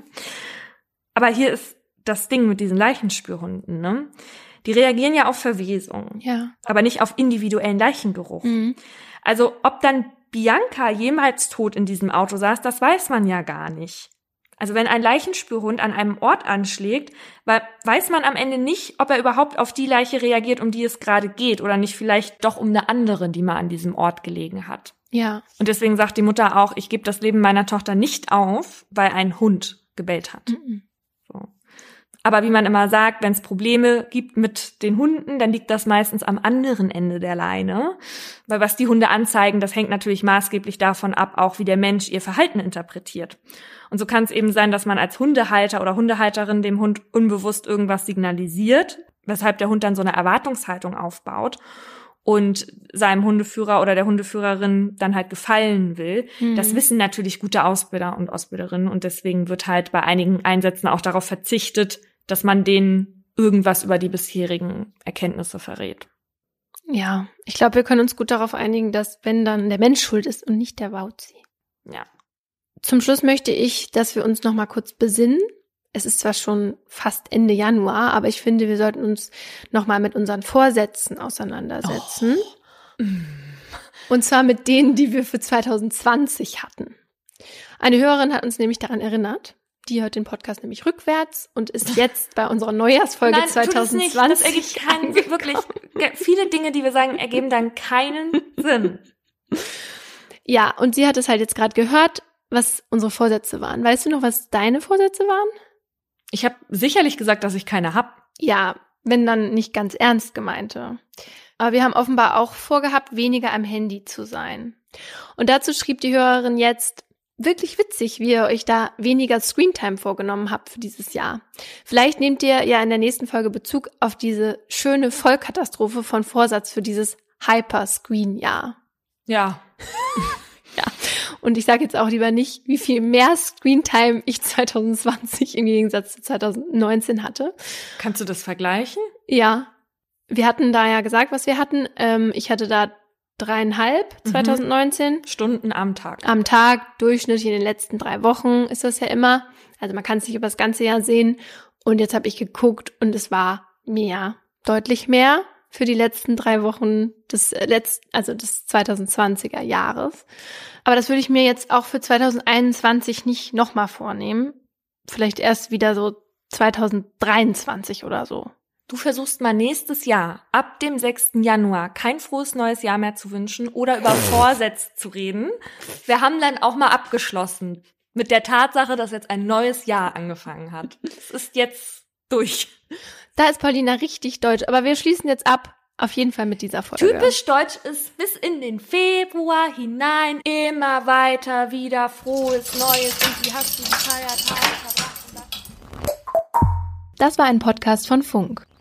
Aber hier ist das Ding mit diesen Leichenspürhunden, ne? Die reagieren ja auf Verwesung, ja, aber nicht auf individuellen Leichengeruch. Mhm. Also ob dann Bianca jemals tot in diesem Auto saß, das weiß man ja gar nicht. Also wenn ein Leichenspürhund an einem Ort anschlägt, weiß man am Ende nicht, ob er überhaupt auf die Leiche reagiert, um die es gerade geht, oder nicht vielleicht doch um eine andere, die mal an diesem Ort gelegen hat. Ja. Und deswegen sagt die Mutter auch, ich gebe das Leben meiner Tochter nicht auf, weil ein Hund gebellt hat. Mhm. So. Aber wie man immer sagt, wenn es Probleme gibt mit den Hunden, dann liegt das meistens am anderen Ende der Leine. Weil was die Hunde anzeigen, das hängt natürlich maßgeblich davon ab, auch wie der Mensch ihr Verhalten interpretiert. Und so kann es eben sein, dass man als Hundehalter oder Hundehalterin dem Hund unbewusst irgendwas signalisiert, weshalb der Hund dann so eine Erwartungshaltung aufbaut und seinem Hundeführer oder der Hundeführerin dann halt gefallen will. Mhm. Das wissen natürlich gute Ausbilder und Ausbilderinnen und deswegen wird halt bei einigen Einsätzen auch darauf verzichtet, dass man denen irgendwas über die bisherigen Erkenntnisse verrät. Ja, ich glaube, wir können uns gut darauf einigen, dass wenn dann der Mensch schuld ist und nicht der Wauzi. Ja. Zum Schluss möchte ich, dass wir uns noch mal kurz besinnen. Es ist zwar schon fast Ende Januar, aber ich finde, wir sollten uns noch mal mit unseren Vorsätzen auseinandersetzen. Oh. Und zwar mit denen, die wir für zwanzig zwanzig hatten. Eine Hörerin hat uns nämlich daran erinnert. Die hört den Podcast nämlich rückwärts und ist jetzt bei unserer Neujahrsfolge Nein, zwanzig zwanzig. Nein, das ergibt keinen, wirklich, viele Dinge, die wir sagen, ergeben dann keinen Sinn. Ja, und sie hat es halt jetzt gerade gehört, was unsere Vorsätze waren. Weißt du noch, was deine Vorsätze waren? Ich habe sicherlich gesagt, dass ich keine hab. Ja, wenn dann nicht ganz ernst gemeinte. Aber wir haben offenbar auch vorgehabt, weniger am Handy zu sein. Und dazu schrieb die Hörerin jetzt, wirklich witzig, wie ihr euch da weniger Screentime vorgenommen habt für dieses Jahr. Vielleicht nehmt ihr ja in der nächsten Folge Bezug auf diese schöne Vollkatastrophe von Vorsatz für dieses Hyper-Screen-Jahr. Ja. Ja. Und ich sage jetzt auch lieber nicht, wie viel mehr Screentime ich zwanzig zwanzig im Gegensatz zu zwanzig neunzehn hatte. Kannst du das vergleichen? Ja. Wir hatten da ja gesagt, was wir hatten. Ähm, ich hatte da dreieinhalb zwanzig neunzehn. Stunden am Tag. Am Tag, durchschnittlich in den letzten drei Wochen ist das ja immer. Also man kann es nicht über das ganze Jahr sehen. Und jetzt habe ich geguckt und es war mehr, deutlich mehr für die letzten drei Wochen des letzten, also des zwanzig zwanziger Jahres. Aber das würde ich mir jetzt auch für zwanzig einundzwanzig nicht nochmal vornehmen. Vielleicht erst wieder so zwanzig dreiundzwanzig oder so. Du versuchst mal nächstes Jahr, ab dem sechsten Januar, kein frohes neues Jahr mehr zu wünschen oder über Vorsätze zu reden. Wir haben dann auch mal abgeschlossen mit der Tatsache, dass jetzt ein neues Jahr angefangen hat. Es ist jetzt durch. Da ist Paulina richtig deutsch, aber wir schließen jetzt ab. Auf jeden Fall mit dieser Folge. Typisch deutsch ist bis in den Februar hinein immer weiter wieder frohes Neues. Und wie hast du die Feiertage verbracht? Das war ein Podcast von Funk.